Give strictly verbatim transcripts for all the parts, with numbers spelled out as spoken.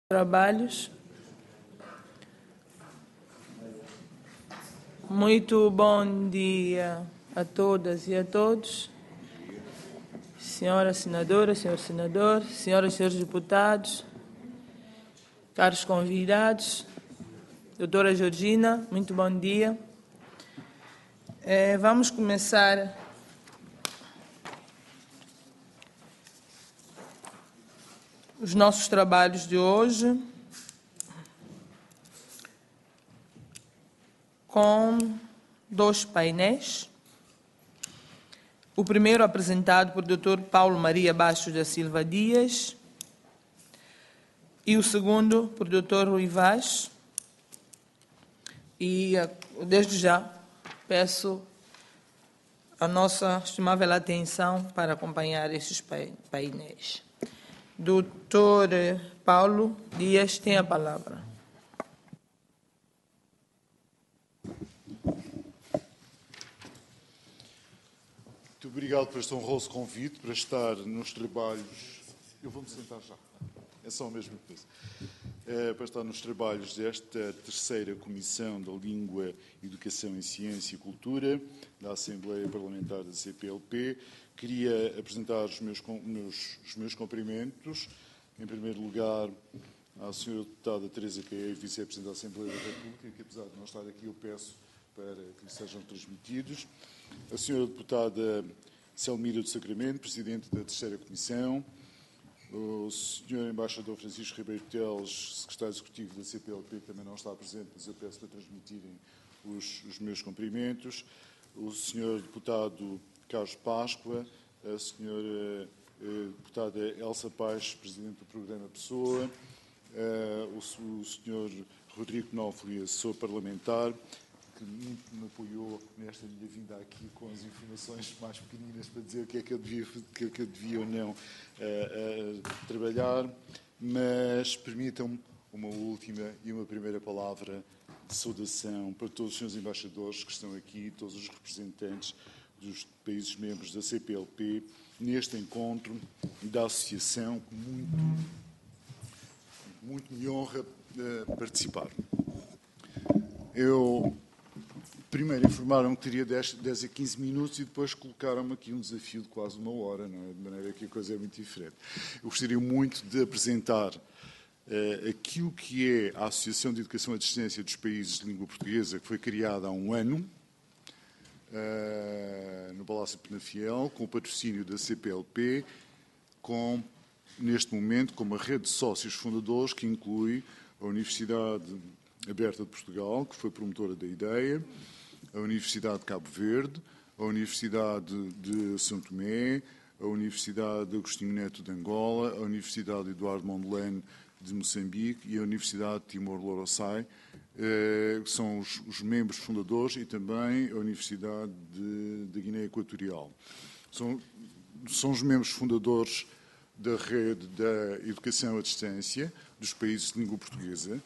Trabalhos. Muito bom dia a todas e a todos. Senhora senadora, senhor senador, senhoras e senhores deputados, caros convidados, doutora Georgina, muito bom dia. É, vamos começar os nossos trabalhos de hoje com dois painéis. O primeiro apresentado por doutor Paulo Maria Bastos da Silva Dias e o segundo por doutor Rui Vaz. E, desde já, peço a nossa estimável atenção para acompanhar esses painéis. Doutor Paulo Dias tem a palavra. Muito obrigado por este honroso convite para estar nos trabalhos. Eu vou-me sentar já. É só a mesma coisa. É, para estar nos trabalhos desta terceira Comissão da Língua, Educação em Ciência e Cultura da Assembleia Parlamentar da C P L P. Queria apresentar os meus, meus, os meus cumprimentos. Em primeiro lugar, à senhora deputada Teresa Caei, vice-presidente da Assembleia da República, que apesar de não estar aqui, eu peço para que lhe sejam transmitidos. A senhora deputada Selmira do Sacramento, presidente da terceira Comissão. O senhor embaixador Francisco Ribeiro Teles, secretário executivo da C P L P, que também não está presente, mas eu peço para transmitirem os, os meus cumprimentos. O senhor deputado Carlos Páscoa, a senhora eh, deputada Elsa Paes, presidente do programa Pessoa, eh, o, o senhor Rodrigo Knofli, assessor parlamentar, que muito me apoiou nesta minha vinda aqui com as informações mais pequeninas para dizer o que é que eu devia, o que é que eu devia ou não uh, uh, trabalhar, mas permitam-me uma última e uma primeira palavra de saudação para todos os senhores embaixadores que estão aqui, todos os representantes dos países membros da C P L P, neste encontro da associação, que muito, muito me honra uh, participar. Eu... Primeiro informaram-me que teria dez a quinze minutos e depois colocaram-me aqui um desafio de quase uma hora, não é? De maneira que a coisa é muito diferente. Eu gostaria muito de apresentar uh, aquilo que é a Associação de Educação à Distância dos Países de Língua Portuguesa, que foi criada há um ano, uh, no Palácio Penafiel, com o patrocínio da C P L P, com, neste momento, com uma rede de sócios fundadores que inclui a Universidade Aberta de Portugal, que foi promotora da ideia, a Universidade de Cabo Verde, a Universidade de São Tomé, a Universidade de Agostinho Neto de Angola, a Universidade Eduardo Mondlane de Moçambique e a Universidade de Timor-Leste, que são os, os membros fundadores, e também a Universidade de, de Guiné Equatorial. São, são os membros fundadores da rede da educação à distância dos países de língua portuguesa.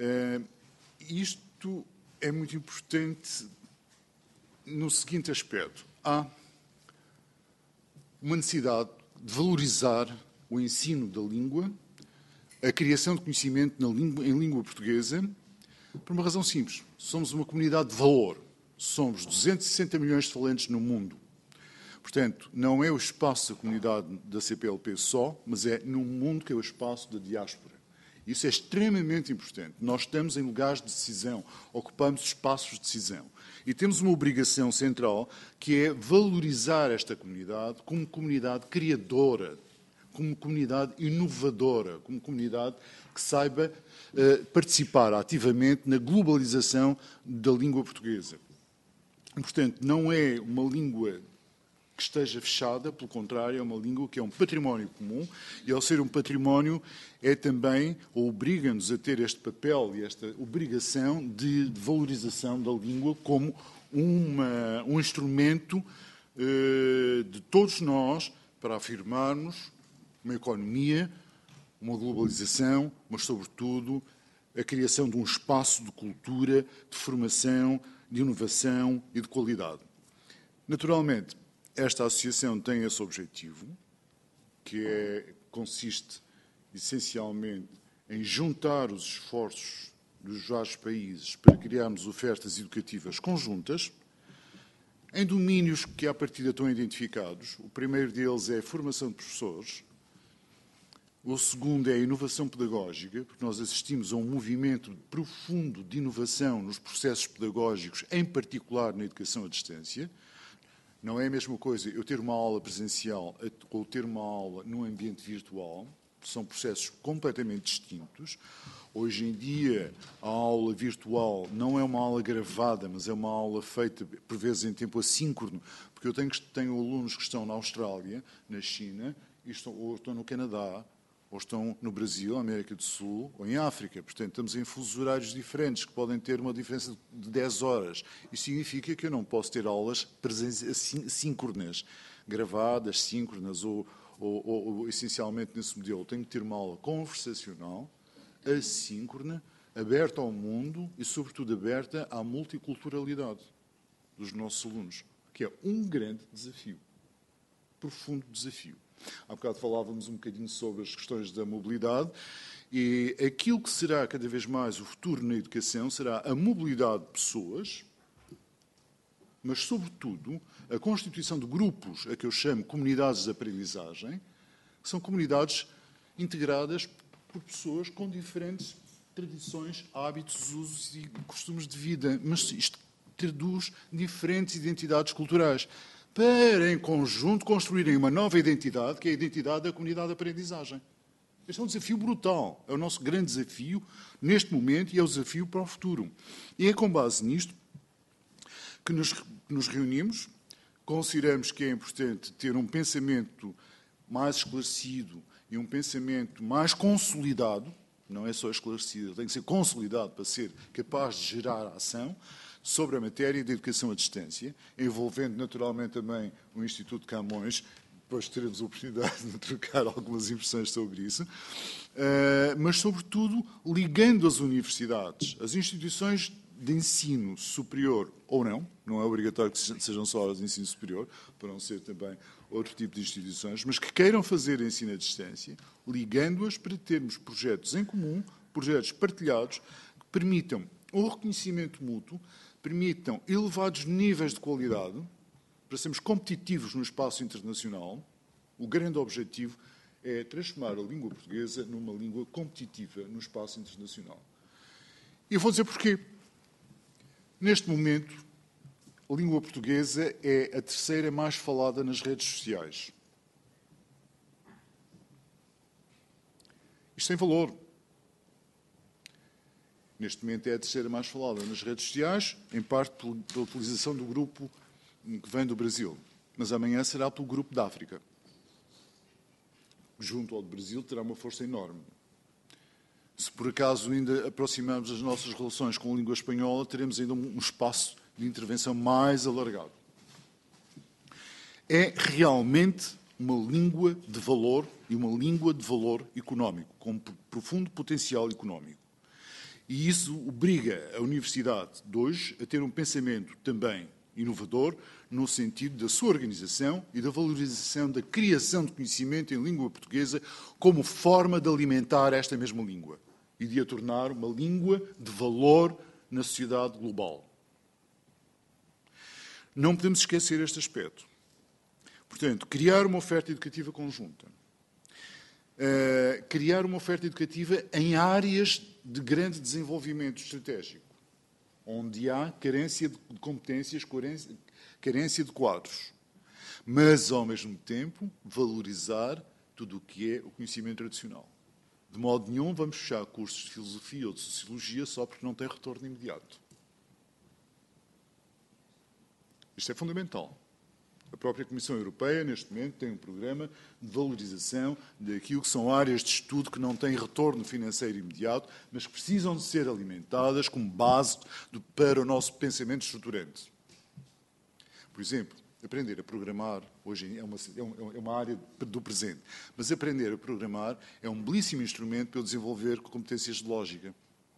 Isto é muito importante no seguinte aspecto. Há uma necessidade de valorizar o ensino da língua, a criação de conhecimento na língua, em língua portuguesa, por uma razão simples. Somos uma comunidade de valor. Somos duzentos e sessenta milhões de falantes no mundo. Portanto, não é o espaço da comunidade da C P L P só, mas é no mundo que é o espaço da diáspora. Isso é extremamente importante. Nós estamos em lugares de decisão, ocupamos espaços de decisão. E temos uma obrigação central, que é valorizar esta comunidade como comunidade criadora, como comunidade inovadora, como comunidade que saiba uh, participar ativamente na globalização da língua portuguesa. Portanto, não é uma língua que esteja fechada, pelo contrário, é uma língua que é um património comum e, ao ser um património, é também, ou obriga-nos a ter este papel e esta obrigação de valorização da língua como uma, um instrumento eh, de todos nós para afirmarmos uma economia, uma globalização, mas, sobretudo, a criação de um espaço de cultura, de formação, de inovação e de qualidade. Naturalmente, esta associação tem esse objetivo, que é, consiste essencialmente em juntar os esforços dos vários países para criarmos ofertas educativas conjuntas, em domínios que à partida estão identificados. O primeiro deles é a formação de professores, o segundo é a inovação pedagógica, porque nós assistimos a um movimento profundo de inovação nos processos pedagógicos, em particular na educação à distância. Não é a mesma coisa eu ter uma aula presencial ou ter uma aula num ambiente virtual. São processos completamente distintos. Hoje em dia, a aula virtual não é uma aula gravada, mas é uma aula feita, por vezes, em tempo assíncrono, porque eu tenho, tenho alunos que estão na Austrália, na China, e estão, ou estão no Canadá, ou estão no Brasil, América do Sul, ou em África. Portanto, estamos em fusos horários diferentes, que podem ter uma diferença de dez horas. Isso significa que eu não posso ter aulas síncronas, gravadas, síncronas, ou, ou, ou, ou essencialmente nesse modelo. Tenho que ter uma aula conversacional, assíncrona, aberta ao mundo e, sobretudo, aberta à multiculturalidade dos nossos alunos, que é um grande desafio, profundo desafio. Há bocado falávamos um bocadinho sobre as questões da mobilidade e aquilo que será cada vez mais o futuro na educação será a mobilidade de pessoas, mas, sobretudo, a constituição de grupos, a que eu chamo comunidades de aprendizagem, que são comunidades integradas por pessoas com diferentes tradições, hábitos, usos e costumes de vida, mas isto traduz diferentes identidades culturais, para, em conjunto, construírem uma nova identidade, que é a identidade da comunidade de aprendizagem. Este é um desafio brutal, é o nosso grande desafio neste momento e é o desafio para o futuro. E é com base nisto que nos, nos reunimos, consideramos que é importante ter um pensamento mais esclarecido e um pensamento mais consolidado, não é só esclarecido, tem que ser consolidado para ser capaz de gerar ação, sobre a matéria de educação à distância, envolvendo naturalmente também o Instituto Camões, depois teremos a oportunidade de trocar algumas impressões sobre isso, mas, sobretudo, ligando as universidades, as instituições de ensino superior ou não, não é obrigatório que sejam só as de ensino superior, poderão ser também outro tipo de instituições, mas que queiram fazer ensino à distância, ligando-as para termos projetos em comum, projetos partilhados, que permitam o reconhecimento mútuo, permitam elevados níveis de qualidade, para sermos competitivos no espaço internacional. O grande objetivo é transformar a língua portuguesa numa língua competitiva no espaço internacional. E eu vou dizer porquê. Neste momento, a língua portuguesa é a terceira mais falada nas redes sociais. Isto tem valor. Neste momento é a terceira mais falada nas redes sociais, em parte pela utilização do grupo que vem do Brasil. Mas amanhã será pelo grupo da África. Junto ao do Brasil terá uma força enorme. Se por acaso ainda aproximarmos as nossas relações com a língua espanhola, teremos ainda um espaço de intervenção mais alargado. É realmente uma língua de valor e uma língua de valor económico, com profundo potencial económico. E isso obriga a Universidade de hoje a ter um pensamento também inovador no sentido da sua organização e da valorização da criação de conhecimento em língua portuguesa como forma de alimentar esta mesma língua e de a tornar uma língua de valor na sociedade global. Não podemos esquecer este aspecto. Portanto, criar uma oferta educativa conjunta. Uh, criar uma oferta educativa em áreas de grande desenvolvimento estratégico, onde há carência de competências, carência de quadros, mas, ao mesmo tempo, valorizar tudo o que é o conhecimento tradicional. De modo nenhum vamos fechar cursos de filosofia ou de sociologia só porque não tem retorno imediato. Isto é fundamental. A própria Comissão Europeia, neste momento, tem um programa de valorização daquilo que são áreas de estudo que não têm retorno financeiro imediato, mas que precisam de ser alimentadas como base para o nosso pensamento estruturante. Por exemplo, aprender a programar, hoje é uma, é uma área do presente, mas aprender a programar é um belíssimo instrumento para eu desenvolver competências de lógica.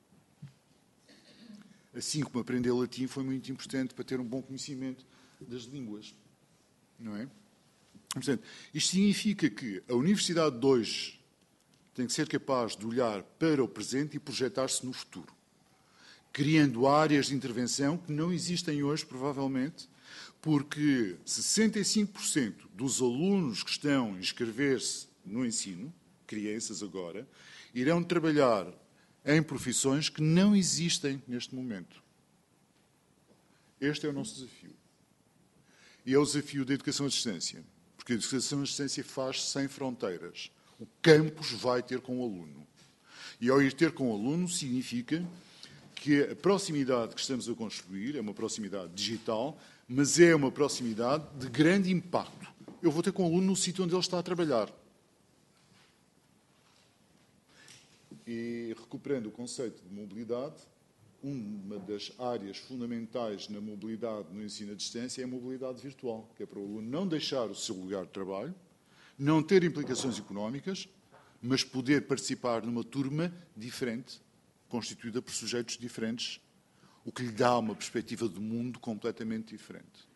Assim como aprender latim foi muito importante para ter um bom conhecimento das línguas. Não é? Portanto, isto significa que a Universidade de hoje tem que ser capaz de olhar para o presente e projetar-se no futuro, criando áreas de intervenção que não existem hoje, provavelmente, porque sessenta e cinco por cento dos alunos que estão a inscrever-se no ensino, crianças agora, irão trabalhar em profissões que não existem neste momento. Este é o nosso desafio. E é o desafio da educação à distância, porque a educação à distância faz sem fronteiras. O campus vai ter com o aluno. E ao ir ter com o aluno significa que a proximidade que estamos a construir é uma proximidade digital, mas é uma proximidade de grande impacto. Eu vou ter com o aluno no sítio onde ele está a trabalhar. E, recuperando o conceito de mobilidade, uma das áreas fundamentais na mobilidade no ensino à distância é a mobilidade virtual, que é para o aluno não deixar o seu lugar de trabalho, não ter implicações económicas, mas poder participar numa turma diferente, constituída por sujeitos diferentes, o que lhe dá uma perspectiva de mundo completamente diferente,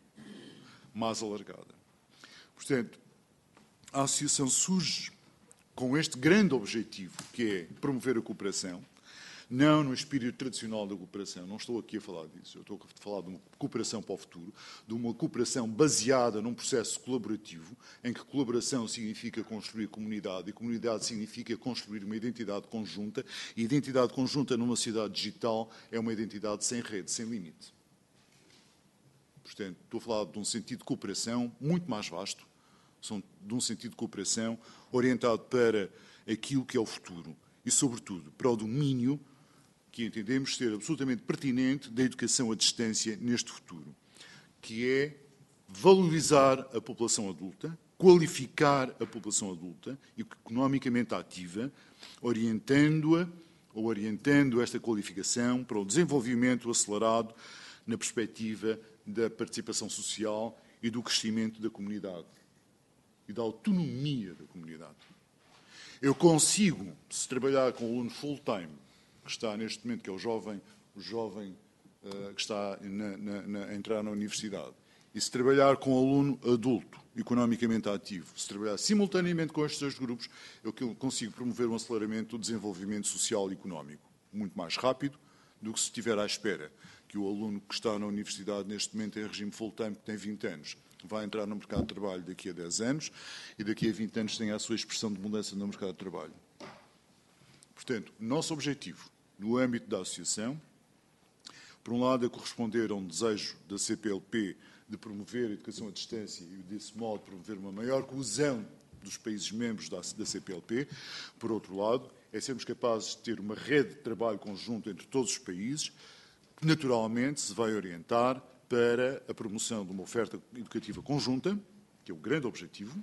mais alargada. Portanto, a associação surge com este grande objetivo, que é promover a cooperação, não no espírito tradicional da cooperação, não estou aqui a falar disso, eu estou a falar de uma cooperação para o futuro, de uma cooperação baseada num processo colaborativo, em que colaboração significa construir comunidade, e comunidade significa construir uma identidade conjunta, e identidade conjunta numa sociedade digital é uma identidade sem rede, sem limite. Portanto, estou a falar de um sentido de cooperação muito mais vasto, de um sentido de cooperação orientado para aquilo que é o futuro e, sobretudo, para o domínio que entendemos ser absolutamente pertinente da educação à distância neste futuro, que é valorizar a população adulta, qualificar a população adulta e economicamente ativa, orientando-a ou orientando esta qualificação para o desenvolvimento acelerado na perspectiva da participação social e do crescimento da comunidade e da autonomia da comunidade. Eu consigo, se trabalhar com o aluno full-time, que está neste momento, que é o jovem, o jovem uh, que está na, na, na, a entrar na universidade, e se trabalhar com o aluno adulto, economicamente ativo, se trabalhar simultaneamente com estes dois grupos, eu consigo promover um aceleramento do desenvolvimento social e económico, muito mais rápido do que se estiver à espera que o aluno que está na universidade neste momento em regime full-time, que tem vinte anos, vai entrar no mercado de trabalho daqui a dez anos e daqui a vinte anos tem a sua expressão de mudança no mercado de trabalho. Portanto, o nosso objetivo, no âmbito da associação, por um lado, é corresponder a um desejo da C P L P de promover a educação à distância e, desse modo, promover uma maior coesão dos países membros da C P L P. Por outro lado, é sermos capazes de ter uma rede de trabalho conjunto entre todos os países, que naturalmente se vai orientar para a promoção de uma oferta educativa conjunta, que é o grande objetivo,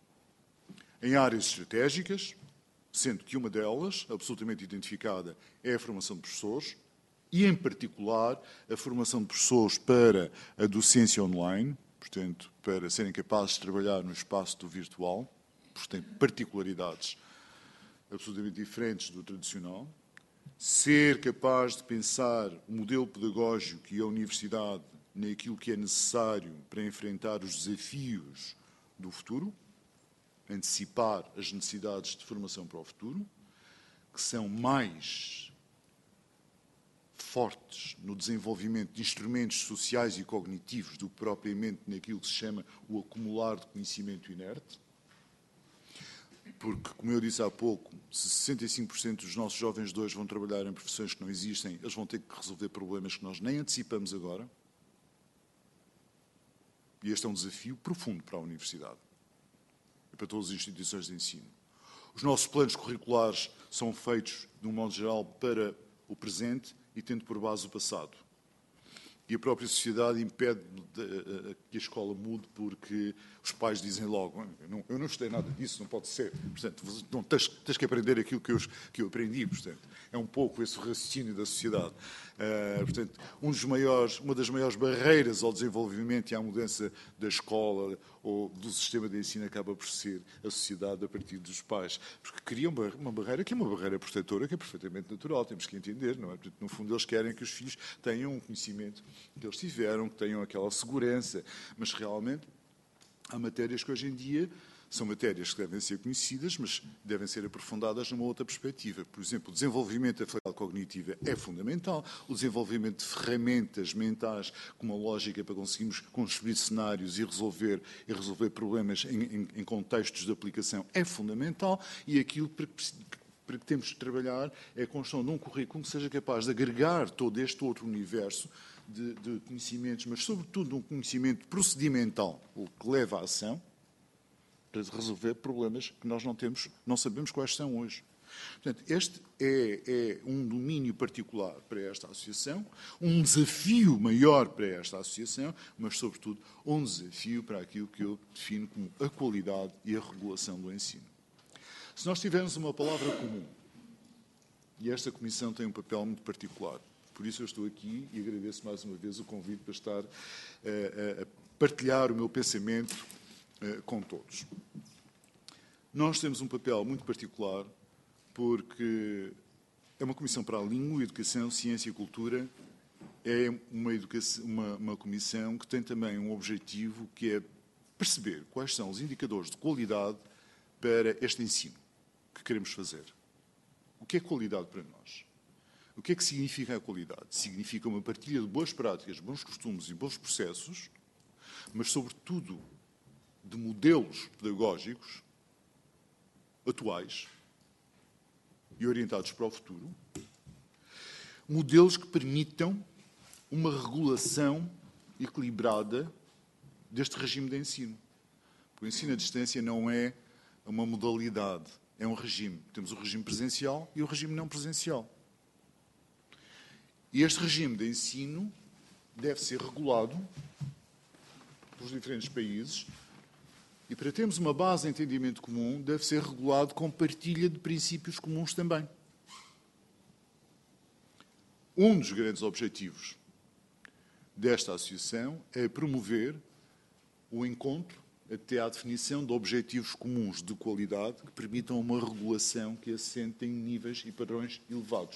em áreas estratégicas, sendo que uma delas, absolutamente identificada, é a formação de professores, e, em particular, a formação de professores para a docência online, portanto, para serem capazes de trabalhar no espaço do virtual, porque tem particularidades absolutamente diferentes do tradicional, ser capaz de pensar o modelo pedagógico e a universidade naquilo que é necessário para enfrentar os desafios do futuro, antecipar as necessidades de formação para o futuro, que são mais fortes no desenvolvimento de instrumentos sociais e cognitivos do que propriamente naquilo que se chama o acumular de conhecimento inerte. Porque, como eu disse há pouco, se sessenta e cinco por cento dos nossos jovens de hoje vão trabalhar em profissões que não existem, eles vão ter que resolver problemas que nós nem antecipamos agora. E este é um desafio profundo para a universidade e para todas as instituições de ensino. Os nossos planos curriculares são feitos, de um modo geral, para o presente e tendo por base o passado. E a própria sociedade impede que a escola mude porque os pais dizem logo, eu não, eu não estudei nada disso, não pode ser. Portanto, não, tens, tens que aprender aquilo que eu, que eu aprendi. Portanto, é um pouco esse raciocínio da sociedade. Uh, portanto, um dos maiores, uma das maiores barreiras ao desenvolvimento e à mudança da escola ou do sistema de ensino acaba por ser a sociedade a partir dos pais. Porque cria uma, uma barreira que é uma barreira protetora, que é perfeitamente natural, temos que entender, não é? Portanto, no fundo, eles querem que os filhos tenham um conhecimento que eles tiveram, que tenham aquela segurança, mas realmente há matérias que hoje em dia São matérias que devem ser conhecidas, mas devem ser aprofundadas numa outra perspectiva. Por exemplo, o desenvolvimento da flexibilidade cognitiva é fundamental, o desenvolvimento de ferramentas mentais com uma lógica para conseguirmos construir cenários e resolver, e resolver problemas em, em, em contextos de aplicação é fundamental, e aquilo para que, para que temos de trabalhar é a construção de um currículo que seja capaz de agregar todo este outro universo de, de conhecimentos, mas sobretudo um conhecimento procedimental, o que leva à ação, para resolver problemas que nós não temos, não sabemos quais são hoje. Portanto, este é, é um domínio particular para esta associação, um desafio maior para esta associação, mas, sobretudo, um desafio para aquilo que eu defino como a qualidade e a regulação do ensino. Se nós tivermos uma palavra comum, e esta Comissão tem um papel muito particular, por isso eu estou aqui e agradeço mais uma vez o convite para estar a, a partilhar o meu pensamento com todos. Nós temos um papel muito particular porque é uma comissão para a língua, educação, ciência e cultura. É uma, educação, uma, uma comissão que tem também um objetivo que é perceber quais são os indicadores de qualidade para este ensino que queremos fazer. O que é qualidade para nós? O que é que significa a qualidade? Significa uma partilha de boas práticas, bons costumes e bons processos, mas, sobretudo, de modelos pedagógicos atuais e orientados para o futuro, modelos que permitam uma regulação equilibrada deste regime de ensino. Porque o ensino à distância não é uma modalidade, é um regime. Temos o regime presencial e o regime não presencial. E este regime de ensino deve ser regulado pelos diferentes países. E para termos uma base de entendimento comum, deve ser regulado com partilha de princípios comuns também. Um dos grandes objetivos desta associação é promover o encontro até à definição de objetivos comuns de qualidade que permitam uma regulação que assente em níveis e padrões elevados.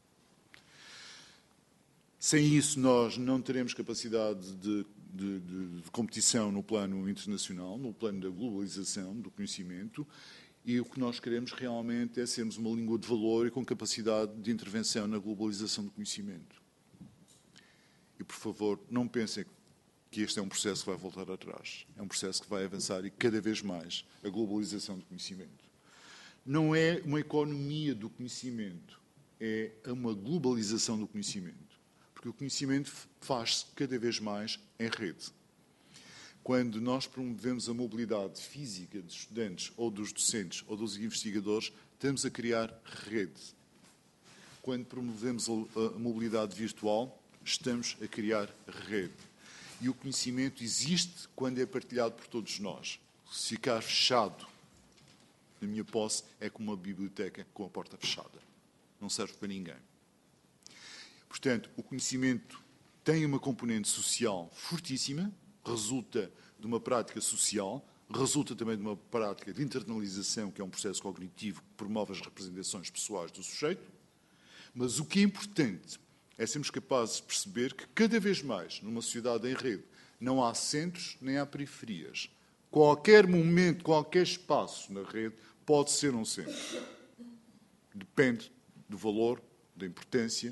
Sem isso, nós não teremos capacidade de De, de, de competição no plano internacional, no plano da globalização do conhecimento, e o que nós queremos realmente é sermos uma língua de valor e com capacidade de intervenção na globalização do conhecimento. E, por favor, não pensem que este é um processo que vai voltar atrás. É um processo que vai avançar e cada vez mais a globalização do conhecimento. Não é uma economia do conhecimento, é uma globalização do conhecimento. Porque o conhecimento faz-se cada vez mais em rede. Quando nós promovemos a mobilidade física dos estudantes, ou dos docentes, ou dos investigadores, estamos a criar rede. Quando promovemos a mobilidade virtual, estamos a criar rede. E o conhecimento existe quando é partilhado por todos nós. Se ficar fechado na minha posse, é como uma biblioteca com a porta fechada. Não serve para ninguém. Portanto, o conhecimento tem uma componente social fortíssima, resulta de uma prática social, resulta também de uma prática de internalização, que é um processo cognitivo que promove as representações pessoais do sujeito, mas o que é importante é sermos capazes de perceber que cada vez mais, numa sociedade em rede, não há centros nem há periferias. Qualquer momento, qualquer espaço na rede pode ser um centro. Depende do valor, da importância,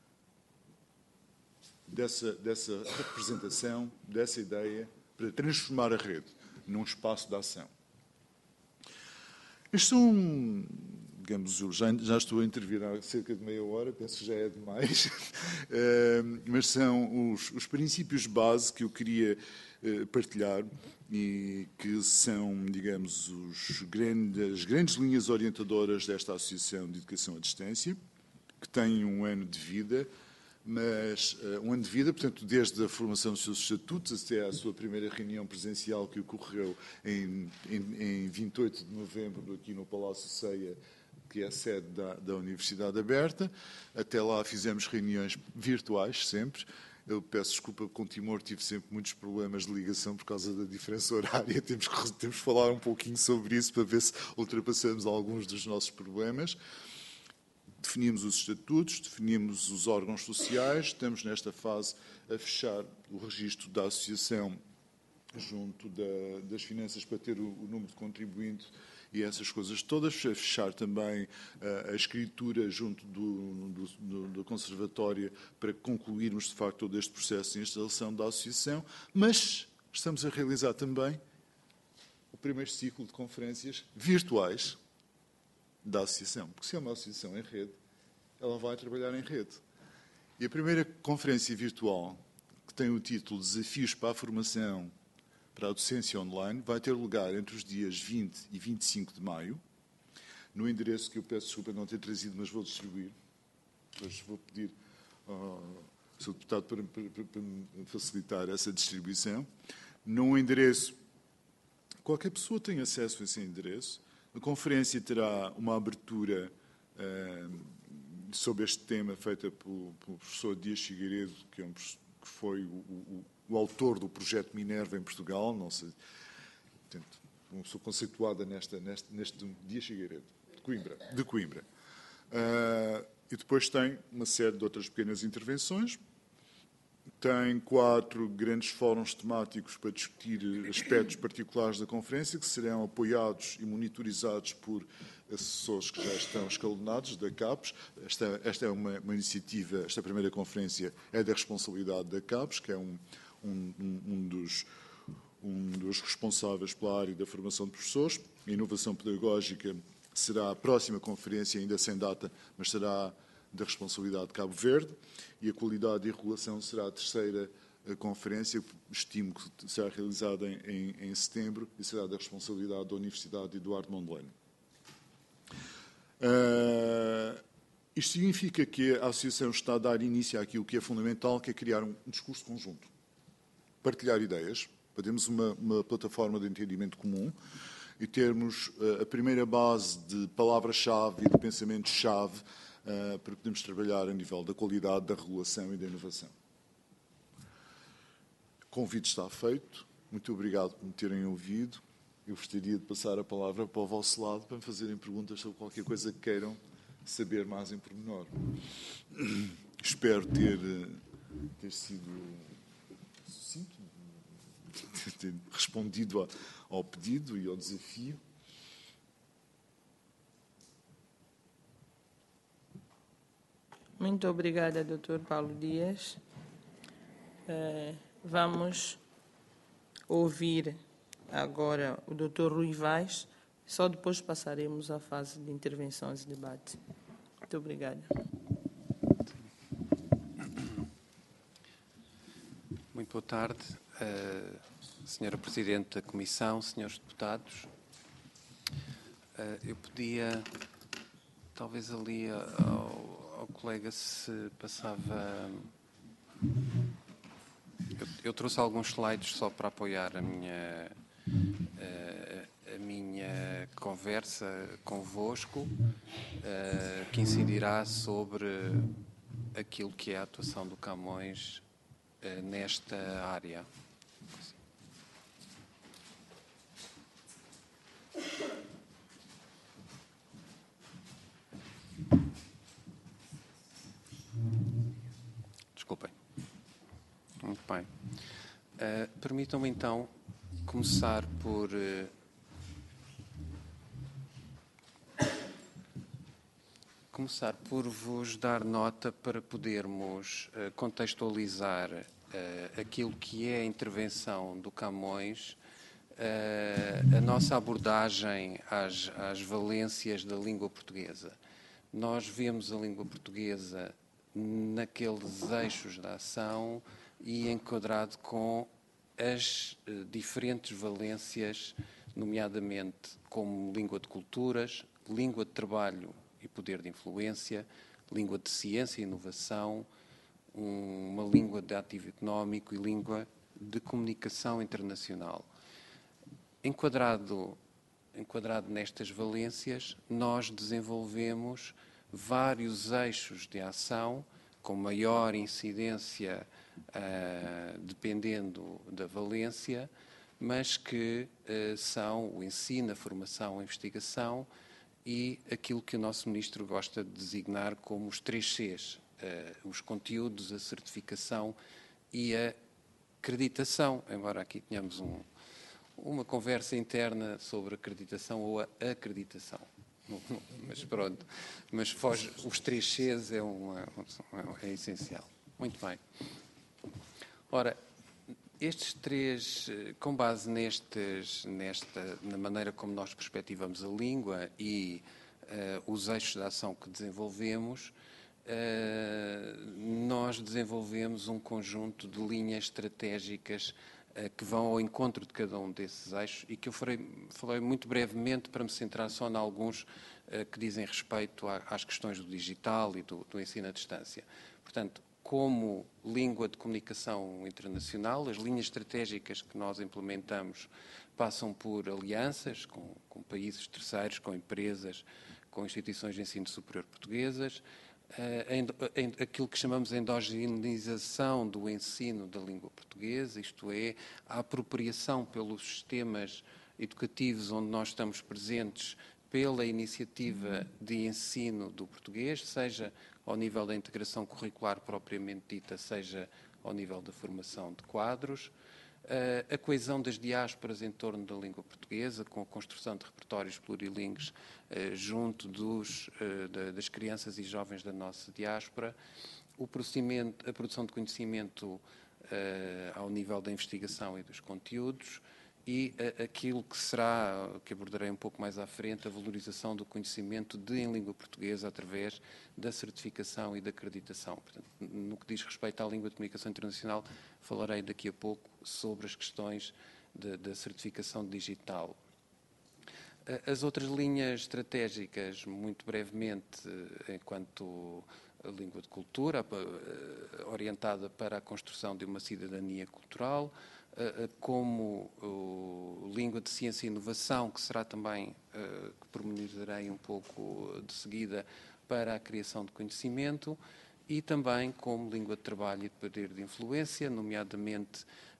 Dessa, dessa representação, dessa ideia, para transformar a rede num espaço de ação. Estes são, digamos, já, já estou a intervir há cerca de meia hora, penso que já é demais, uh, mas são os, os princípios base que eu queria uh, partilhar e que são, digamos, os grandes, as grandes linhas orientadoras desta Associação de Educação à Distância, que tem um ano de vida, mas uh, um ano de vida, portanto, desde a formação dos seus estatutos até à sua primeira reunião presencial que ocorreu em, em, em vinte e oito de novembro aqui no Palácio Ceia, que é a sede da, da Universidade Aberta. Até lá fizemos reuniões virtuais, sempre. Eu peço desculpa, com o Timor tive sempre muitos problemas de ligação por causa da diferença horária. Temos que, temos que falar um pouquinho sobre isso para ver se ultrapassamos alguns dos nossos problemas. Definimos os estatutos, definimos os órgãos sociais, estamos nesta fase a fechar o registro da associação junto da, das finanças para ter o, o número de contribuinte e essas coisas todas, fechar também uh, a escritura junto do, do, do, do Conservatório para concluirmos, de facto, todo este processo de instalação da associação, mas estamos a realizar também o primeiro ciclo de conferências virtuais da associação, porque se é uma associação em rede, ela vai trabalhar em rede. E a primeira conferência virtual, que tem o título Desafios para a Formação para a Docência Online, vai ter lugar entre os dias vinte e vinte e cinco de maio, no endereço que eu peço desculpa não ter trazido, mas vou distribuir. Depois vou pedir ao Senhor Deputado para, para, para me facilitar essa distribuição. Num endereço, qualquer pessoa tem acesso a esse endereço. A conferência terá uma abertura eh, sobre este tema feita pelo, pelo professor Dias Figueiredo, que, é um, que foi o, o, o autor do projeto Minerva em Portugal, não sei, portanto, uma pessoa conceituada nesta, neste, neste Dias Figueiredo, de Coimbra. De Coimbra. Uh, e depois tem uma série de outras pequenas intervenções. Tem quatro grandes fóruns temáticos para discutir aspectos particulares da conferência, que serão apoiados e monitorizados por assessores que já estão escalonados da CAPES. Esta, esta é uma, uma iniciativa, esta primeira conferência é da responsabilidade da CAPES, que é um, um, um, dos, um dos responsáveis pela área da formação de professores. A inovação pedagógica será a próxima conferência, ainda sem data, mas será da responsabilidade de Cabo Verde, e a qualidade e regulação será a terceira conferência, estimo que será realizada em, em, em setembro, e será da responsabilidade da Universidade Eduardo Mondlane. Uh, isto significa que a Associação está a dar início àquilo que é fundamental, que é criar um, um discurso conjunto, partilhar ideias, para termos uma, uma plataforma de entendimento comum e termos uh, a primeira base de palavras-chave e de pensamentos-chave Uh, para podermos trabalhar a nível da qualidade, da regulação e da inovação. O convite está feito. Muito obrigado por me terem ouvido. Eu gostaria de passar a palavra para o vosso lado para me fazerem perguntas sobre qualquer coisa que queiram saber mais em pormenor. Espero ter, ter sido sucinto, ter respondido ao, ao pedido e ao desafio. Muito obrigada, doutor Paulo Dias. Uh, vamos ouvir agora o doutor Rui Vaz, só depois passaremos à fase de intervenções e debate. Muito obrigada. Muito boa tarde, uh, senhora Presidente da Comissão, senhores deputados. Uh, eu podia, talvez ali ao ao colega se passava... Eu, eu trouxe alguns slides só para apoiar a minha, a, a minha conversa convosco, que incidirá sobre aquilo que é a atuação do Camões nesta área. Desculpem. Muito bem. Uh, Permitam-me, então, começar por... Uh, começar por vos dar nota para podermos uh, contextualizar uh, aquilo que é a intervenção do Camões, uh, a nossa abordagem às, às valências da língua portuguesa. Nós vemos a língua portuguesa naqueles eixos da ação e enquadrado com as uh, diferentes valências, nomeadamente como língua de culturas, língua de trabalho e poder de influência, língua de ciência e inovação, um, uma língua de ativo económico e língua de comunicação internacional. Enquadrado, enquadrado nestas valências, nós desenvolvemos vários eixos de ação com maior incidência uh, dependendo da valência, mas que uh, são o ensino, a formação, a investigação e aquilo que o nosso Ministro gosta de designar como os três Cs, uh, os conteúdos, a certificação e a acreditação, embora aqui tenhamos um, uma conversa interna sobre acreditação ou a acreditação. Mas pronto, mas foge, os três Cs é, uma, é essencial. Muito bem. Ora, estes três, com base nestes, nesta, na maneira como nós perspectivamos a língua e uh, os eixos de ação que desenvolvemos, uh, nós desenvolvemos um conjunto de linhas estratégicas uh, que vão ao encontro de cada um desses eixos e que eu farei, falei muito brevemente para me centrar só em alguns uh, que dizem respeito a, às questões do digital e do, do ensino à distância. Portanto, como língua de comunicação internacional, as linhas estratégicas que nós implementamos passam por alianças com, com países terceiros, com empresas, com instituições de ensino superior portuguesas, uh, aquilo que chamamos de endogenização do ensino da língua portuguesa, isto é, a apropriação pelos sistemas educativos onde nós estamos presentes pela iniciativa de ensino do português, seja ao nível da integração curricular propriamente dita, seja ao nível da formação de quadros, a coesão das diásporas em torno da língua portuguesa, com a construção de repertórios plurilingües junto dos, das crianças e jovens da nossa diáspora, o procedimento, a produção de conhecimento ao nível da investigação e dos conteúdos, e aquilo que será, que abordarei um pouco mais à frente, a valorização do conhecimento de em língua portuguesa através da certificação e da acreditação. Portanto, no que diz respeito à língua de comunicação internacional, falarei daqui a pouco sobre as questões da certificação digital. As outras linhas estratégicas, muito brevemente, enquanto a língua de cultura, orientada para a construção de uma cidadania cultural, como uh, língua de ciência e inovação, que será também, uh, que pormenorizarei um pouco de seguida, para a criação de conhecimento, e também como língua de trabalho e de poder de influência, nomeadamente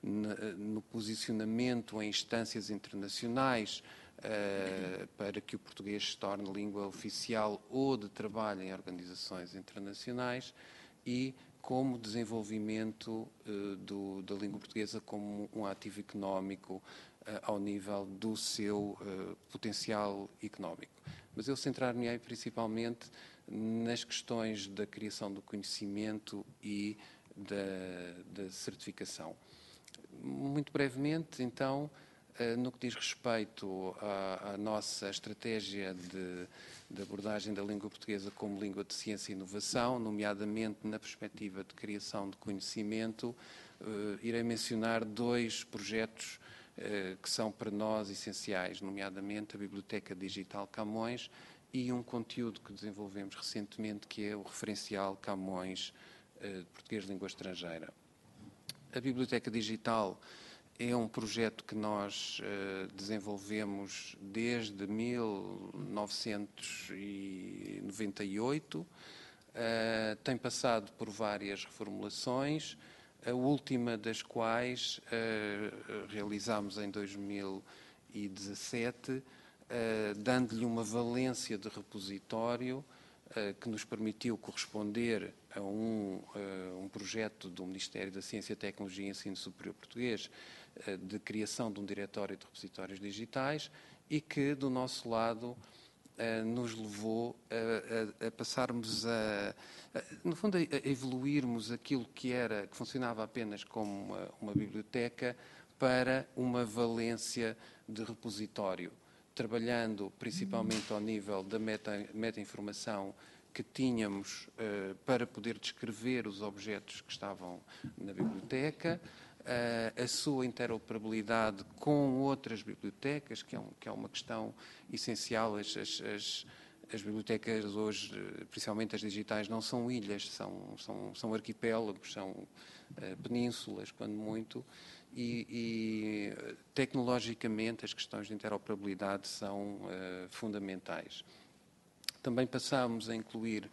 no posicionamento em instâncias internacionais, uh, para que o português se torne língua oficial ou de trabalho em organizações internacionais, e como desenvolvimento uh, do, da língua portuguesa como um ativo económico uh, ao nível do seu uh, potencial económico. Mas eu centrar-me principalmente nas questões da criação do conhecimento e da, da certificação. Muito brevemente, então, uh, no que diz respeito à, à nossa estratégia de de abordagem da língua portuguesa como língua de ciência e inovação, nomeadamente na perspectiva de criação de conhecimento, uh, irei mencionar dois projetos uh, que são para nós essenciais, nomeadamente a Biblioteca Digital Camões e um conteúdo que desenvolvemos recentemente, que é o referencial Camões uh, de Português de Língua Estrangeira. A Biblioteca Digital é um projeto que nós uh, desenvolvemos desde mil novecentos e noventa e oito, uh, tem passado por várias reformulações, a última das quais uh, realizámos em dois mil e dezassete, uh, dando-lhe uma valência de repositório uh, que nos permitiu corresponder a um, uh, um projeto do Ministério da Ciência, Tecnologia e Ensino Superior Português, de criação de um diretório de repositórios digitais e que, do nosso lado, nos levou a, a, a passarmos a, a, no fundo, a evoluirmos aquilo que era, que funcionava apenas como uma, uma biblioteca para uma valência de repositório, trabalhando principalmente ao nível da meta, meta-informação que tínhamos uh, para poder descrever os objetos que estavam na biblioteca, Uh, a sua interoperabilidade com outras bibliotecas, que é, um, que é uma questão essencial. As, as, as, as bibliotecas hoje, principalmente as digitais, não são ilhas, são, são, são arquipélagos, são uh, penínsulas, quando muito, e, e tecnologicamente as questões de interoperabilidade são uh, fundamentais. Também passamos a incluir,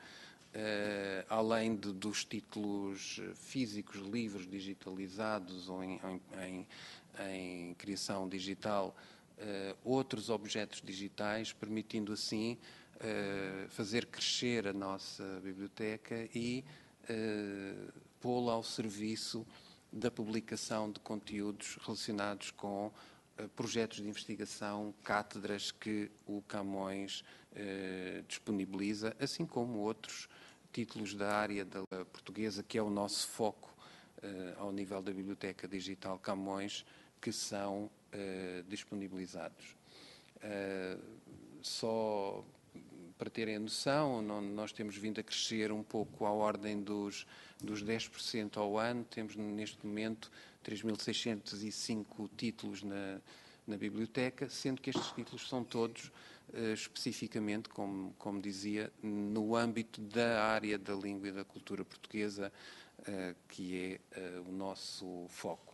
Uh, além de, dos títulos físicos, livros digitalizados ou em, em, em criação digital, uh, outros objetos digitais, permitindo assim uh, fazer crescer a nossa biblioteca e uh, pô-la ao serviço da publicação de conteúdos relacionados com uh, projetos de investigação, cátedras que o Camões uh, disponibiliza, assim como outros títulos da área da portuguesa, que é o nosso foco uh, ao nível da Biblioteca Digital Camões, que são uh, disponibilizados. Uh, só para terem a noção, não, nós temos vindo a crescer um pouco à ordem dos, dos dez por cento ao ano. Temos neste momento três mil seiscentos e cinco títulos na, na biblioteca, sendo que estes títulos são todos uh, especificamente, como, como dizia, no âmbito da área da língua e da cultura portuguesa, uh, que é uh, o nosso foco.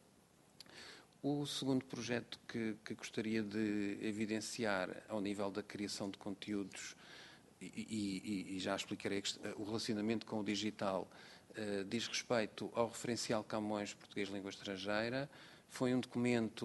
O segundo projeto que, que gostaria de evidenciar ao nível da criação de conteúdos, e, e, e já explicarei o relacionamento com o digital, uh, diz respeito ao referencial Camões Português Língua Estrangeira. Foi um documento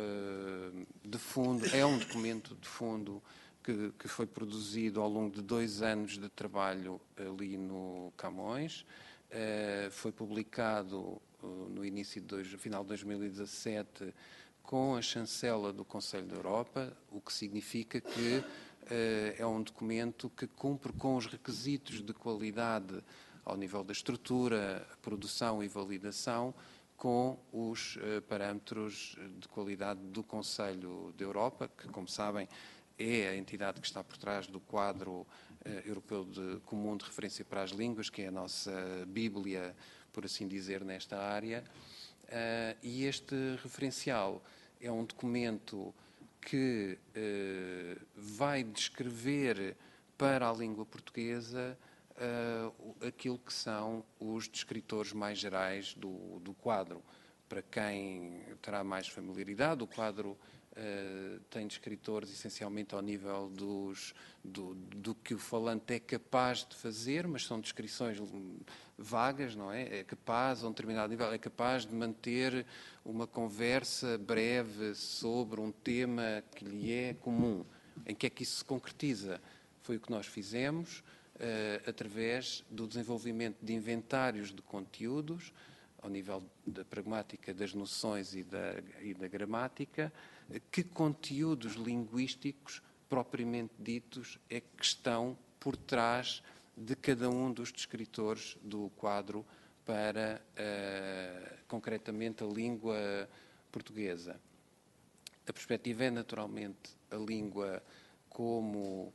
uh, de fundo, é um documento de fundo que, que foi produzido ao longo de dois anos de trabalho ali no Camões. Uh, foi publicado no início de dois, final de dois mil e dezassete, com a chancela do Conselho da Europa, o que significa que uh, é um documento que cumpre com os requisitos de qualidade ao nível da estrutura, produção e validação, com os uh, parâmetros de qualidade do Conselho da Europa, que, como sabem, é a entidade que está por trás do quadro uh, europeu de, comum de referência para as línguas, que é a nossa Bíblia, por assim dizer, nesta área. Uh, e este referencial é um documento que uh, vai descrever para a língua portuguesa uh, aquilo que são os descritores mais gerais do, do quadro. Para quem terá mais familiaridade, o quadro uh, tem descritores essencialmente ao nível dos, do, do que o falante é capaz de fazer, mas são descrições vagas, não é? É capaz, a um determinado nível, é capaz de manter uma conversa breve sobre um tema que lhe é comum. Em que é que isso se concretiza? Foi o que nós fizemos uh, através do desenvolvimento de inventários de conteúdos, ao nível da pragmática, das noções e da, e da gramática, que conteúdos linguísticos propriamente ditos é que estão por trás de cada um dos descritores do quadro para, uh, concretamente, a língua portuguesa. A perspectiva é, naturalmente, a língua como,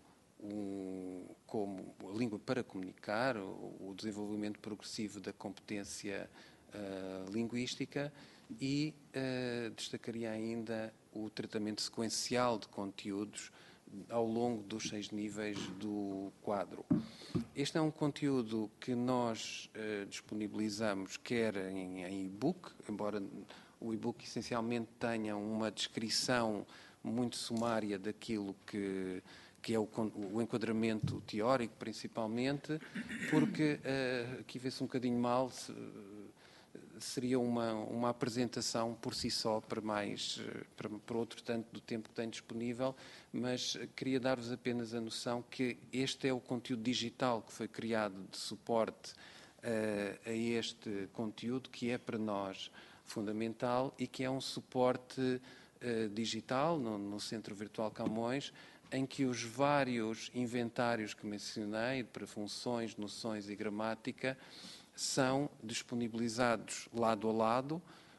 um, como a língua para comunicar, o, o desenvolvimento progressivo da competência uh, linguística e uh, destacaria ainda o tratamento sequencial de conteúdos ao longo dos seis níveis do quadro. Este é um conteúdo que nós uh, disponibilizamos quer em, em e-book, embora o e-book essencialmente tenha uma descrição muito sumária daquilo que, que é o, o enquadramento teórico, principalmente, porque uh, aqui vê-se um bocadinho mal, se, seria uma, uma apresentação por si só para mais, para, para outro tanto do tempo que tem disponível, mas queria dar-vos apenas a noção que este é o conteúdo digital que foi criado de suporte uh, a este conteúdo, que é para nós fundamental e que é um suporte uh, digital no, no Centro Virtual Camões, em que os vários inventários que mencionei, para funções, noções e gramática, são disponibilizados lado a lado,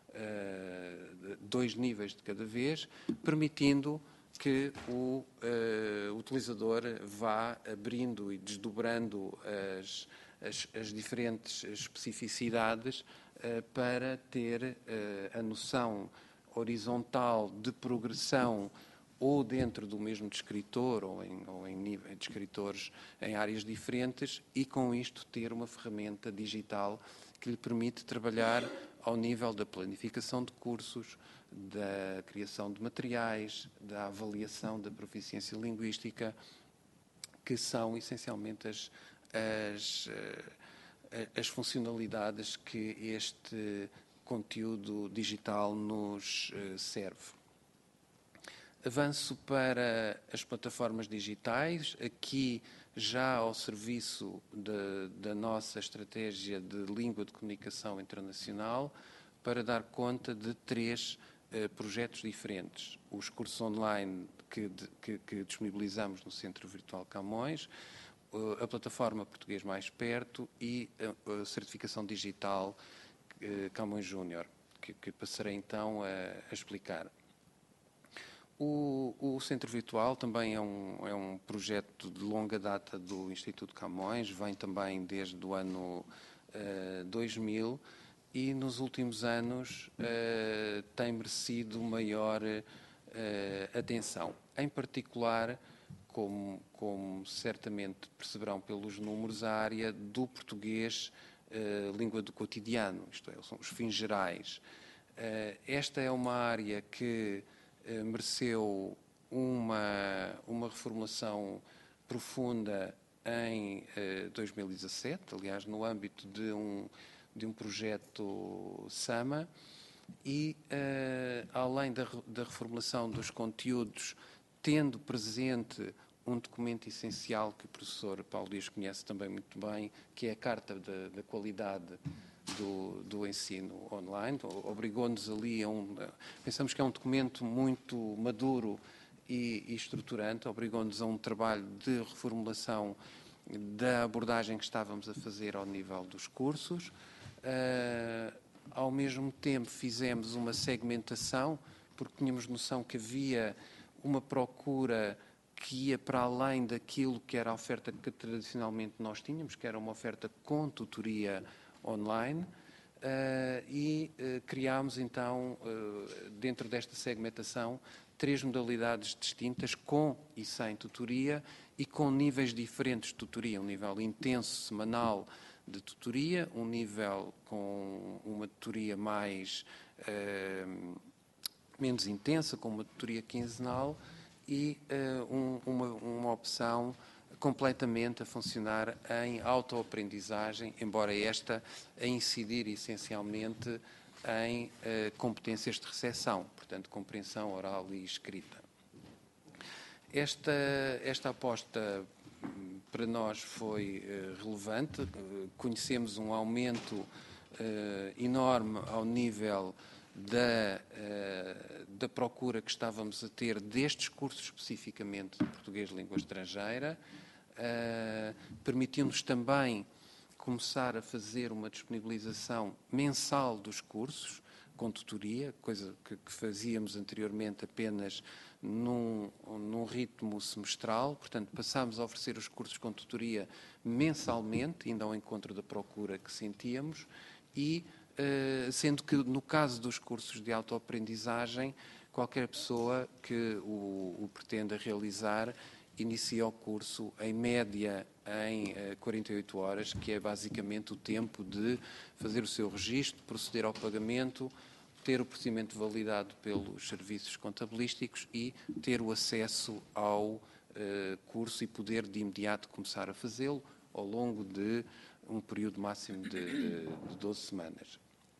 uh, dois níveis de cada vez, permitindo que o uh, utilizador vá abrindo e desdobrando as, as, as diferentes especificidades uh, para ter uh, a noção horizontal de progressão ou dentro do mesmo descritor, ou em, ou em nível de escritores em áreas diferentes, e com isto ter uma ferramenta digital que lhe permite trabalhar ao nível da planificação de cursos, da criação de materiais, da avaliação da proficiência linguística, que são essencialmente as, as, as funcionalidades que este conteúdo digital nos serve. Avanço para as plataformas digitais, aqui já ao serviço de, da nossa estratégia de língua de comunicação internacional, para dar conta de três uh, projetos diferentes. Os cursos online que, de, que, que disponibilizamos no Centro Virtual Camões, uh, a plataforma Português Mais Perto e a, a certificação digital uh, Camões Júnior, que, que passarei então a, a explicar. O, o Centro Virtual também é um, é um projeto de longa data do Instituto Camões, vem também desde o ano uh, dois mil e nos últimos anos uh, tem merecido maior uh, atenção. Em particular, como, como certamente perceberão pelos números, a área do português uh, língua do cotidiano, isto é, são os fins gerais. Uh, esta é uma área que mereceu uma, uma reformulação profunda em eh, dois mil e dezassete, aliás, no âmbito de um, de um projeto SAMA, e, eh, além da, da reformulação dos conteúdos, tendo presente um documento essencial que o professor Paulo Dias conhece também muito bem, que é a Carta da, da Qualidade Do, do ensino online, obrigou-nos ali a um... Pensamos que é um documento muito maduro e, e estruturante, obrigou-nos a um trabalho de reformulação da abordagem que estávamos a fazer ao nível dos cursos. Uh, ao mesmo tempo fizemos uma segmentação, porque tínhamos noção que havia uma procura que ia para além daquilo que era a oferta que tradicionalmente nós tínhamos, que era uma oferta com tutoria online, uh, e uh, criámos então, uh, dentro desta segmentação, três modalidades distintas, com e sem tutoria, e com níveis diferentes de tutoria, um nível intenso, semanal de tutoria, um nível com uma tutoria mais, uh, menos intensa, com uma tutoria quinzenal, e uh, um, uma, uma opção completamente a funcionar em autoaprendizagem, embora esta a incidir essencialmente em uh, competências de recepção, portanto, compreensão oral e escrita. Esta, esta aposta para nós foi uh, relevante, uh, conhecemos um aumento uh, enorme ao nível da, uh, da procura que estávamos a ter destes cursos especificamente de português de língua estrangeira. Uh, permitiu-nos também começar a fazer uma disponibilização mensal dos cursos, com tutoria, coisa que, que fazíamos anteriormente apenas num, num ritmo semestral. Portanto, passámos a oferecer os cursos com tutoria mensalmente, indo ao encontro da procura que sentíamos, e uh, sendo que no caso dos cursos de autoaprendizagem, qualquer pessoa que o, o pretenda realizar inicia o curso, em média, em uh, quarenta e oito horas, que é basicamente o tempo de fazer o seu registro, proceder ao pagamento, ter o procedimento validado pelos serviços contabilísticos e ter o acesso ao uh, curso e poder de imediato começar a fazê-lo ao longo de um período máximo de, de, de doze semanas.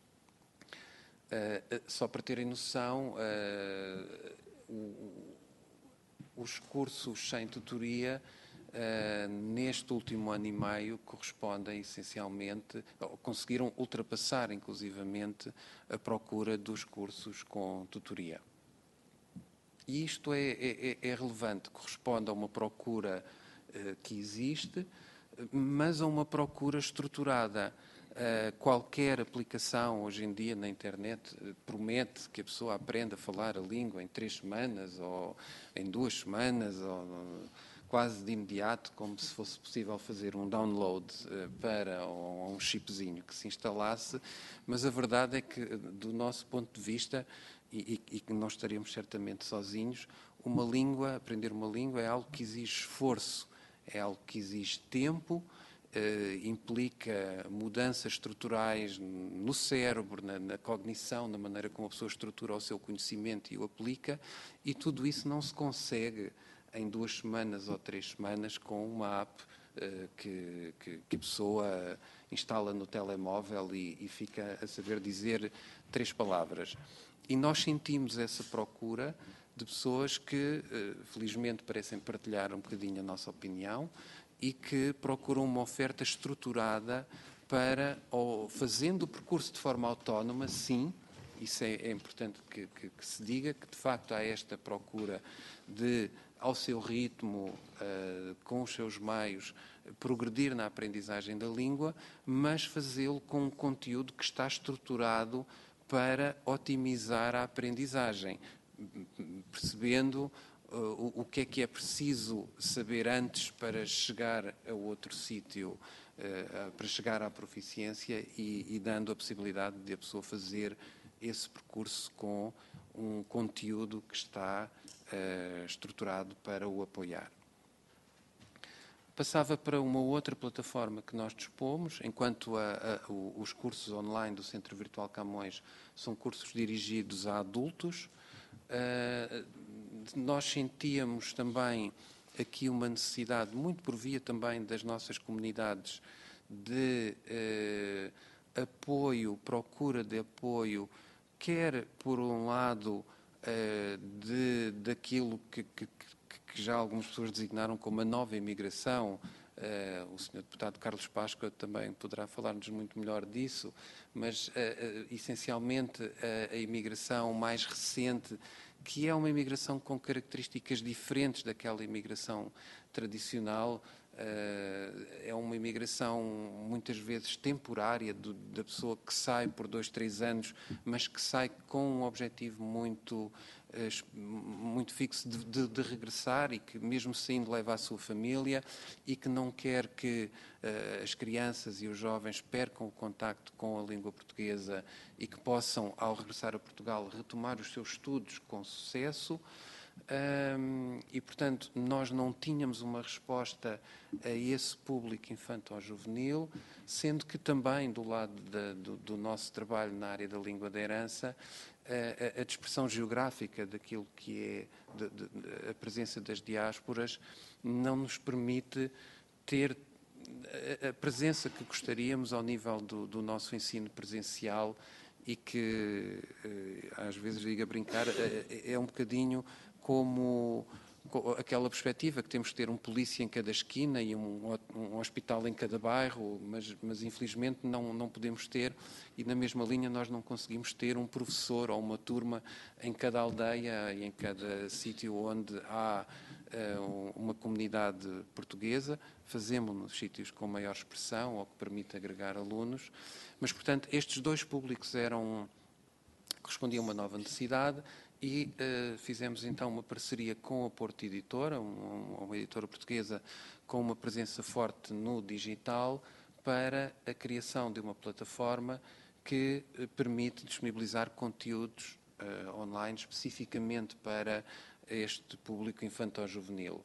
Uh, só para terem noção, uh, o, os cursos sem tutoria, uh, neste último ano e meio, correspondem essencialmente, ou conseguiram ultrapassar inclusivamente a procura dos cursos com tutoria. E isto é, é, é relevante, corresponde a uma procura uh, que existe, mas a uma procura estruturada. Uh, qualquer aplicação hoje em dia na internet uh, promete que a pessoa aprenda a falar a língua em três semanas ou em duas semanas ou uh, quase de imediato, como se fosse possível fazer um download uh, para um, um chipzinho que se instalasse, mas a verdade é que, do nosso ponto de vista, e, e, e que não estaríamos certamente sozinhos, uma língua, aprender uma língua é algo que exige esforço, é algo que exige tempo, Uh, implica mudanças estruturais no cérebro, na, na cognição, na maneira como a pessoa estrutura o seu conhecimento e o aplica, e tudo isso não se consegue em duas semanas ou três semanas com uma app uh, que, que, que a pessoa instala no telemóvel e, e fica a saber dizer três palavras. E nós sentimos essa procura de pessoas que, uh, felizmente, parecem partilhar um bocadinho a nossa opinião, e que procuram uma oferta estruturada para, ou fazendo o percurso de forma autónoma, sim, isso é, é importante que, que, que se diga, que de facto há esta procura de, ao seu ritmo, uh, com os seus meios, progredir na aprendizagem da língua, mas fazê-lo com um conteúdo que está estruturado para otimizar a aprendizagem, percebendo uh, o, o que é que é preciso saber antes para chegar a outro sítio, uh, para chegar à proficiência e, e dando a possibilidade de a pessoa fazer esse percurso com um conteúdo que está uh, estruturado para o apoiar. Passava para uma outra plataforma que nós dispomos, enquanto a, a, os cursos online do Centro Virtual Camões são cursos dirigidos a adultos. Uh, nós sentíamos também aqui uma necessidade, muito por via também das nossas comunidades, de uh, apoio, procura de apoio, quer por um lado uh, de, daquilo que, que, que já algumas pessoas designaram como a nova imigração. Uh, o senhor Deputado Carlos Páscoa também poderá falar-nos muito melhor disso, mas uh, uh, essencialmente uh, a imigração mais recente, que é uma imigração com características diferentes daquela imigração tradicional, uh, é uma imigração muitas vezes temporária do, da pessoa que sai por dois, três anos, mas que sai com um objetivo muito muito fixo de, de, de regressar e que mesmo saindo leva a sua família e que não quer que uh, as crianças e os jovens percam o contacto com a língua portuguesa e que possam, ao regressar a Portugal, retomar os seus estudos com sucesso. Um, e, portanto, nós não tínhamos uma resposta a esse público infanto-juvenil, sendo que também, do lado da, do, do nosso trabalho na área da língua da herança, a, a dispersão geográfica daquilo que é de, de, a presença das diásporas não nos permite ter a, a presença que gostaríamos ao nível do, do nosso ensino presencial e que, às vezes, digo a brincar, é, é um bocadinho como aquela perspectiva que temos que ter um polícia em cada esquina e um, um hospital em cada bairro, mas, mas infelizmente não, não podemos ter, e na mesma linha nós não conseguimos ter um professor ou uma turma em cada aldeia e em cada sítio onde há uh, uma comunidade portuguesa. Fazemos nos sítios com maior expressão ou que permite agregar alunos, mas, portanto, estes dois públicos eram, correspondiam a uma nova necessidade. E uh, fizemos então uma parceria com a Porto Editora, um, uma editora portuguesa com uma presença forte no digital, para a criação de uma plataforma que uh, permite disponibilizar conteúdos uh, online especificamente para este público infanto-juvenil.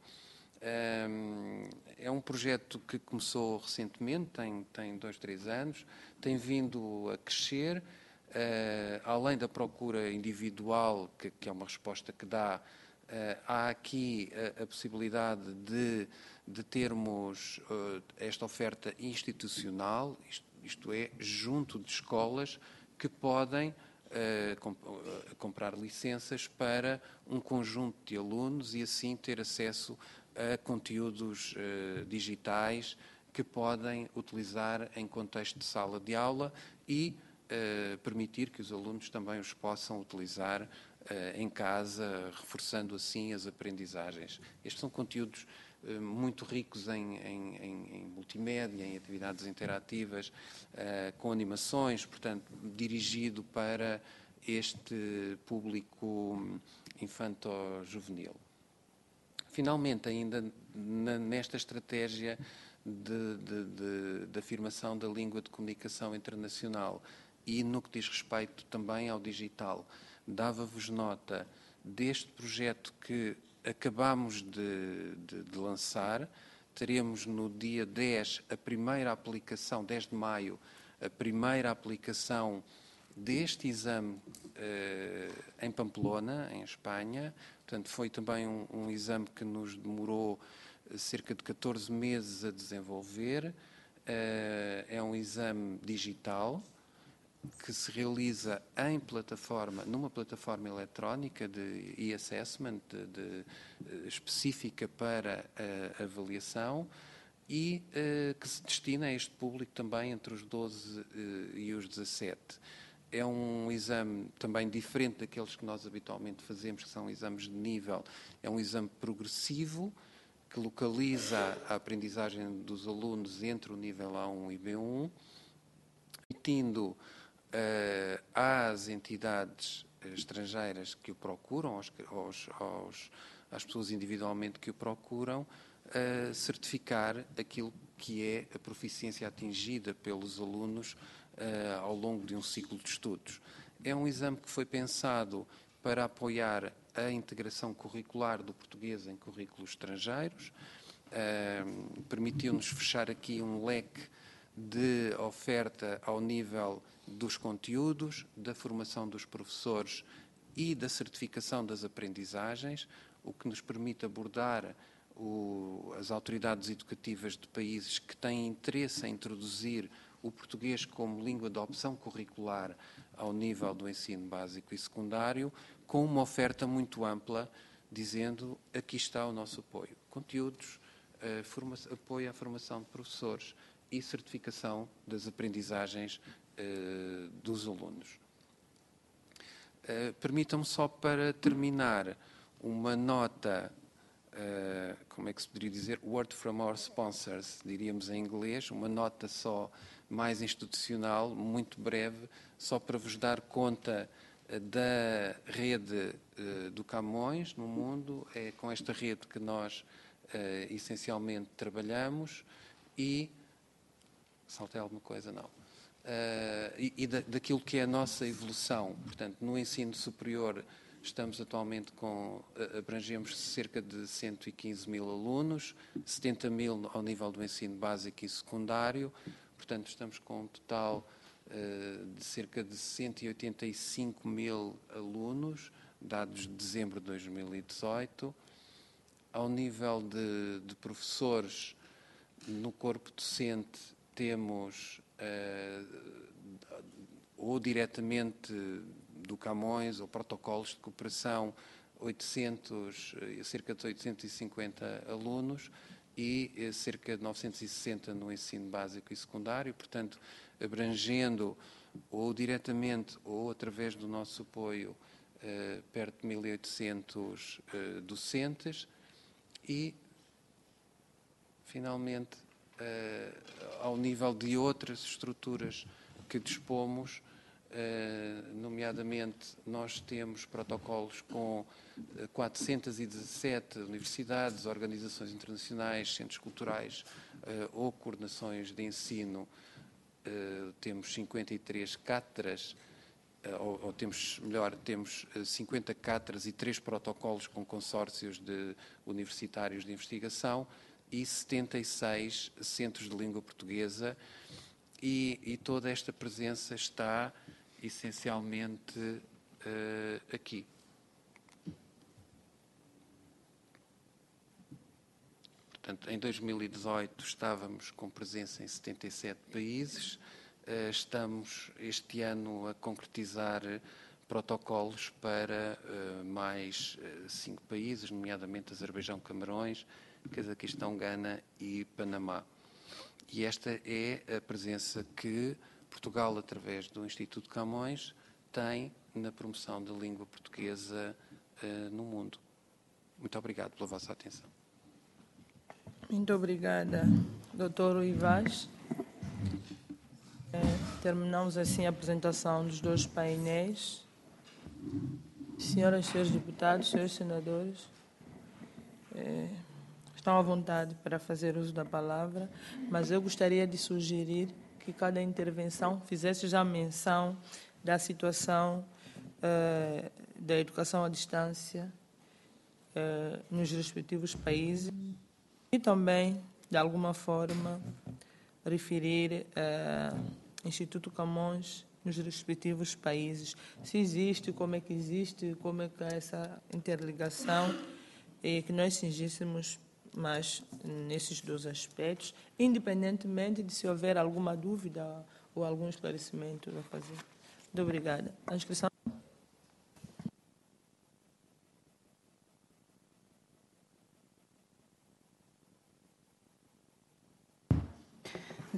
Um, é um projeto que começou recentemente, tem, tem dois, três anos, tem vindo a crescer. Uh, além da procura individual, que, que é uma resposta que dá, uh, há aqui a, a possibilidade de, de termos uh, esta oferta institucional, isto, isto é, junto de escolas que podem uh, comp uh, comprar licenças para um conjunto de alunos e assim ter acesso a conteúdos uh, digitais que podem utilizar em contexto de sala de aula e Uh, permitir que os alunos também os possam utilizar uh, em casa, reforçando assim as aprendizagens. Estes são conteúdos uh, muito ricos em, em, em, em multimédia, em atividades interativas, uh, com animações, portanto, dirigido para este público infanto-juvenil. Finalmente, ainda na, nesta estratégia de, de, de, de afirmação da língua de comunicação internacional, e no que diz respeito também ao digital, dava-vos nota deste projeto que acabamos de, de, de lançar. Teremos no dia dez a primeira aplicação, dez de maio, a primeira aplicação deste exame eh, em Pamplona, em Espanha. Portanto, foi também um, um exame que nos demorou cerca de catorze meses a desenvolver. Eh, é um exame digital que se realiza em plataforma, numa plataforma eletrónica de e-assessment, de, de, específica para a avaliação, e uh, que se destina a este público também entre os doze uh, e os dezassete. É um exame também diferente daqueles que nós habitualmente fazemos, que são exames de nível. É um exame progressivo, que localiza a aprendizagem dos alunos entre o nível A um e B um, permitindo uh, às entidades estrangeiras que o procuram, aos, aos, aos, às pessoas individualmente que o procuram, uh, certificar aquilo que é a proficiência atingida pelos alunos uh, ao longo de um ciclo de estudos. É um exame que foi pensado para apoiar a integração curricular do português em currículos estrangeiros, uh, permitiu-nos fechar aqui um leque de oferta ao nível dos conteúdos, da formação dos professores e da certificação das aprendizagens, o que nos permite abordar o, as autoridades educativas de países que têm interesse em introduzir o português como língua de opção curricular ao nível do ensino básico e secundário, com uma oferta muito ampla, dizendo aqui está o nosso apoio. Conteúdos, uh, forma, apoio à formação de professores e certificação das aprendizagens uh, dos alunos. Uh, Permitam-me só para terminar uma nota, uh, como é que se poderia dizer, word from our sponsors, diríamos em inglês, uma nota só mais institucional, muito breve, só para vos dar conta uh, da rede uh, do Camões no mundo. É com esta rede que nós uh, essencialmente trabalhamos e saltei alguma coisa? Não. Uh, e e da, daquilo que é a nossa evolução. Portanto, no ensino superior estamos atualmente com, abrangemos cerca de cento e quinze mil alunos, setenta mil ao nível do ensino básico e secundário. Portanto, estamos com um total uh, de cerca de cento e oitenta e cinco mil alunos, dados de dezembro de dois mil e dezoito. Ao nível de, de professores, no corpo docente, temos uh, ou diretamente do Camões ou protocolos de cooperação oitocentos, cerca de oitocentos e cinquenta alunos e uh, cerca de novecentos e sessenta no ensino básico e secundário, portanto, abrangendo ou diretamente ou através do nosso apoio uh, perto de mil e oitocentos uh, docentes e, finalmente, Uh, ao nível de outras estruturas que dispomos, uh, nomeadamente nós temos protocolos com uh, quatrocentas e dezassete universidades, organizações internacionais, centros culturais uh, ou coordenações de ensino, uh, temos cinquenta e três cátedras, uh, ou, ou temos, melhor, temos uh, cinquenta cátedras e três protocolos com consórcios de universitários de investigação, e setenta e seis centros de língua portuguesa, e, e toda esta presença está essencialmente uh, aqui. Portanto, em dois mil e dezoito estávamos com presença em setenta e sete países, uh, estamos este ano a concretizar protocolos para uh, mais uh, cinco países, nomeadamente Azerbaijão, Camarões, Cazaquistão, Gana e Panamá. E esta é a presença que Portugal, através do Instituto Camões, tem na promoção da língua portuguesa uh, no mundo. Muito obrigado pela vossa atenção. Muito obrigada, doutor Rui Vaz. É, terminamos assim a apresentação dos dois painéis. Senhoras e senhores deputados, senhores senadores, é, estão à vontade para fazer uso da palavra, mas eu gostaria de sugerir que cada intervenção fizesse já menção da situação uh, da educação à distância uh, nos respectivos países e também, de alguma forma, referir uh, Instituto Camões nos respectivos países. Se existe, como é que existe, como é que é essa interligação, e que nós cingíssemos mas nesses dois aspectos, independentemente de se houver alguma dúvida ou algum esclarecimento a fazer. Muito obrigada. A inscrição.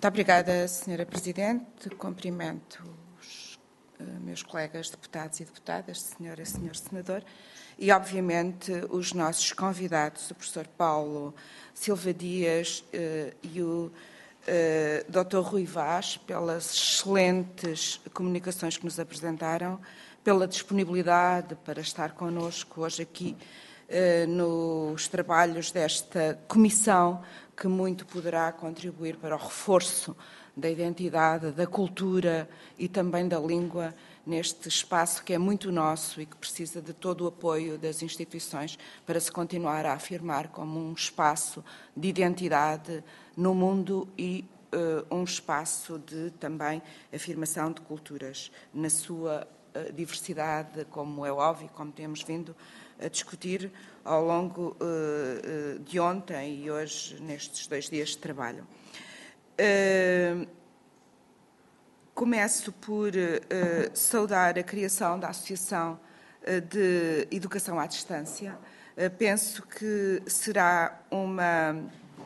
Muito obrigada, senhora Presidente. Cumprimento os uh, meus colegas deputados e deputadas, senhora e senhor Senador, e, obviamente, os nossos convidados, o professor Paulo Silva Dias uh, e o uh, doutor Rui Vaz, pelas excelentes comunicações que nos apresentaram, pela disponibilidade para estar connosco hoje aqui uh, nos trabalhos desta comissão, que muito poderá contribuir para o reforço da identidade, da cultura e também da língua neste espaço que é muito nosso e que precisa de todo o apoio das instituições para se continuar a afirmar como um espaço de identidade no mundo e uh, um espaço de também afirmação de culturas na sua uh, diversidade, como é óbvio, como temos vindo a discutir ao longo uh, de ontem e hoje, nestes dois dias de trabalho. Uh, começo por uh, saudar a criação da Associação de Educação à Distância. Uh, penso que será uma...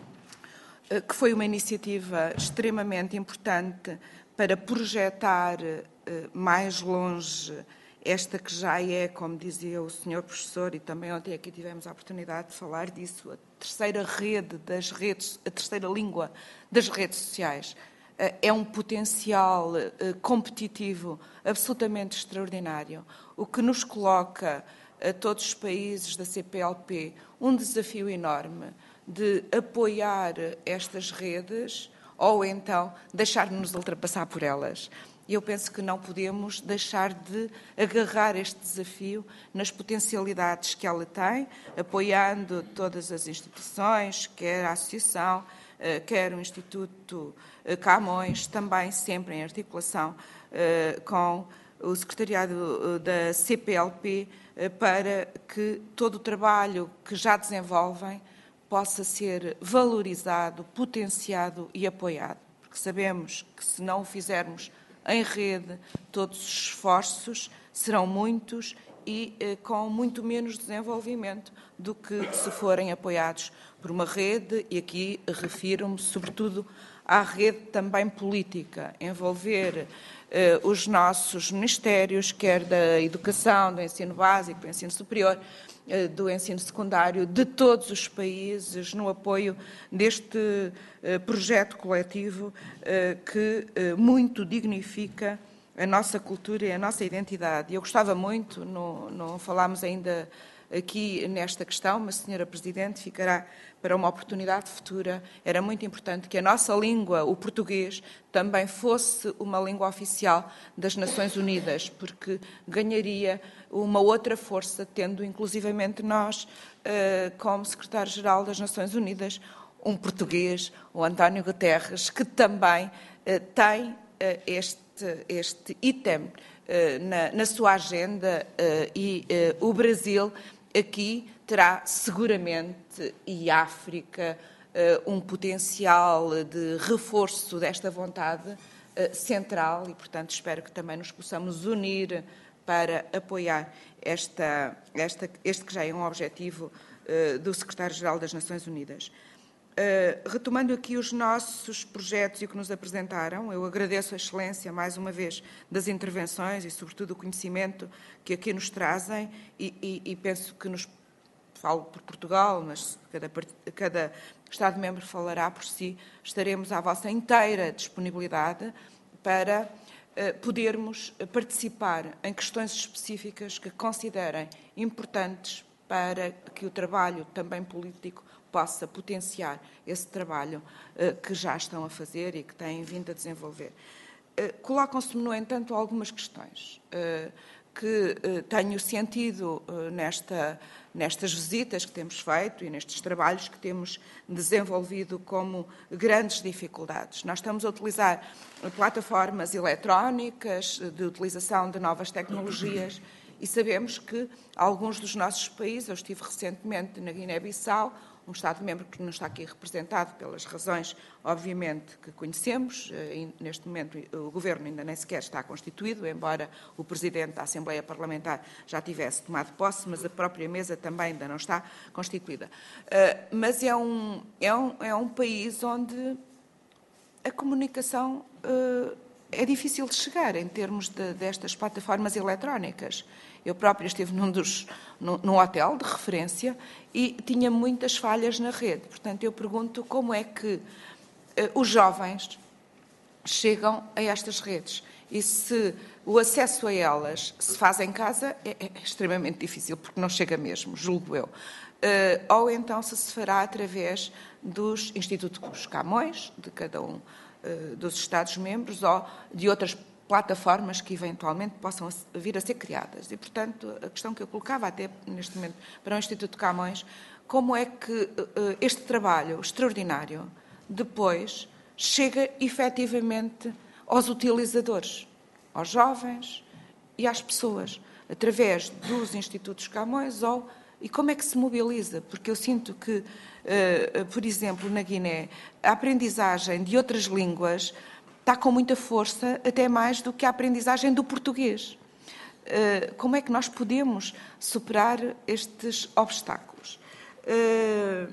Uh, que foi uma iniciativa extremamente importante para projetar uh, mais longe esta que já é, como dizia o senhor professor, e também ontem aqui tivemos a oportunidade de falar disso, a terceira rede das redes, a terceira língua das redes sociais. É um potencial competitivo absolutamente extraordinário, o que nos coloca a todos os países da C P L P um desafio enorme de apoiar estas redes ou então deixar-nos ultrapassar por elas. E eu penso que não podemos deixar de agarrar este desafio nas potencialidades que ela tem, apoiando todas as instituições, quer a Associação, quer o Instituto Camões, também sempre em articulação com o Secretariado da C P L P, para que todo o trabalho que já desenvolvem possa ser valorizado, potenciado e apoiado. Porque sabemos que se não o fizermos em rede, todos os esforços serão muitos e eh, com muito menos desenvolvimento do que se forem apoiados por uma rede, e aqui refiro-me sobretudo à rede também política, envolver eh, os nossos ministérios, quer da educação, do ensino básico, do ensino superior, eh, do ensino secundário, de todos os países, no apoio deste eh, projeto coletivo eh, que eh, muito dignifica a nossa cultura e a nossa identidade. Eu gostava muito, não, não falámos ainda aqui nesta questão, mas, senhora Presidente, ficará para uma oportunidade futura. Era muito importante que a nossa língua, o português, também fosse uma língua oficial das Nações Unidas, porque ganharia uma outra força, tendo inclusivamente nós, como Secretário-Geral das Nações Unidas, um português, o António Guterres, que também tem este, este item na, na sua agenda, e o Brasil aqui terá seguramente, e a África, um potencial de reforço desta vontade central e, portanto, espero que também nos possamos unir para apoiar esta, esta, este que já é um objetivo do Secretário-Geral das Nações Unidas. Uh, retomando aqui os nossos projetos e o que nos apresentaram, eu agradeço a excelência, mais uma vez, das intervenções e, sobretudo, o conhecimento que aqui nos trazem e, e, e penso que nos, falo por Portugal, mas cada, cada Estado-membro falará por si, estaremos à vossa inteira disponibilidade para uh, podermos participar em questões específicas que considerem importantes para que o trabalho também político possa potenciar esse trabalho uh, que já estão a fazer e que têm vindo a desenvolver. Uh, Colocam-se, no entanto, algumas questões uh, que uh, tenho sentido uh, nesta, nestas visitas que temos feito e nestes trabalhos que temos desenvolvido como grandes dificuldades. Nós estamos a utilizar plataformas eletrónicas de utilização de novas tecnologias e sabemos que alguns dos nossos países, eu estive recentemente na Guiné-Bissau, um Estado-membro que não está aqui representado pelas razões, obviamente, que conhecemos. Neste momento, o Governo ainda nem sequer está constituído, embora o Presidente da Assembleia Parlamentar já tivesse tomado posse, mas a própria mesa também ainda não está constituída. Mas é um, é um, é um país onde a comunicação uh, é difícil de chegar em termos de, destas plataformas eletrónicas. Eu própria estive num, dos, num, num hotel de referência e tinha muitas falhas na rede. Portanto, eu pergunto como é que uh, os jovens chegam a estas redes e se o acesso a elas se faz em casa é, é extremamente difícil, porque não chega mesmo, julgo eu. Uh, ou então se se fará através dos Institutos Camões, de cada um uh, dos Estados-membros, ou de outras plataformas que eventualmente possam vir a ser criadas. E, portanto, a questão que eu colocava até neste momento para o Instituto Camões, como é que uh, este trabalho extraordinário depois chega efetivamente aos utilizadores, aos jovens e às pessoas, através dos Institutos Camões ou e como é que se mobiliza? Porque eu sinto que, uh, por exemplo, na Guiné, a aprendizagem de outras línguas está com muita força, até mais do que a aprendizagem do português. Uh, como é que nós podemos superar estes obstáculos? Uh,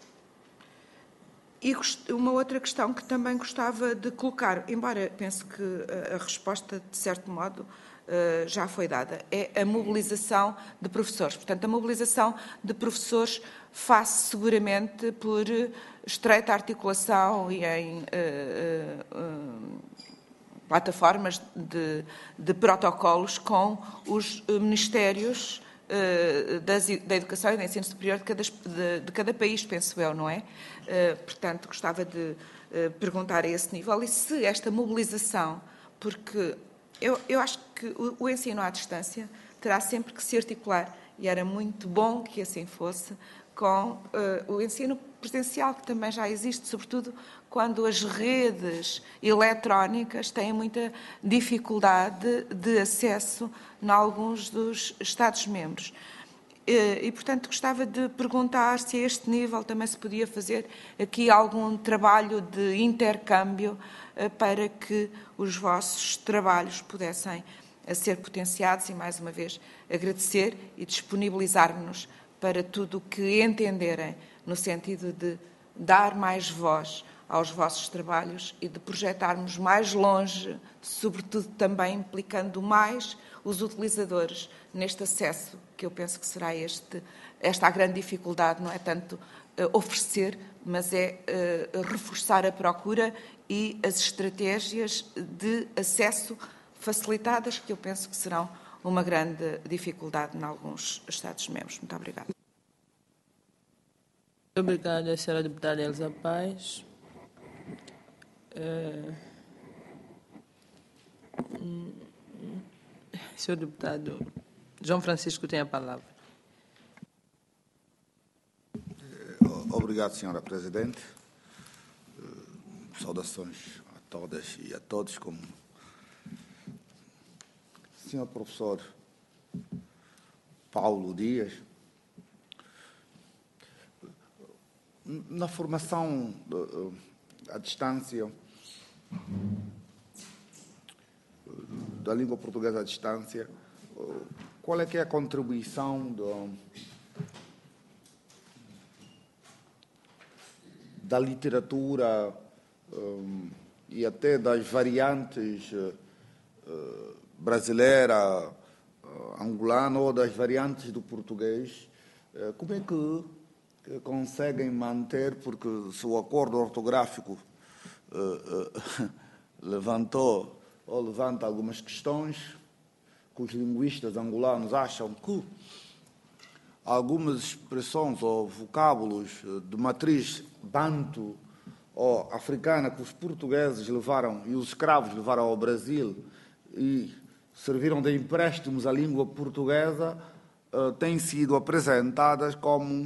e uma outra questão que também gostava de colocar, embora penso que a resposta, de certo modo, Uh, já foi dada, é a mobilização de professores. Portanto, a mobilização de professores faz-se seguramente por estreita articulação e em uh, uh, uh, plataformas de, de protocolos com os ministérios uh, das, da educação e do ensino superior de cada, de, de cada país, penso eu, não é? Uh, portanto, gostava de uh, perguntar a esse nível e se esta mobilização, porque Eu, eu acho que o, o ensino à distância terá sempre que se articular, e era muito bom que assim fosse, com uh, o ensino presencial, que também já existe, sobretudo quando as redes eletrónicas têm muita dificuldade de acesso em alguns dos Estados-membros. E, portanto, gostava de perguntar se a este nível também se podia fazer aqui algum trabalho de intercâmbio para que os vossos trabalhos pudessem ser potenciados e, mais uma vez, agradecer e disponibilizar-nos para tudo o que entenderem no sentido de dar mais voz aos vossos trabalhos e de projetarmos mais longe, sobretudo também implicando mais os utilizadores neste acesso, que eu penso que será este, esta a grande dificuldade, não é tanto uh, oferecer, mas é uh, reforçar a procura e as estratégias de acesso facilitadas, que eu penso que serão uma grande dificuldade em alguns Estados-membros. Muito obrigada. Muito obrigada, senhora deputada Elsa Paz. Uh, senhor deputado João Francisco tem a palavra. Obrigado, senhora Presidente. Saudações a todas e a todos. Como senhor professor Paulo Dias, na formação à distância da língua portuguesa à distância, qual é que é a contribuição do, da literatura um, e até das variantes uh, brasileira, uh, angolana ou das variantes do português? Uh, como é que, que conseguem manter, porque se o acordo ortográfico uh, uh, levantou ou levanta algumas questões que os linguistas angolanos acham que algumas expressões ou vocábulos de matriz banto ou africana que os portugueses levaram e os escravos levaram ao Brasil e serviram de empréstimos à língua portuguesa, uh, têm sido apresentadas como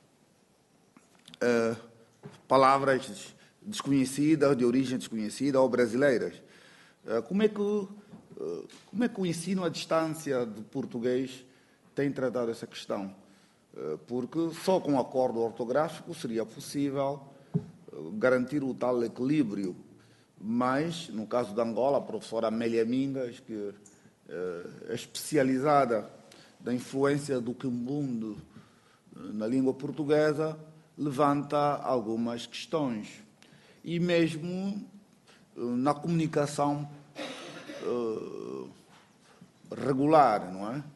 uh, palavras desconhecidas, de origem desconhecida ou brasileiras. Uh, como é que Como é que o ensino à distância de português tem tratado essa questão? Porque só com um acordo ortográfico seria possível garantir o tal equilíbrio. Mas, no caso de Angola, a professora Amélia Mingas, que é especializada da influência do quimbundo na língua portuguesa, levanta algumas questões. E mesmo na comunicação uh, regular, não é?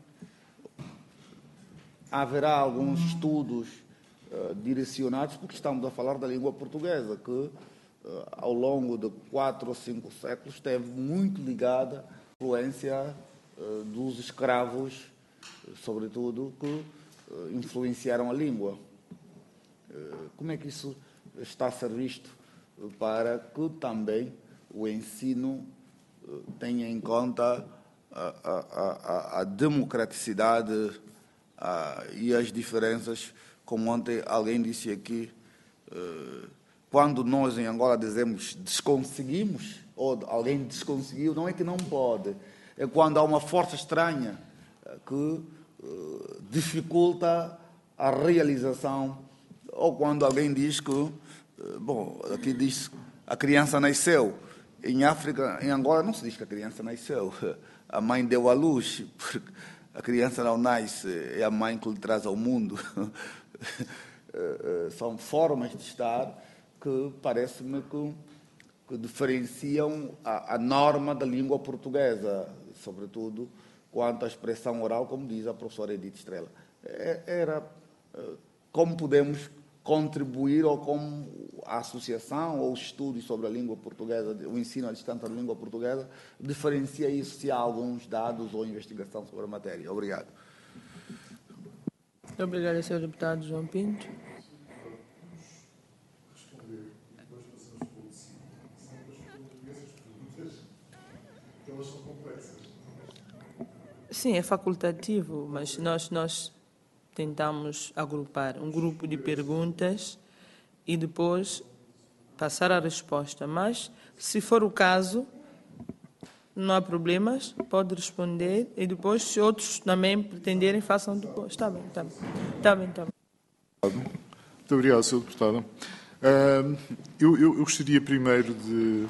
Haverá alguns estudos uh, direcionados, porque estamos a falar da língua portuguesa, que uh, ao longo de quatro ou cinco séculos esteve muito ligada à influência uh, dos escravos, sobretudo, que uh, influenciaram a língua. Uh, como é que isso está a ser visto para que também o ensino uh, tenha em conta a, a, a, a democraticidade uh, e as diferenças, como ontem alguém disse aqui, uh, quando nós em Angola dizemos desconseguimos, ou alguém desconseguiu, não é que não pode, é quando há uma força estranha que uh, dificulta a realização, ou quando alguém diz que, uh, bom, aqui diz a criança nasceu. Em África, em Angola, não se diz que a criança nasceu. A mãe deu à luz, porque a criança não nasce, é a mãe que lhe traz ao mundo. São formas de estar que parece-me que, que diferenciam a, a norma da língua portuguesa, sobretudo quanto à expressão oral, como diz a professora Edith Estrela. Era como podemos contribuir, ou como a associação ou os estudos sobre a língua portuguesa, o ensino à distância da língua portuguesa, diferencia isso, se há alguns dados ou investigação sobre a matéria. Obrigado. Obrigado, senhor deputado João Pinto. Sim, é facultativo, mas nós, nós tentamos agrupar um grupo de perguntas e depois passar a resposta. Mas, se for o caso, não há problemas, pode responder e depois, se outros também pretenderem, façam depois. Está bem, está bem. Está bem, está bem. Muito obrigado, senhor Deputado. Uh, eu, eu, eu gostaria primeiro de,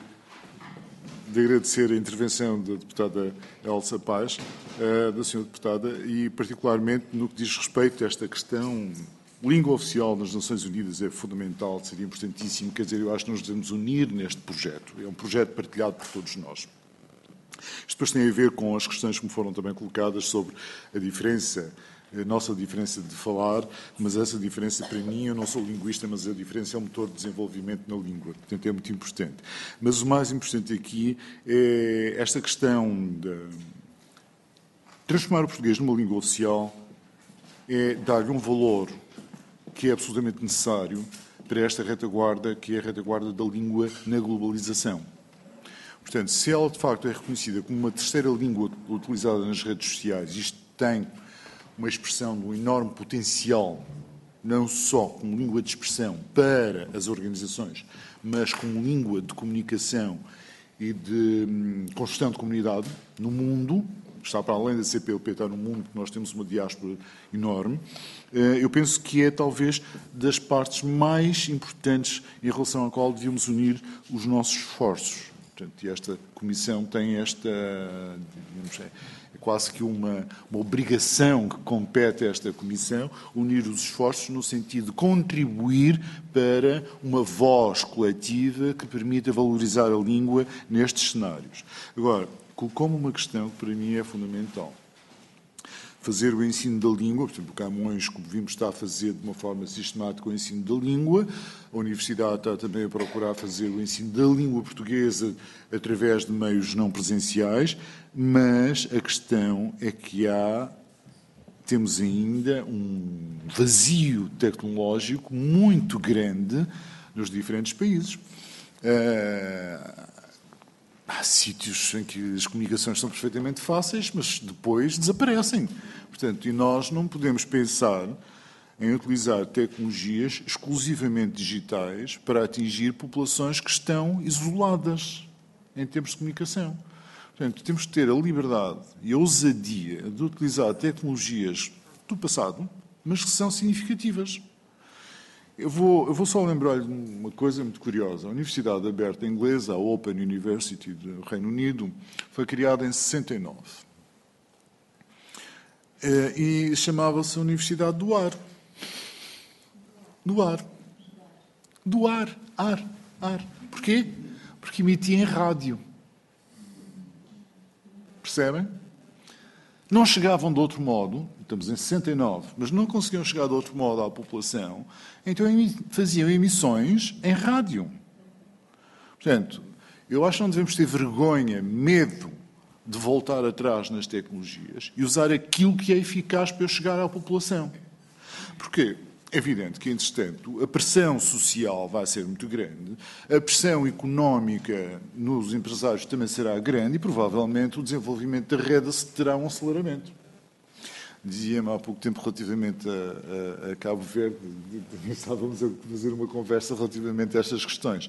de agradecer a intervenção da deputada Elsa Paz, uh, da senhora deputada, e particularmente no que diz respeito a esta questão. Língua oficial nas Nações Unidas é fundamental, seria importantíssimo. Quer dizer, eu acho que nos devemos unir neste projeto. É um projeto partilhado por todos nós. Isto depois tem a ver com as questões que me foram também colocadas sobre a diferença, a nossa diferença de falar, mas essa diferença, para mim, eu não sou linguista, mas a diferença é um motor de desenvolvimento na língua, portanto é muito importante. Mas o mais importante aqui é esta questão de transformar o português numa língua oficial, é dar-lhe um valor que é absolutamente necessário para esta retaguarda, que é a retaguarda da língua na globalização. Portanto, se ela de facto é reconhecida como uma terceira língua utilizada nas redes sociais, isto tem uma expressão de um enorme potencial, não só como língua de expressão para as organizações, mas como língua de comunicação e de hum, construção de comunidade no mundo, está para além da C P L P, está no mundo, que nós temos uma diáspora enorme. Eu penso que é talvez das partes mais importantes em relação à qual devíamos unir os nossos esforços. Portanto, e esta Comissão tem esta, digamos, é quase que uma, uma obrigação que compete a esta Comissão, unir os esforços no sentido de contribuir para uma voz coletiva que permita valorizar a língua nestes cenários. Agora, colocou-me uma questão que para mim é fundamental. Fazer o ensino da língua, por exemplo, o Camões, como vimos, está a fazer de uma forma sistemática o ensino da língua, a Universidade está também a procurar fazer o ensino da língua portuguesa através de meios não presenciais, mas a questão é que há, temos ainda um vazio tecnológico muito grande nos diferentes países. Uh, Há sítios em que as comunicações são perfeitamente fáceis, mas depois desaparecem. Portanto, e nós não podemos pensar em utilizar tecnologias exclusivamente digitais para atingir populações que estão isoladas em termos de comunicação. Portanto, temos que ter a liberdade e a ousadia de utilizar tecnologias do passado, mas que são significativas. Eu vou, eu vou só lembrar-lhe uma coisa muito curiosa. A Universidade Aberta Inglesa, a Open University do Reino Unido, foi criada em sessenta e nove. E chamava-se Universidade do Ar. Do ar. Do ar. Ar. Ar. Porquê? Porque emitia em rádio. Percebem? Não chegavam de outro modo, estamos em sessenta e nove, mas não conseguiam chegar de outro modo à população, então faziam emissões em rádio. Portanto, eu acho que não devemos ter vergonha, medo de voltar atrás nas tecnologias e usar aquilo que é eficaz para eu chegar à população. Porque é evidente que, entretanto, a pressão social vai ser muito grande, a pressão económica nos empresários também será grande e, provavelmente, o desenvolvimento da rede terá um aceleramento. Dizia-me há pouco tempo, relativamente a, a, a Cabo Verde, estávamos a fazer uma conversa relativamente a estas questões.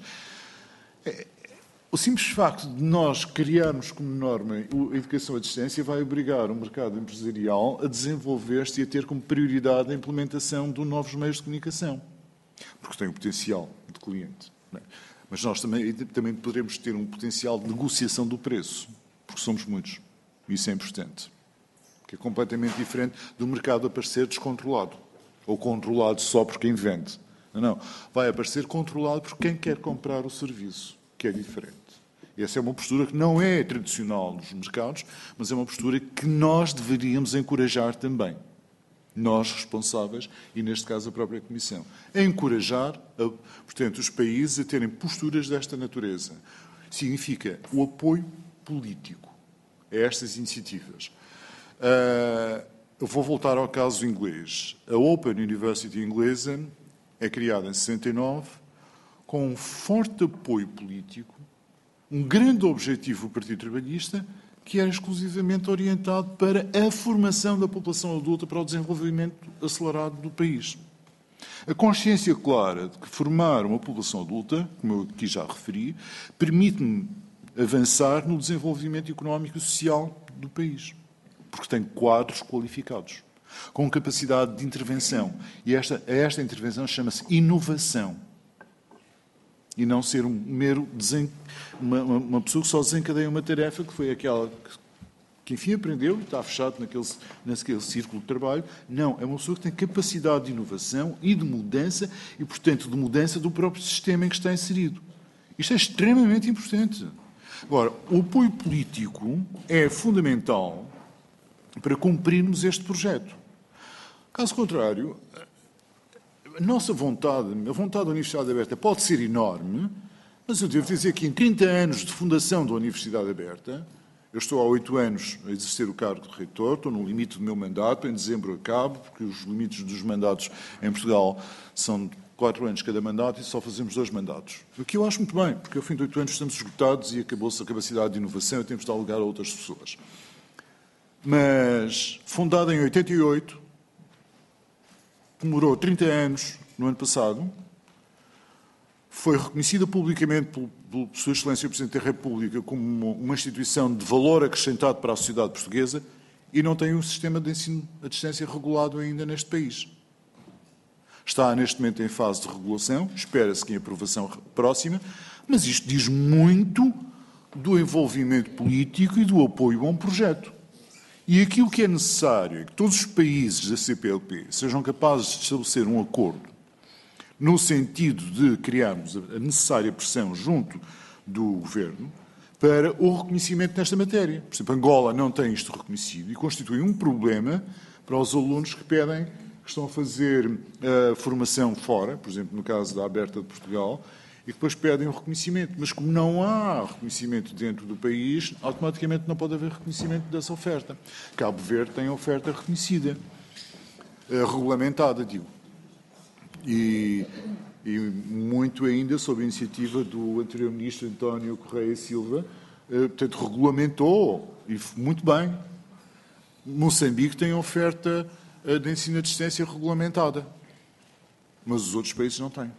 É, o simples facto de nós criarmos como norma a educação à distância vai obrigar o mercado empresarial a desenvolver-se e a ter como prioridade a implementação de novos meios de comunicação, porque tem um potencial de cliente. Mas nós também, também poderemos ter um potencial de negociação do preço, porque somos muitos. Isso é importante. Que é completamente diferente do mercado aparecer descontrolado, ou controlado só por quem vende. Não, não. Vai aparecer controlado por quem quer comprar o serviço, que é diferente. E essa é uma postura que não é tradicional nos mercados, mas é uma postura que nós deveríamos encorajar também. Nós, responsáveis, e neste caso a própria Comissão. A encorajar, a, portanto, os países a terem posturas desta natureza. Significa o apoio político a estas iniciativas. Uh, eu vou voltar ao caso inglês. A Open University inglesa é criada em sessenta e nove com um forte apoio político, um grande objetivo do Partido Trabalhista, que era exclusivamente orientado para a formação da população adulta para o desenvolvimento acelerado do país. A consciência clara de que formar uma população adulta, como eu aqui já referi, permite-me avançar no desenvolvimento económico e social do país, porque tem quadros qualificados, com capacidade de intervenção. E esta, esta intervenção chama-se inovação. E não ser um mero desen... uma, uma pessoa que só desencadeia uma tarefa, que foi aquela que, que enfim, aprendeu e está fechado naquele, naquele círculo de trabalho. Não, é uma pessoa que tem capacidade de inovação e de mudança, e, portanto, de mudança do próprio sistema em que está inserido. Isto é extremamente importante. Agora, o apoio político é fundamental para cumprirmos este projeto. Caso contrário, a nossa vontade, a vontade da Universidade Aberta pode ser enorme, mas eu devo dizer que em trinta anos de fundação da Universidade Aberta, eu estou há oito anos a exercer o cargo de reitor, estou no limite do meu mandato, em dezembro acabo, porque os limites dos mandatos em Portugal são de quatro anos cada mandato e só fazemos dois mandatos. O que eu acho muito bem, porque ao fim de oito anos estamos esgotados e acabou-se a capacidade de inovação e temos de dar lugar a outras pessoas. Mas, fundada em oitenta e oito, comemorou trinta anos no ano passado, foi reconhecida publicamente pelo, pelo Sua Excelência o Presidente da República como uma, uma instituição de valor acrescentado para a sociedade portuguesa e não tem um sistema de ensino à distância regulado ainda neste país. Está neste momento em fase de regulação, espera-se que em aprovação próxima, mas isto diz muito do envolvimento político e do apoio a um projeto. E aquilo que é necessário é que todos os países da C P L P sejam capazes de estabelecer um acordo no sentido de criarmos a necessária pressão junto do Governo para o reconhecimento nesta matéria. Por exemplo, Angola não tem isto reconhecido e constitui um problema para os alunos que pedem, que estão a fazer a formação fora, por exemplo, no caso da Aberta de Portugal, e que depois pedem o reconhecimento. Mas como não há reconhecimento dentro do país, automaticamente não pode haver reconhecimento dessa oferta. Cabo Verde tem a oferta reconhecida, regulamentada, digo. E, e muito ainda sob a iniciativa do anterior ministro António Correia Silva, portanto, regulamentou, e muito bem. Moçambique tem a oferta de ensino à distância regulamentada, mas os outros países não têm.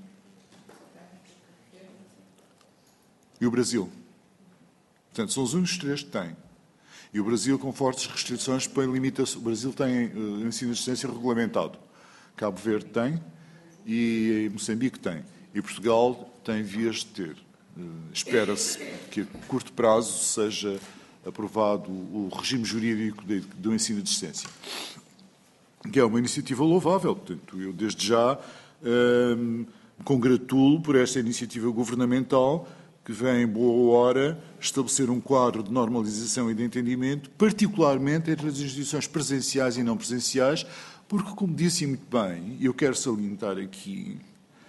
E o Brasil? Portanto, são os únicos três que têm. E o Brasil com fortes restrições para limitação. O Brasil tem uh, ensino à distância regulamentado. Cabo Verde tem e Moçambique tem. E Portugal tem vias de ter. Uh, espera-se que a curto prazo seja aprovado o regime jurídico de, do ensino à distância. Que é uma iniciativa louvável. Portanto, eu desde já uh, me congratulo por esta iniciativa governamental que vem em boa hora estabelecer um quadro de normalização e de entendimento, particularmente entre as instituições presenciais e não presenciais, porque, como disse muito bem, eu quero salientar aqui,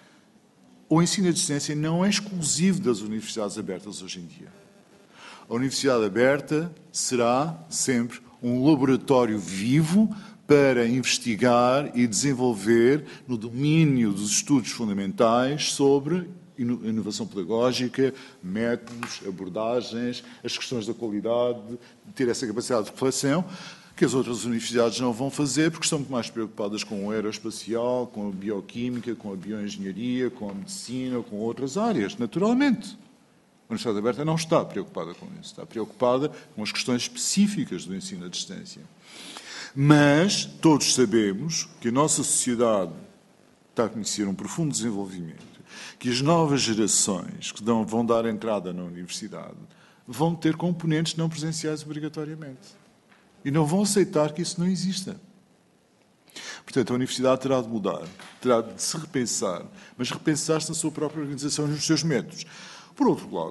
o ensino à distância não é exclusivo das universidades abertas hoje em dia. A Universidade Aberta será sempre um laboratório vivo para investigar e desenvolver no domínio dos estudos fundamentais sobre inovação pedagógica, métodos, abordagens, as questões da qualidade, ter essa capacidade de reflexão, que as outras universidades não vão fazer, porque estão muito mais preocupadas com o aeroespacial, com a bioquímica, com a bioengenharia, com a medicina, com outras áreas, naturalmente. A Universidade Aberta não está preocupada com isso, está preocupada com as questões específicas do ensino à distância. Mas todos sabemos que a nossa sociedade está a conhecer um profundo desenvolvimento, que as novas gerações que dão, vão dar entrada na universidade vão ter componentes não presenciais obrigatoriamente. E não vão aceitar que isso não exista. Portanto, a universidade terá de mudar, terá de se repensar, mas repensar-se na sua própria organização e nos seus métodos. Por outro lado,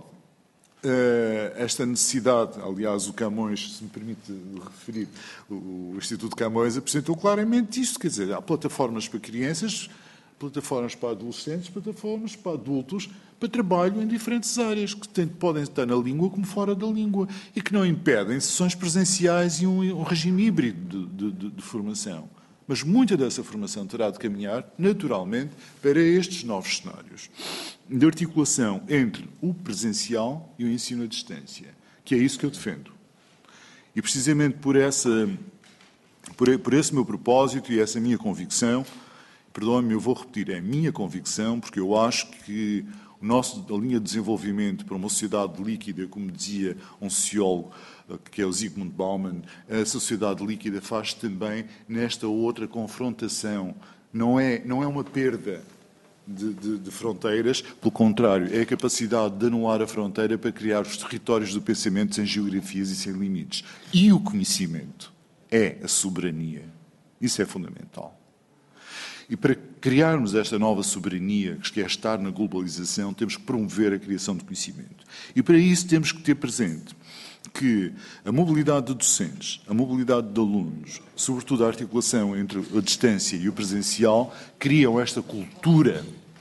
esta necessidade, aliás, o Camões, se me permite referir, o Instituto Camões apresentou claramente isto, quer dizer, há plataformas para crianças, plataformas para adolescentes, plataformas para adultos, para trabalho em diferentes áreas, que tem, podem estar na língua como fora da língua, e que não impedem sessões presenciais e um, um regime híbrido de, de, de formação. Mas muita dessa formação terá de caminhar, naturalmente, para estes novos cenários de articulação entre o presencial e o ensino à distância, que é isso que eu defendo. E precisamente por, essa, por, por esse meu propósito e essa minha convicção, perdoem-me, eu vou repetir, é a minha convicção, porque eu acho que o nosso, a linha de desenvolvimento para uma sociedade líquida, como dizia um sociólogo, que é o Zygmunt Bauman, a sociedade líquida faz também nesta outra confrontação. Não é, não é uma perda de, de, de fronteiras, pelo contrário, é a capacidade de anular a fronteira para criar os territórios do pensamento sem geografias e sem limites. E o conhecimento é a soberania. Isso é fundamental. E para criarmos esta nova soberania, que é estar na globalização, temos que promover a criação de conhecimento. E para isso temos que ter presente que a mobilidade de docentes, a mobilidade de alunos, sobretudo a articulação entre a distância e o presencial, criam esta cultura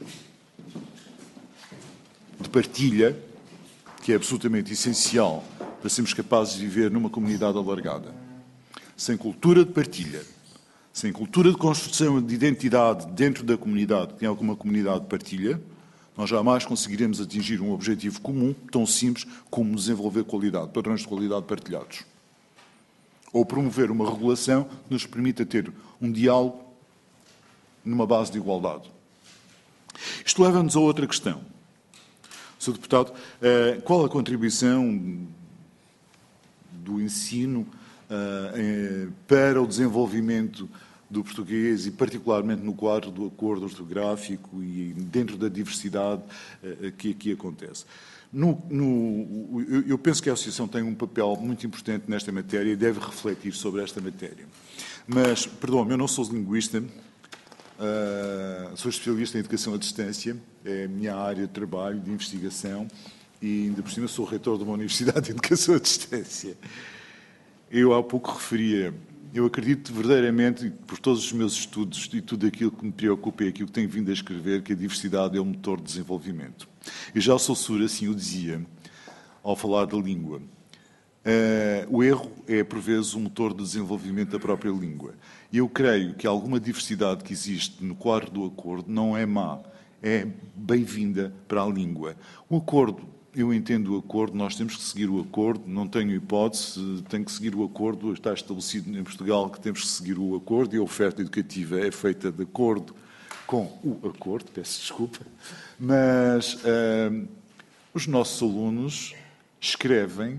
de partilha, que é absolutamente essencial para sermos capazes de viver numa comunidade alargada. Sem cultura de partilha, sem cultura de construção de identidade dentro da comunidade, que tem alguma comunidade de partilha, nós jamais conseguiremos atingir um objetivo comum, tão simples como desenvolver qualidade, padrões de qualidade partilhados. Ou promover uma regulação que nos permita ter um diálogo numa base de igualdade. Isto leva-nos a outra questão. senhor Deputado, qual a contribuição do ensino para o desenvolvimento do português e particularmente no quadro do acordo ortográfico e dentro da diversidade que aqui acontece? No, no, eu penso que a Associação tem um papel muito importante nesta matéria e deve refletir sobre esta matéria. Mas, perdão, eu não sou linguista, uh, sou especialista em educação à distância, é a minha área de trabalho, de investigação, e ainda por cima sou reitor de uma universidade de educação à distância. Eu há pouco referia, eu acredito verdadeiramente, por todos os meus estudos e tudo aquilo que me preocupa e aquilo que tenho vindo a escrever, que a diversidade é o motor de desenvolvimento. E já Saussure assim o dizia, ao falar da língua. Uh, o erro é, por vezes, o motor de desenvolvimento da própria língua. E eu creio que alguma diversidade que existe no quadro do acordo não é má, é bem-vinda para a língua. O acordo, eu entendo o acordo, nós temos que seguir o acordo, não tenho hipótese, tenho que seguir o acordo, está estabelecido em Portugal que temos que seguir o acordo e a oferta educativa é feita de acordo com o acordo, peço desculpa, mas uh, os nossos alunos escrevem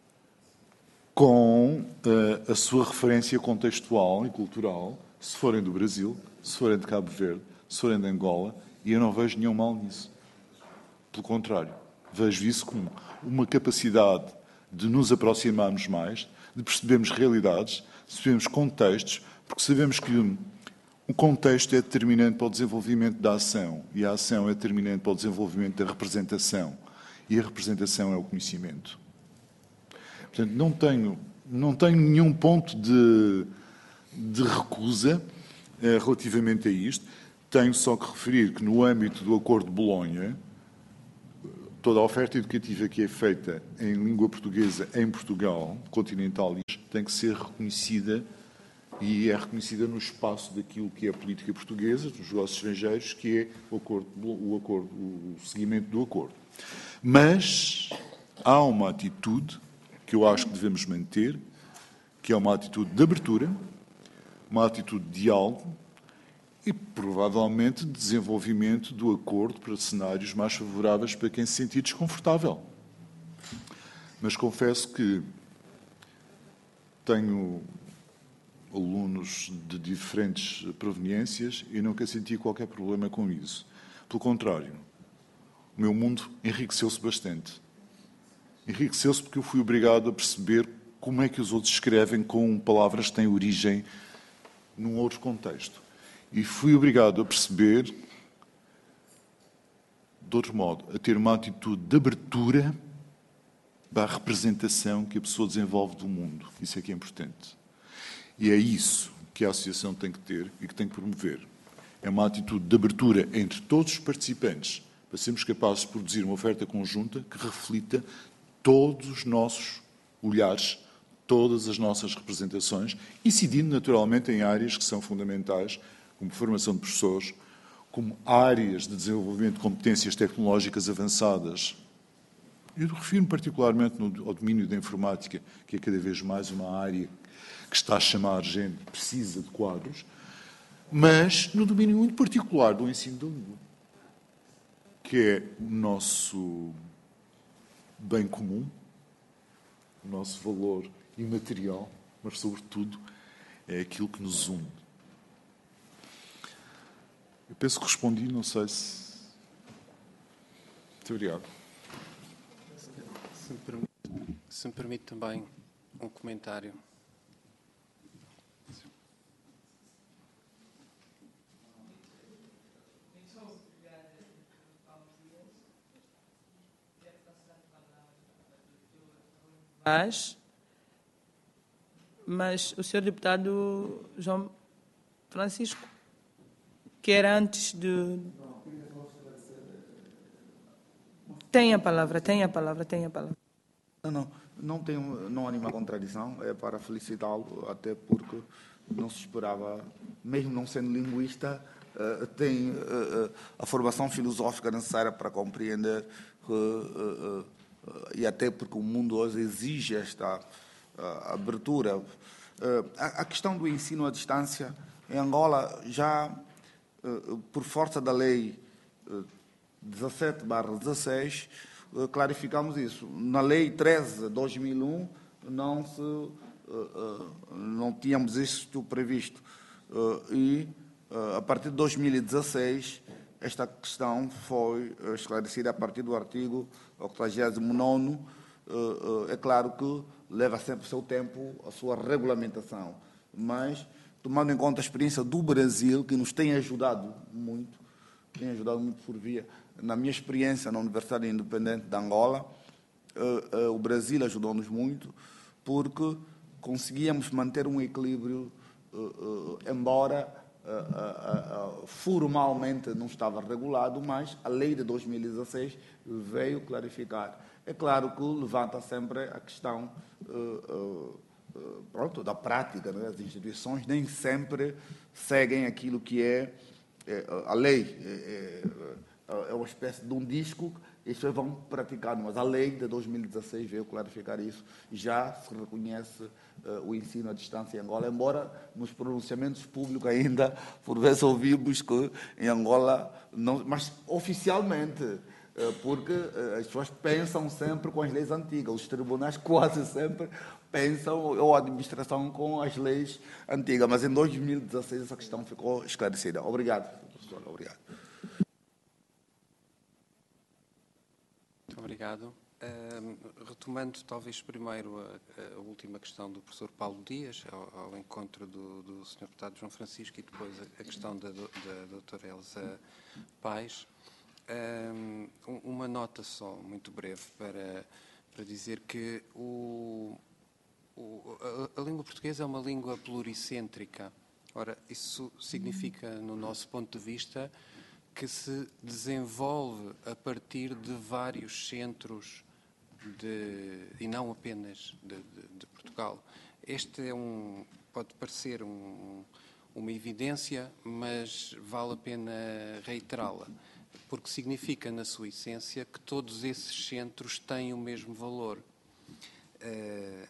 com uh, a sua referência contextual e cultural, se forem do Brasil, se forem de Cabo Verde, se forem de Angola, e eu não vejo nenhum mal nisso. Pelo contrário, vejo isso como uma capacidade de nos aproximarmos mais, de percebermos realidades, de percebermos contextos, porque sabemos que o contexto é determinante para o desenvolvimento da ação, e a ação é determinante para o desenvolvimento da representação. e a representação é o conhecimento. Portanto, não tenho, não tenho nenhum ponto de, de recusa eh, relativamente a isto. Tenho só que referir que, no âmbito do Acordo de Bolonha, toda a oferta educativa que é feita em língua portuguesa em Portugal, continental, tem que ser reconhecida e é reconhecida no espaço daquilo que é a política portuguesa, dos negócios estrangeiros, que é o, acordo, o, acordo, o seguimento do acordo. Mas há uma atitude que eu acho que devemos manter, que é uma atitude de abertura, uma atitude de diálogo e, provavelmente, de desenvolvimento do acordo para cenários mais favoráveis para quem se sentir desconfortável. Mas confesso que tenho alunos de diferentes proveniências e nunca senti qualquer problema com isso. Pelo contrário, o meu mundo enriqueceu-se bastante. Enriqueceu-se porque eu fui obrigado a perceber como é que os outros escrevem com palavras que têm origem num outro contexto. E fui obrigado a perceber, de outro modo, a ter uma atitude de abertura para a representação que a pessoa desenvolve do mundo. Isso é que é importante. E é isso que a associação tem que ter e que tem que promover. É uma atitude de abertura entre todos os participantes para sermos capazes de produzir uma oferta conjunta que reflita todos os nossos olhares, todas as nossas representações, incidindo naturalmente em áreas que são fundamentais, como formação de professores, como áreas de desenvolvimento de competências tecnológicas avançadas. Eu refiro-me particularmente ao domínio da informática, que é cada vez mais uma área que está a chamar gente que precisa de quadros, mas no domínio muito particular do ensino da língua, que é o nosso bem comum, o nosso valor imaterial, mas, sobretudo, é aquilo que nos une. Eu penso que respondi, não sei se... Muito obrigado. Se me permite, se me permite também um comentário. Mas, mas o senhor deputado João Francisco, que era antes de... Tem a palavra, tem a palavra, tem a palavra. Não, não, não, tem, não há nenhuma contradição, é para felicitá-lo, até porque não se esperava, mesmo não sendo linguista, uh, tem uh, a formação filosófica necessária para compreender que, uh, uh, e até porque o mundo hoje exige esta uh, abertura. Uh, a, a questão do ensino à distância, em Angola, já uh, por força da lei uh, dezassete barra dezasseis, clarificamos isso. Na Lei treze de dois mil e um não, se, não tínhamos isto previsto. E, a partir de dois mil e dezasseis, esta questão foi esclarecida a partir do artigo octogésimo nono. É claro que leva sempre o seu tempo a sua regulamentação, mas, tomando em conta a experiência do Brasil, que nos tem ajudado muito, tem ajudado muito por via... Na minha experiência na Universidade Independente de Angola, uh, uh, o Brasil ajudou-nos muito porque conseguíamos manter um equilíbrio, uh, uh, embora uh, uh, uh, formalmente não estava regulado, mas a lei de dois mil e dezasseis veio clarificar. É claro que levanta sempre a questão uh, uh, uh, pronto, da prática, né? As instituições nem sempre seguem aquilo que é, é a lei. É, é, é uma espécie de um disco, e as pessoas vão praticando, mas a lei de dois mil e dezasseis veio clarificar isso, e já se reconhece uh, o ensino à distância em Angola, embora nos pronunciamentos públicos ainda, por vezes ouvimos que em Angola, não, mas oficialmente, uh, porque uh, as pessoas pensam sempre com as leis antigas, os tribunais quase sempre pensam, ou a administração, com as leis antigas, mas em dois mil e dezasseis essa questão ficou esclarecida. Obrigado, professor, obrigado. Obrigado. Uh, retomando talvez primeiro a, a última questão do professor Paulo Dias, ao, ao encontro do, do senhor deputado João Francisco, e depois a, a questão da, da doutora Elsa Paes. Um, uma nota só, muito breve, para, para dizer que o, o, a, a língua portuguesa é uma língua pluricêntrica. Ora, isso significa, no nosso ponto de vista, que se desenvolve a partir de vários centros de, e não apenas de, de, de Portugal. Este é um, pode parecer um, uma evidência, mas vale a pena reiterá-la, porque significa, na sua essência, que todos esses centros têm o mesmo valor. Uh,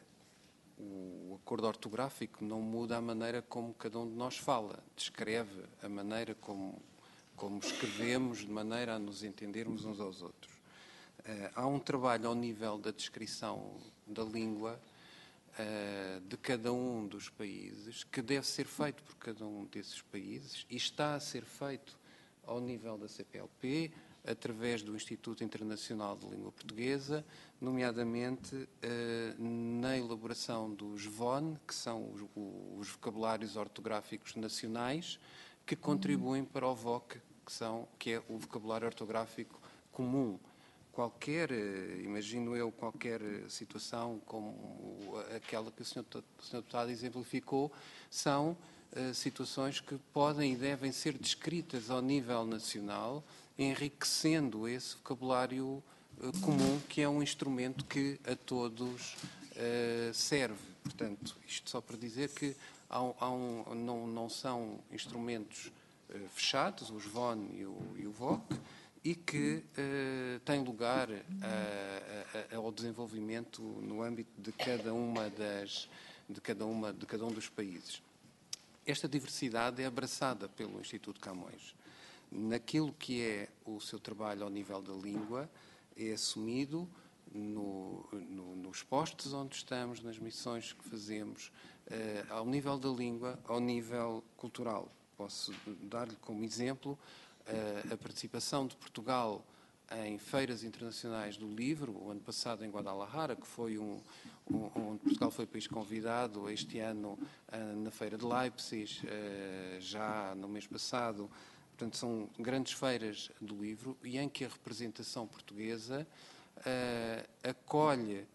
o acordo ortográfico não muda a maneira como cada um de nós fala, descreve a maneira como, como escrevemos, de maneira a nos entendermos uns aos outros. Uh, há um trabalho ao nível da descrição da língua uh, de cada um dos países que deve ser feito por cada um desses países e está a ser feito ao nível da C P L P, através do Instituto Internacional de Língua Portuguesa, nomeadamente eh, na elaboração dos V O N, que são os, os vocabulários ortográficos nacionais, que contribuem para o V O C, que, são, que é o vocabulário ortográfico comum. Qualquer, imagino eu, qualquer situação como aquela que o senhor, o senhor Deputado exemplificou, são uh, situações que podem e devem ser descritas ao nível nacional, enriquecendo esse vocabulário uh, comum, que é um instrumento que a todos uh, serve. Portanto, isto só para dizer que há um, há um, não, não são instrumentos uh, fechados, os V O N e o, e o V O C, e que uh, têm lugar a, a, ao desenvolvimento no âmbito de cada uma das, de cada uma, de cada um dos países. Esta diversidade é abraçada pelo Instituto Camões. Naquilo que é o seu trabalho ao nível da língua, é assumido no, no, nos postos onde estamos, nas missões que fazemos, uh, ao nível da língua, ao nível cultural. Posso dar-lhe como exemplo uh, a participação de Portugal em feiras internacionais do livro, o ano passado em Guadalajara, que foi um, um, onde Portugal foi país convidado, este ano uh, na feira de Leipzig, uh, já no mês passado. Portanto, são grandes feiras do livro e em que a representação portuguesa uh, acolhe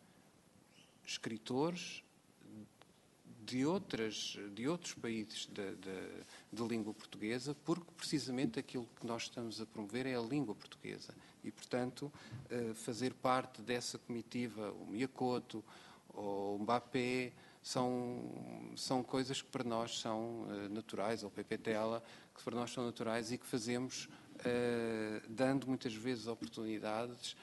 escritores de, outras, de outros países de, de, de língua portuguesa, porque precisamente aquilo que nós estamos a promover é a língua portuguesa. E, portanto, uh, fazer parte dessa comitiva, o Miyakoto, ou o Mbappé, são, são coisas que para nós são uh, naturais, ou P P Tela, que para nós são naturais e que fazemos uh, dando muitas vezes oportunidades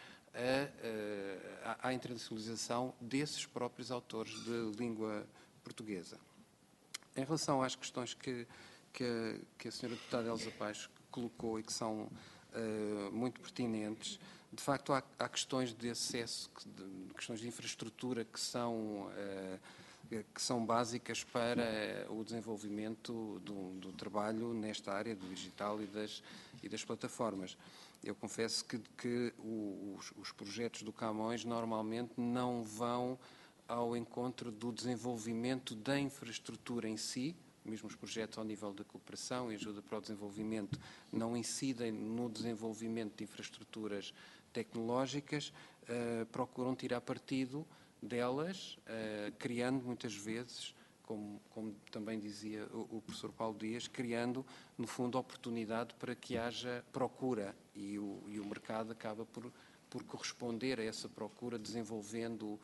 a, a, à internacionalização desses próprios autores de língua portuguesa. Em relação às questões que, que, a, que a senhora Deputada Elsa Paes colocou e que são uh, muito pertinentes, de facto há, há questões de acesso, de, questões de infraestrutura que são... Uh, que são básicas para o desenvolvimento do, do trabalho nesta área do digital e das, e das plataformas. Eu confesso que, que os, os projetos do Camões normalmente não vão ao encontro do desenvolvimento da infraestrutura em si, mesmo os projetos ao nível da cooperação e ajuda para o desenvolvimento não incidem no desenvolvimento de infraestruturas tecnológicas, uh, procuram tirar partido delas, uh, criando muitas vezes, como, como também dizia o, o professor Paulo Dias, criando, no fundo, oportunidade para que haja procura e o, e o mercado acaba por, por corresponder a essa procura, desenvolvendo, uh,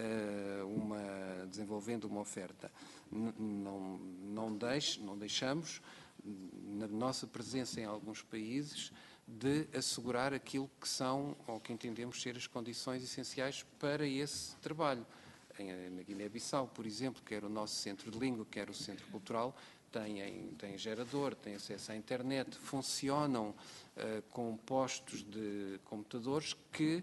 uma, desenvolvendo uma oferta. N não, não, deixe, não deixamos, na nossa presença em alguns países, de assegurar aquilo que são, ou que entendemos ser as condições essenciais para esse trabalho. Em, na Guiné-Bissau, por exemplo, quer o nosso centro de língua, quer o centro cultural, têm, têm gerador, têm acesso à internet, funcionam uh, com postos de computadores que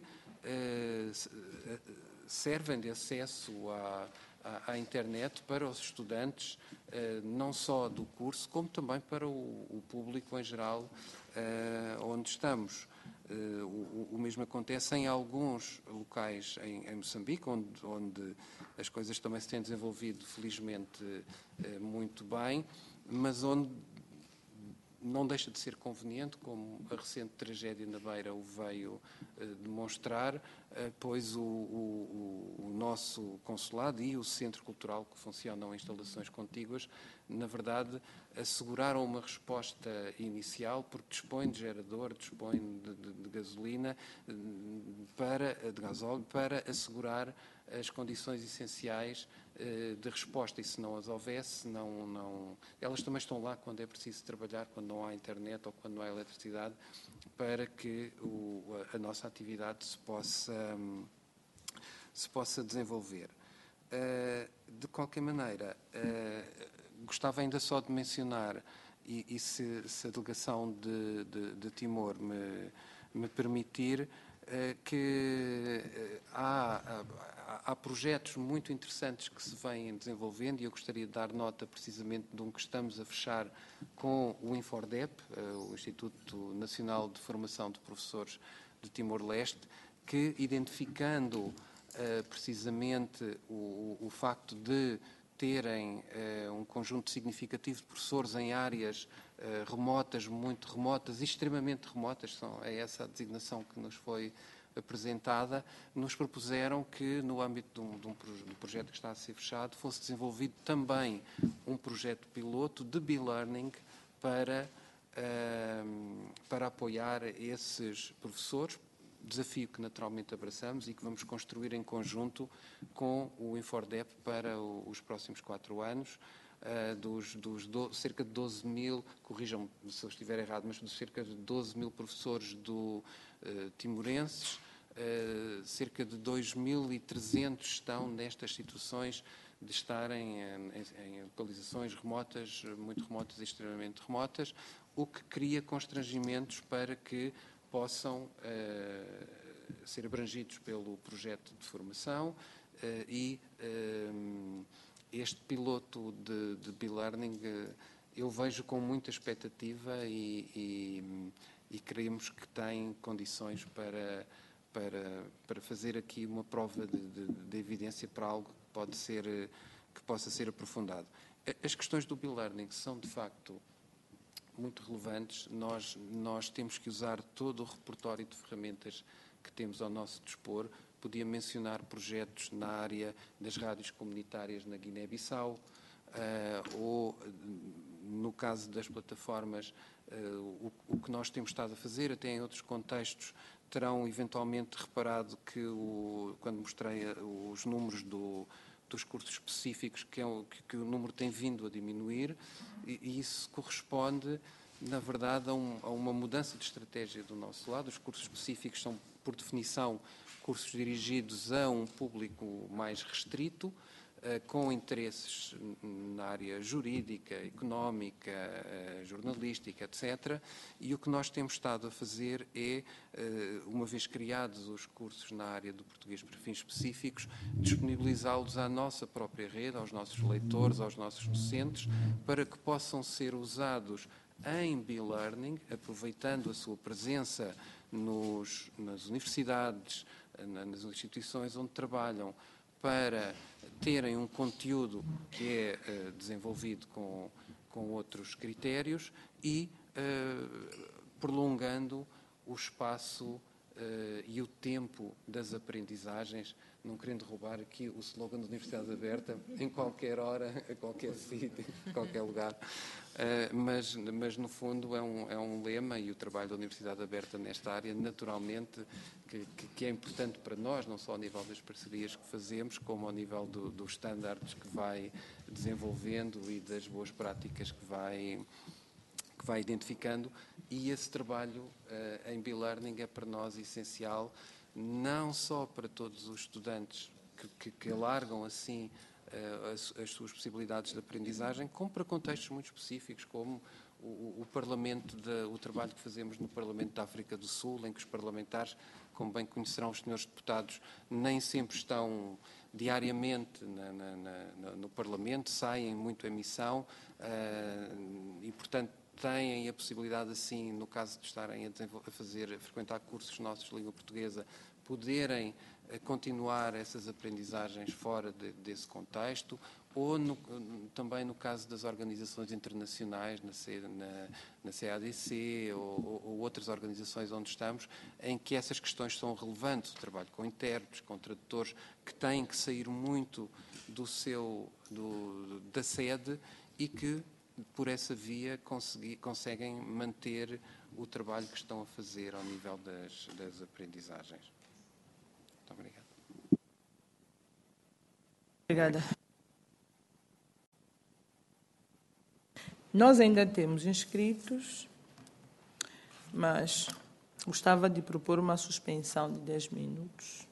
uh, servem de acesso à, à, à internet para os estudantes, uh, não só do curso, como também para o, o público em geral, Uh, onde estamos. Uh, o, o mesmo acontece em alguns locais em, em Moçambique, onde, onde as coisas também se têm desenvolvido, felizmente, uh, muito bem, mas onde não deixa de ser conveniente, como a recente tragédia na Beira o veio uh, demonstrar, uh, pois o, o, o nosso consulado e o centro cultural, que funcionam em instalações contíguas, na verdade, asseguraram uma resposta inicial, porque dispõem de gerador, dispõem de, de, de gasolina, para, de gasóleo, para assegurar as condições essenciais de resposta, e se não as houvesse, não, não, elas também estão lá quando é preciso trabalhar, quando não há internet ou quando não há eletricidade, para que o, a, a nossa atividade se possa, se possa desenvolver. Uh, de qualquer maneira, uh, gostava ainda só de mencionar, e, e se, se a delegação de, de, de Timor me, me permitir, uh, que uh, há, há, há projetos muito interessantes que se vêm desenvolvendo, e eu gostaria de dar nota precisamente de um que estamos a fechar com o InforDep, uh, o Instituto Nacional de Formação de Professores de Timor-Leste, que, identificando uh, precisamente o, o facto de terem uh, um conjunto significativo de professores em áreas uh, remotas, muito remotas e extremamente remotas, são, é essa a designação que nos foi apresentada, nos propuseram que, no âmbito de um, de um projeto que está a ser fechado, fosse desenvolvido também um projeto piloto de B-Learning para, uh, para apoiar esses professores, desafio que naturalmente abraçamos e que vamos construir em conjunto com o InforDep para o, os próximos quatro anos, uh, dos, dos do, cerca de doze mil, corrijam-me se eu estiver errado, mas dos cerca de doze mil professores do, uh, timorenses, uh, cerca de dois mil e trezentos estão nestas situações de estarem em, em, em localizações remotas, muito remotas e extremamente remotas, o que cria constrangimentos para que possam uh, ser abrangidos pelo projeto de formação uh, e uh, este piloto de, de B-Learning uh, eu vejo com muita expectativa e, e, e creemos que tem condições para, para, para fazer aqui uma prova de, de, de evidência para algo que, pode ser, que possa ser aprofundado. As questões do B-Learning são, de facto, muito relevantes. Nós, nós temos que usar todo o repertório de ferramentas que temos ao nosso dispor. Podia mencionar projetos na área das rádios comunitárias na Guiné-Bissau, uh, ou, no caso das plataformas, uh, o, o que nós temos estado a fazer, até em outros contextos, terão eventualmente reparado que, o, quando mostrei os números do dos cursos específicos, que, é o, que, que o número tem vindo a diminuir, e, e isso corresponde, na verdade, a, um, a uma mudança de estratégia do nosso lado. Os cursos específicos são, por definição, cursos dirigidos a um público mais restrito, uh, com interesses na área jurídica, económica, uh, jornalística, etcétera. E o que nós temos estado a fazer é, uh, uma vez criados os cursos na área do português para fins específicos, disponibilizá-los à nossa própria rede, aos nossos leitores, aos nossos docentes, para que possam ser usados em B-Learning, aproveitando a sua presença nos, nas universidades, nas instituições onde trabalham, para terem um conteúdo que é uh, desenvolvido com, com outros critérios e uh, prolongando o espaço uh, e o tempo das aprendizagens, não querendo roubar aqui o slogan da Universidade Aberta, em qualquer hora, a qualquer sítio, em qualquer lugar. Uh, mas, mas, no fundo, é um, é um lema, e o trabalho da Universidade Aberta nesta área, naturalmente, que, que, que é importante para nós, não só ao nível das parcerias que fazemos, como ao nível do, dos estándares que vai desenvolvendo e das boas práticas que vai, que vai identificando. E esse trabalho uh, em B-Learning é para nós essencial, não só para todos os estudantes que, que, que alargam assim As, as suas possibilidades de aprendizagem, como para contextos muito específicos, como o, o Parlamento, de, o trabalho que fazemos no Parlamento da África do Sul, em que os parlamentares, como bem conhecerão os senhores deputados, nem sempre estão diariamente na, na, na, no Parlamento, saem muito em missão uh, e, portanto, têm a possibilidade, assim, no caso de estarem a, a fazer, a frequentar cursos nossos de língua portuguesa, poderem a continuar essas aprendizagens fora de, desse contexto, ou no, também no caso das organizações internacionais, na, C, na, na C A D C ou, ou, ou outras organizações onde estamos, em que essas questões são relevantes, o trabalho com intérpretes, com tradutores, que têm que sair muito do seu, do, da sede e que, por essa via, consegui, conseguem manter o trabalho que estão a fazer ao nível das, das aprendizagens. Muito obrigado. Obrigada. Nós ainda temos inscritos, mas gostava de propor uma suspensão de dez minutos.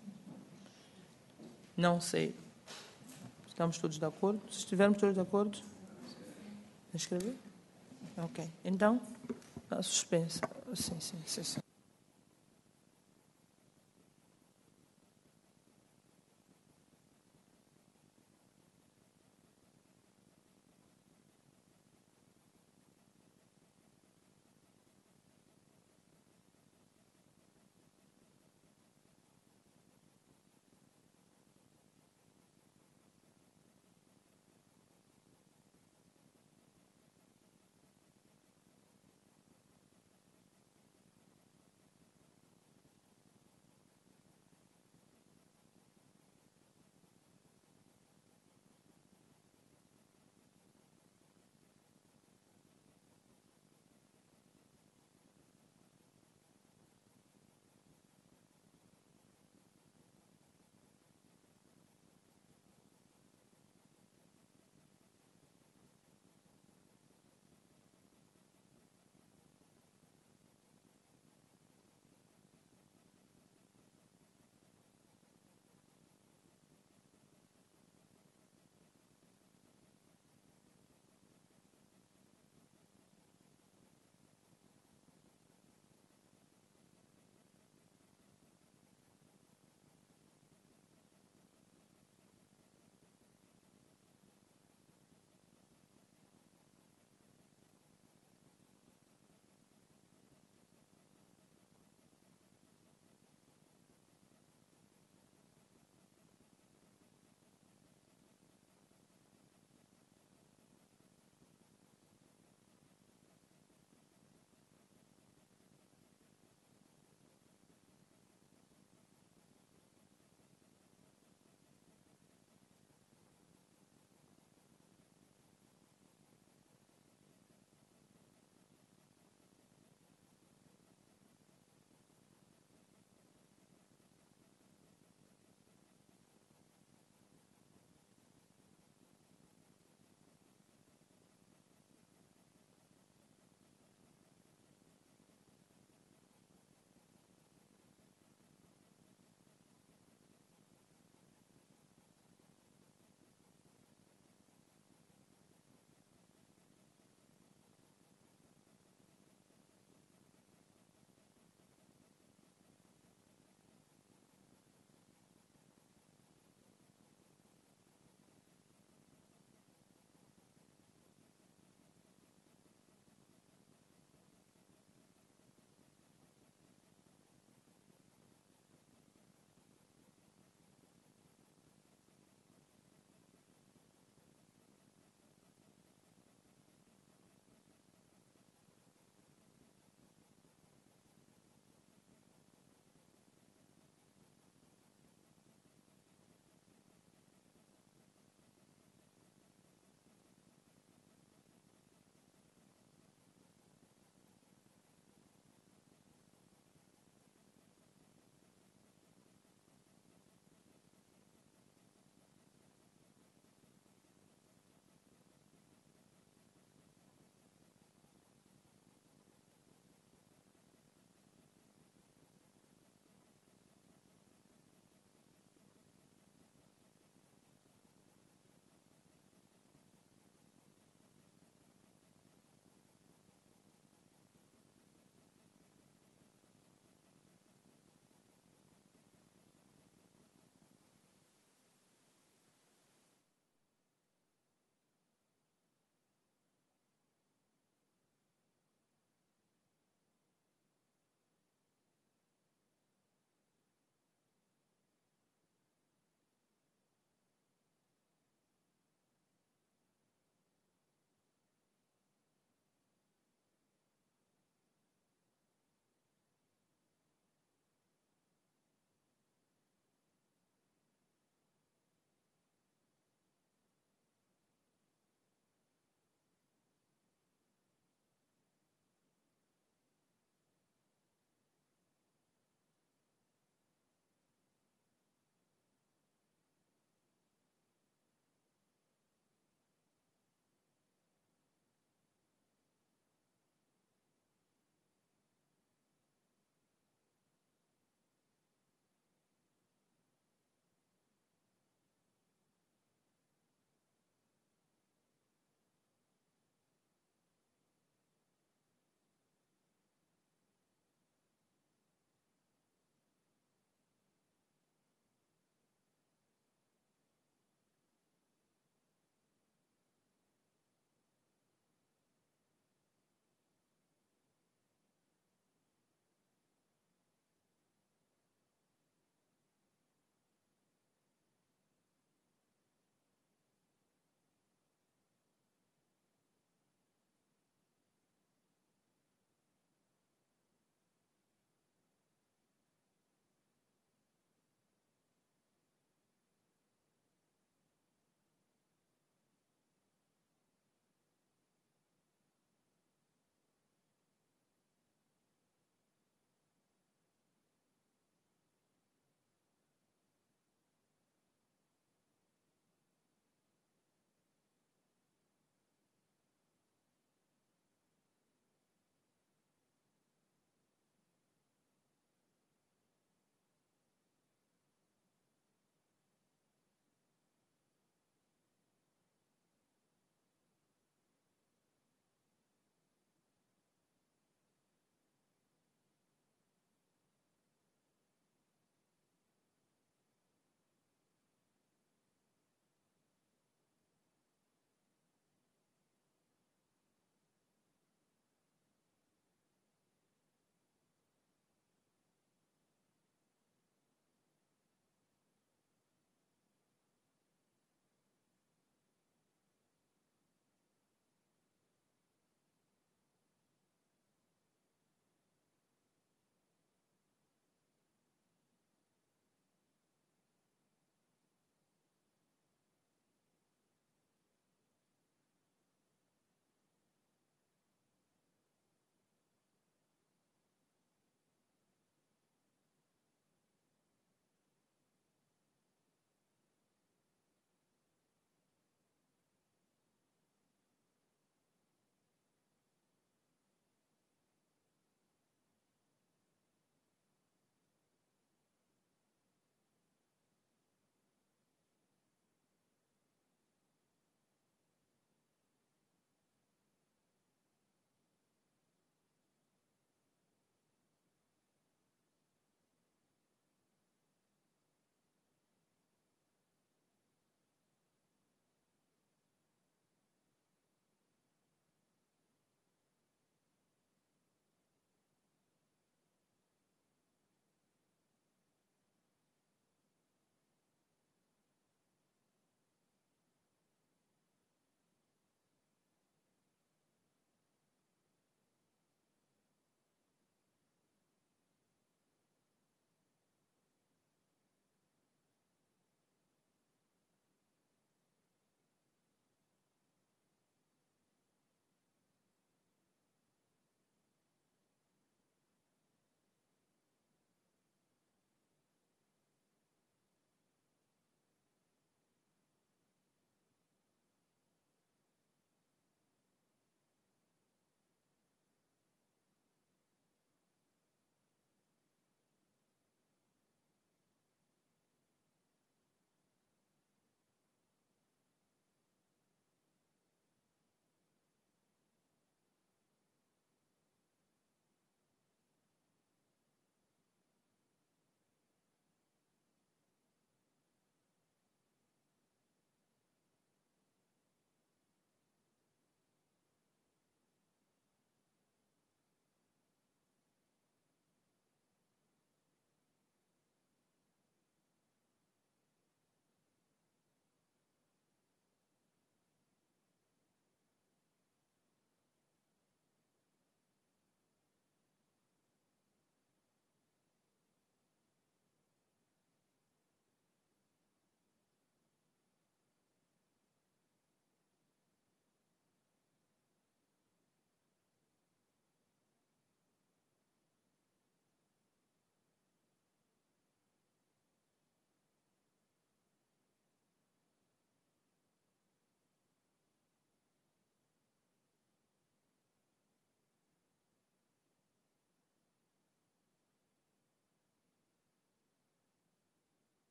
Não sei. Estamos todos de acordo? Se estivermos todos de acordo, escrever? Ok. Então, a suspensa. Sim, sim, sim, sim.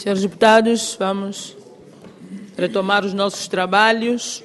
Senhores deputados, vamos retomar os nossos trabalhos.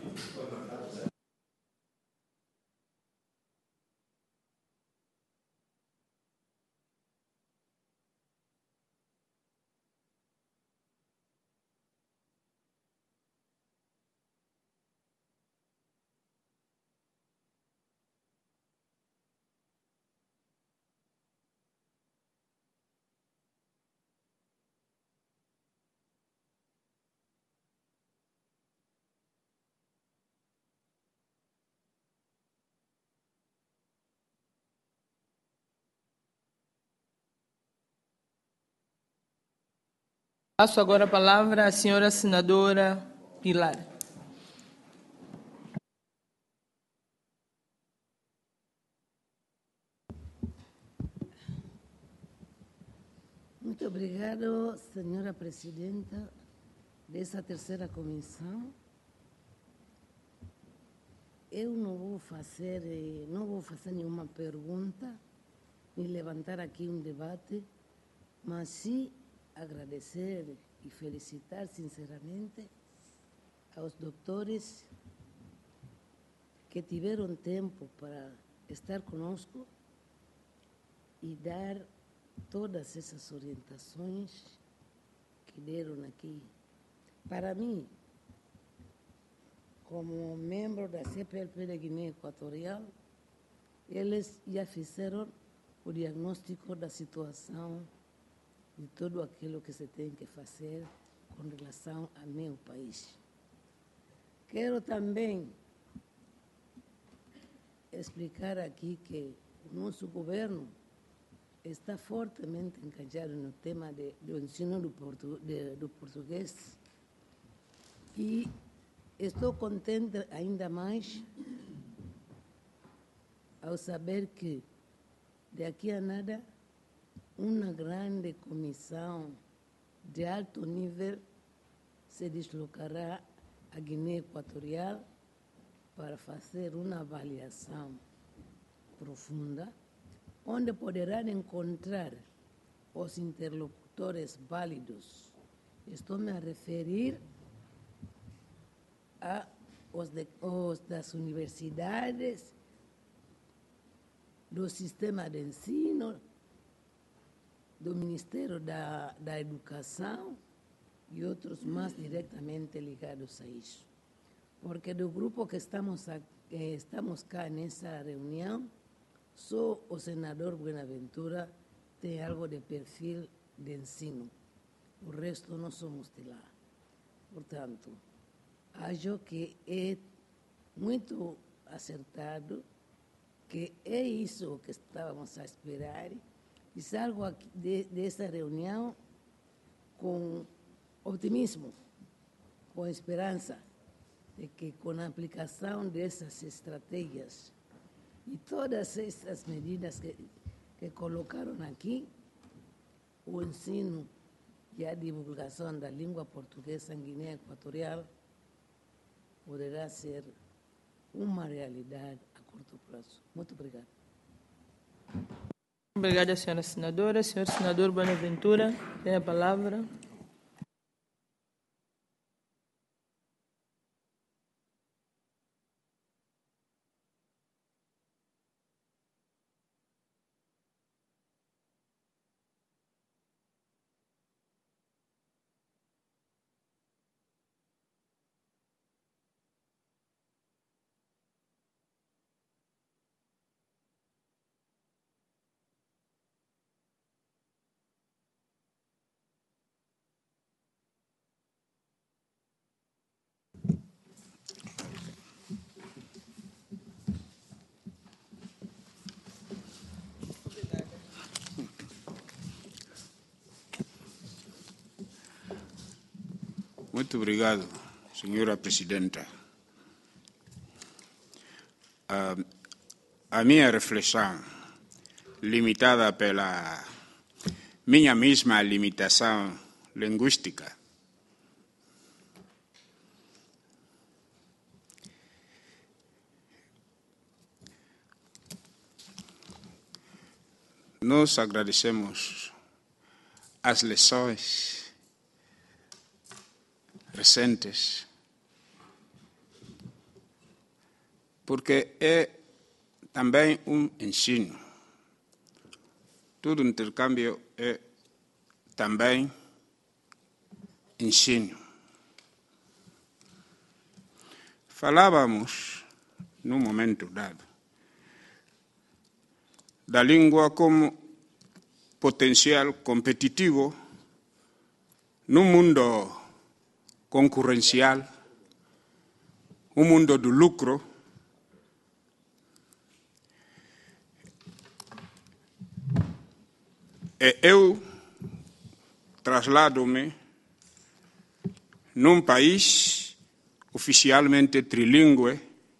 Passo agora a palavra à senhora senadora Pilar. Muito obrigado, senhora presidenta dessa terceira comissão. Eu não vou fazer, não vou fazer nenhuma pergunta, nem levantar aqui um debate, mas sim agradecer e felicitar sinceramente aos doutores que tiveram tempo para estar conosco e dar todas essas orientações que deram aqui. Para mim, como membro da C P L P da Guiné Equatorial, eles já fizeram o diagnóstico da situação de tudo aquilo que se tem que fazer com relação ao meu país. Quero também explicar aqui que o nosso governo está fortemente engajado no tema de, do ensino do, portu, de, do português e estou contente ainda mais ao saber que daqui a nada uma grande comissão de alto nível se deslocará à Guiné Equatorial para fazer uma avaliação profunda, onde poderá encontrar os interlocutores válidos. Estou-me a referir a os, de, os das universidades, do sistema de ensino, do Ministério da, da Educação e outros mais diretamente ligados a isso. Porque do grupo que estamos, a, que estamos cá nessa reunião, só o senador Buenaventura tem algo de perfil de ensino. O resto não somos de lá. Portanto, acho que é muito acertado, que é isso que estávamos a esperar, e salgo aqui de, dessa reunião com otimismo, com esperança de que com a aplicação dessas estratégias e todas essas medidas que, que colocaram aqui, o ensino e a divulgação da língua portuguesa em Guiné Equatorial poderá ser uma realidade a curto prazo. Muito obrigado. Obrigada, senhora senadora. Senhor senador Buenaventura, tem a palavra. Muito obrigado, senhora presidenta. A, a minha reflexão, limitada pela minha mesma limitação linguística, nós agradecemos as lições recentes, porque é também um ensino. Todo intercâmbio é também ensino. Falávamos, num momento dado, da língua como potencial competitivo num mundo concorrencial, um mundo do lucro. E eu traslado-me num país oficialmente trilingüe,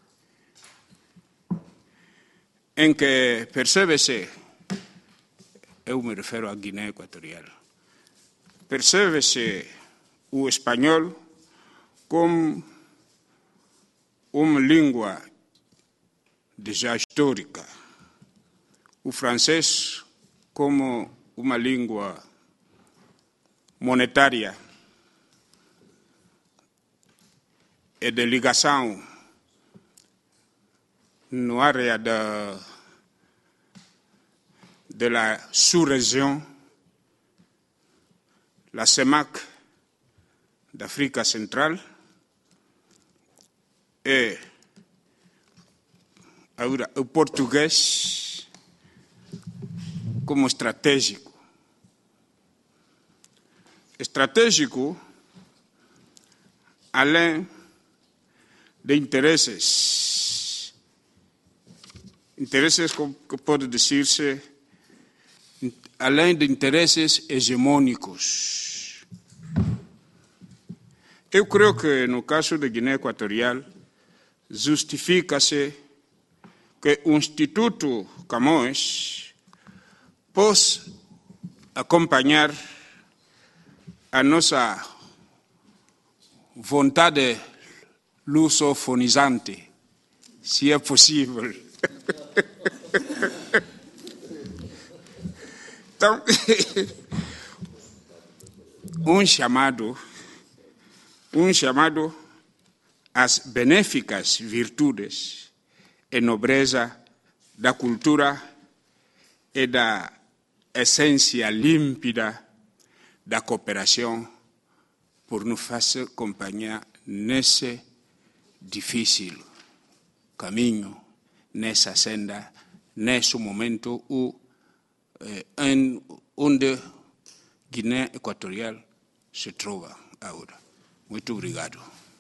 em que percebe-se, eu me refiro à Guiné Equatorial, percebe-se o espanhol como uma língua já histórica, o francês como uma língua monetária e de ligação na área da de la sous-région, la CEMAC da África Central e agora o português como estratégico. Estratégico, além de interesses, interesses que pode dizer-se, além de interesses hegemônicos. Eu creio que no caso da Guiné Equatorial justifica-se que o Instituto Camões possa acompanhar a nossa vontade lusofonizante, se é possível. Então, um chamado, um chamado às benéficas virtudes e nobreza da cultura e da essência límpida da cooperação por nos fazer companhia nesse difícil caminho, nessa senda, nesse momento o, eh, em, onde Guiné Equatorial se trova agora. Muito obrigado.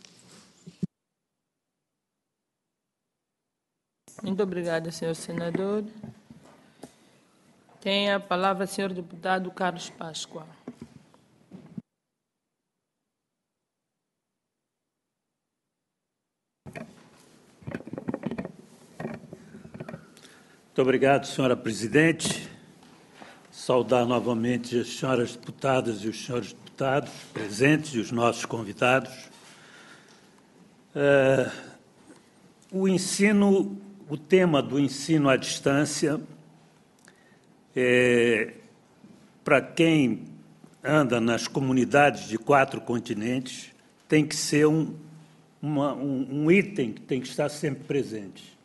Muito obrigada, senhor senador. Tem a palavra o senhor deputado Carlos Páscoa. Muito obrigado, senhora presidente. Saudar novamente as senhoras deputadas e os senhores deputados presentes e os nossos convidados. Uh, o ensino, o tema do ensino à distância, é, para quem anda nas comunidades de quatro continentes, tem que ser um, uma, um, um item que tem que estar sempre presente.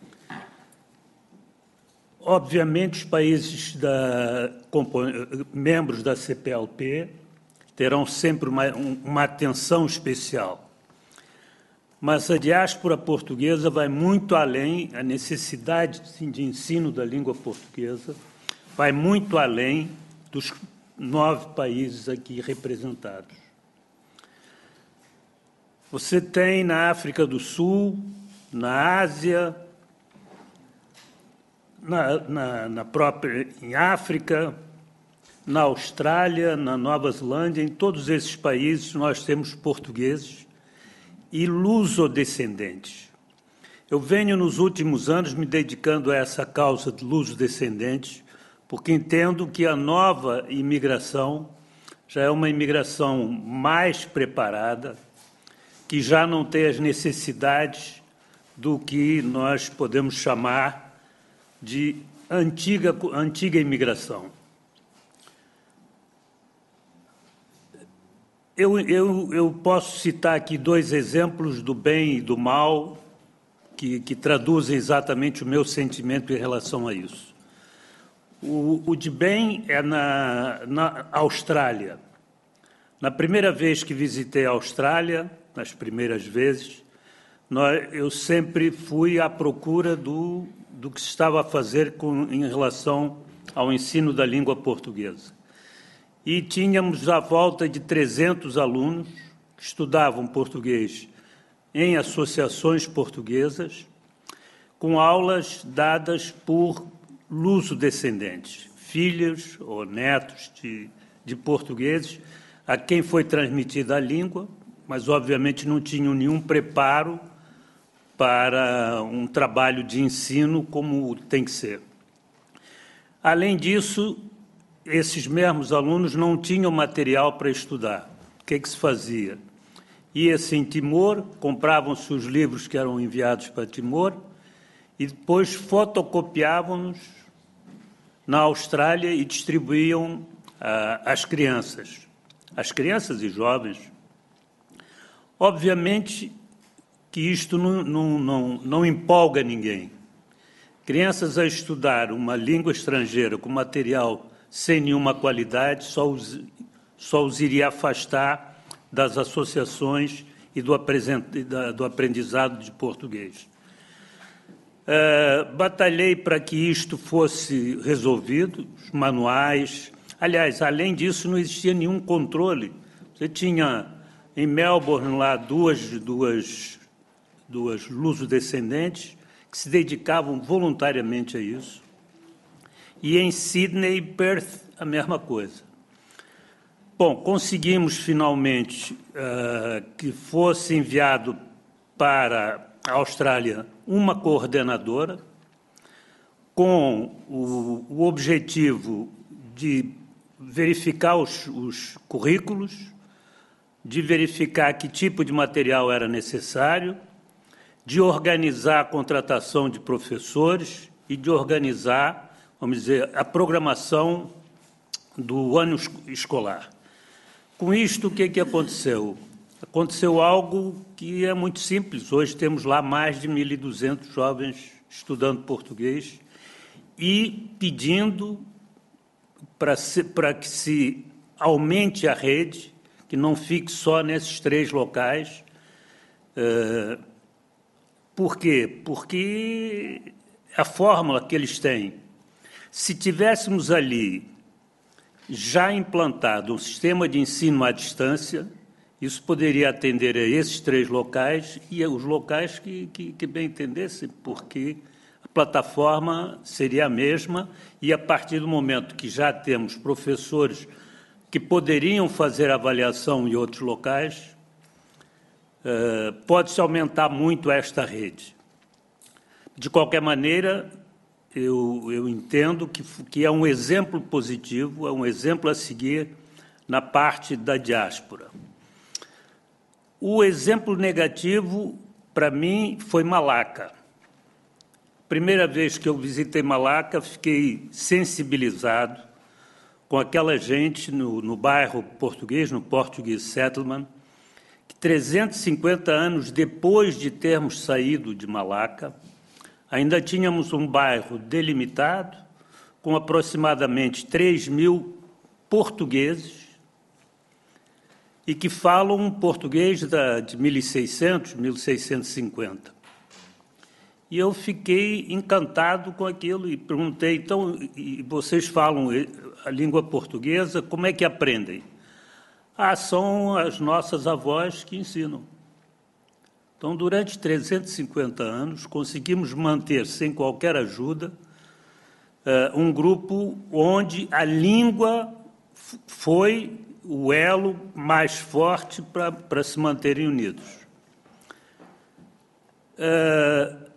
Obviamente, os países da, membros da C P L P terão sempre uma, uma atenção especial. Mas a diáspora portuguesa vai muito além, a necessidade de ensino da língua portuguesa vai muito além dos nove países aqui representados. Você tem na África do Sul, na Ásia, Na, na, na própria, em África, na Austrália, na Nova Zelândia, em todos esses países nós temos portugueses e lusodescendentes. Eu venho nos últimos anos me dedicando a essa causa de lusodescendentes, porque entendo que a nova imigração já é uma imigração mais preparada, que já não tem as necessidades do que nós podemos chamar de antiga, antiga imigração. eu, eu, eu posso citar aqui dois exemplos do bem e do mal que, que traduzem exatamente o meu sentimento em relação a isso. O, o de bem é na, na Austrália. Na primeira vez que visitei a Austrália, nas primeiras vezes, nós, eu sempre fui à procura do, do que se estava a fazer com, em relação ao ensino da língua portuguesa. E tínhamos à volta de trezentos alunos que estudavam português em associações portuguesas, com aulas dadas por luso-descendentes, filhos ou netos de, de portugueses, a quem foi transmitida a língua, mas, obviamente, não tinham nenhum preparo para um trabalho de ensino como tem que ser. Além disso, esses mesmos alunos não tinham material para estudar. O que é que se fazia? Ia-se em Timor, compravam-se os livros que eram enviados para Timor e depois fotocopiavam-nos na Austrália e distribuíam ah, às crianças, às crianças e jovens. Obviamente que isto não, não, não, não empolga ninguém. Crianças a estudar uma língua estrangeira com material sem nenhuma qualidade só os, só os iria afastar das associações e do, do aprendizado de português. Uh, batalhei para que isto fosse resolvido, os manuais. Aliás, além disso, não existia nenhum controle. Você tinha, em Melbourne, lá duas, duas, duas luso-descendentes que se dedicavam voluntariamente a isso. E em Sydney e Perth, a mesma coisa. Bom, conseguimos, finalmente, uh, que fosse enviado para a Austrália uma coordenadora com o, o objetivo de verificar os, os currículos, de verificar que tipo de material era necessário, de organizar a contratação de professores e de organizar, vamos dizer, a programação do ano escolar. Com isto, o que, que aconteceu? Aconteceu algo que é muito simples. Hoje temos lá mais de mil e duzentos jovens estudando português e pedindo para, se, para que se aumente a rede, que não fique só nesses três locais. Uh, por quê? Porque a fórmula que eles têm, se tivéssemos ali já implantado um sistema de ensino à distância, isso poderia atender a esses três locais e os locais que, que, que bem entendessem, porque a plataforma seria a mesma e, a partir do momento que já temos professores que poderiam fazer avaliação em outros locais, uh, pode-se aumentar muito esta rede. De qualquer maneira, eu, eu entendo que, que é um exemplo positivo, é um exemplo a seguir na parte da diáspora. O exemplo negativo, para mim, foi Malaca. Primeira vez que eu visitei Malaca, fiquei sensibilizado com aquela gente no, no bairro português, no Portuguese Settlement, que trezentos e cinquenta anos depois de termos saído de Malaca, ainda tínhamos um bairro delimitado, com aproximadamente três mil portugueses, e que falam um português da, de mil e seiscentos, mil seiscentos e cinquenta. E eu fiquei encantado com aquilo e perguntei, então, e vocês falam a língua portuguesa, como é que aprendem? Ah, são as nossas avós que ensinam. Então, durante trezentos e cinquenta anos, conseguimos manter, sem qualquer ajuda, um grupo onde a língua foi o elo mais forte para, para se manterem unidos. Uh,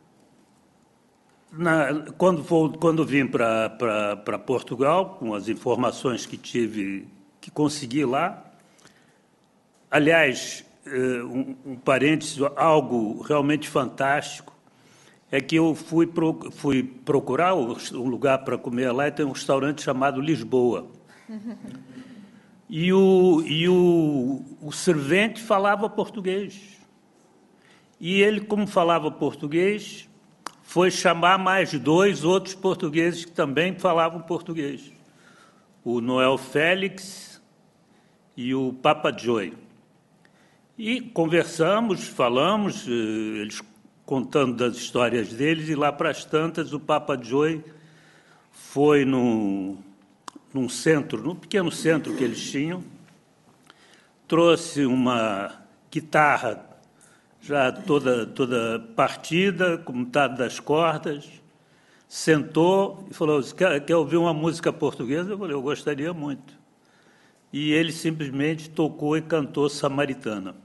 na, quando, vou, quando vim para, para, para Portugal, com as informações que tive, que consegui lá, aliás, uh, um, um parênteses, algo realmente fantástico, é que eu fui, pro, fui procurar um lugar para comer lá e tem um restaurante chamado Lisboa. E o, e o, o servente falava português. E ele, como falava português, foi chamar mais dois outros portugueses que também falavam português. O Noel Félix e o Papa Joy. E conversamos, falamos, eles contando das histórias deles, e lá para as tantas o Papa Joy foi no, num centro, num pequeno centro que eles tinham, trouxe uma guitarra já toda, toda partida, com metade das cordas, sentou e falou, quer, quer ouvir uma música portuguesa? Eu falei, eu gostaria muito. E ele simplesmente tocou e cantou Samaritana.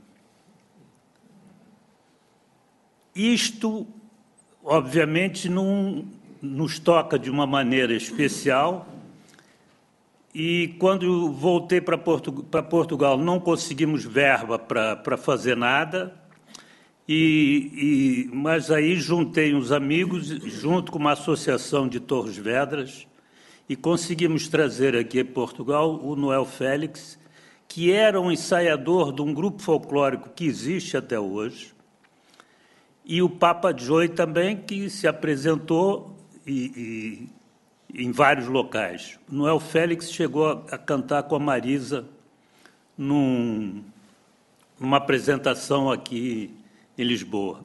Isto, obviamente, não nos toca de uma maneira especial, e quando voltei para Portu- para Portugal não conseguimos verba para, para fazer nada, e, e, mas aí juntei uns amigos, junto com uma associação de Torres Vedras, e conseguimos trazer aqui em Portugal o Noel Félix, que era um ensaiador de um grupo folclórico que existe até hoje, e o Papa Joy também, que se apresentou e, e, em vários locais. O Noel Félix chegou a, a cantar com a Marisa num, numa apresentação aqui em Lisboa.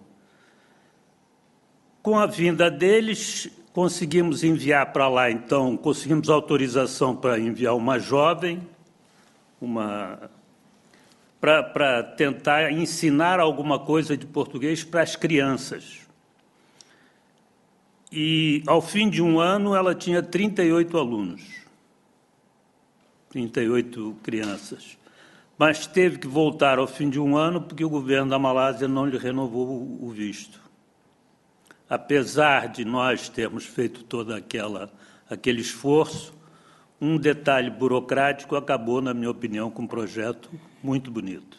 Com a vinda deles, conseguimos enviar para lá, então, conseguimos autorização para enviar uma jovem, uma... para tentar ensinar alguma coisa de português para as crianças. E, ao fim de um ano, ela tinha trinta e oito alunos, trinta e oito crianças. Mas teve que voltar ao fim de um ano porque o governo da Malásia não lhe renovou o visto. Apesar de nós termos feito todo aquela, aquele esforço, um detalhe burocrático acabou, na minha opinião, com um projeto muito bonito.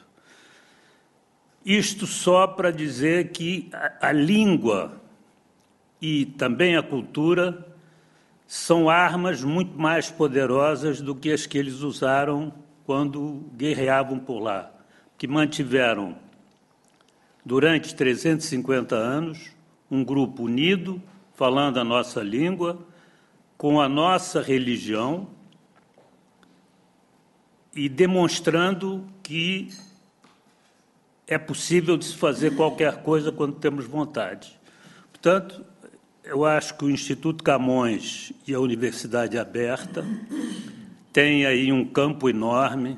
Isto só para dizer que a, a língua e também a cultura são armas muito mais poderosas do que as que eles usaram quando guerreavam por lá, que mantiveram, durante trezentos e cinquenta anos, um grupo unido, falando a nossa língua, com a nossa religião, e demonstrando que é possível de se fazer qualquer coisa quando temos vontade. Portanto, eu acho que o Instituto Camões e a Universidade Aberta têm aí um campo enorme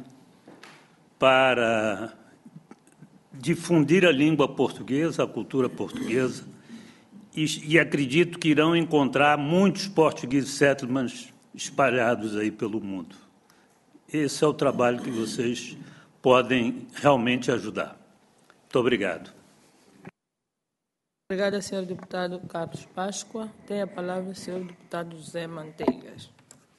para difundir a língua portuguesa, a cultura portuguesa, e, e acredito que irão encontrar muitos portugueses settlements espalhados aí pelo mundo. Esse é o trabalho que vocês podem realmente ajudar. Muito obrigado. Obrigada, senhor deputado Carlos Páscoa. Tem a palavra o senhor deputado José Manteigas.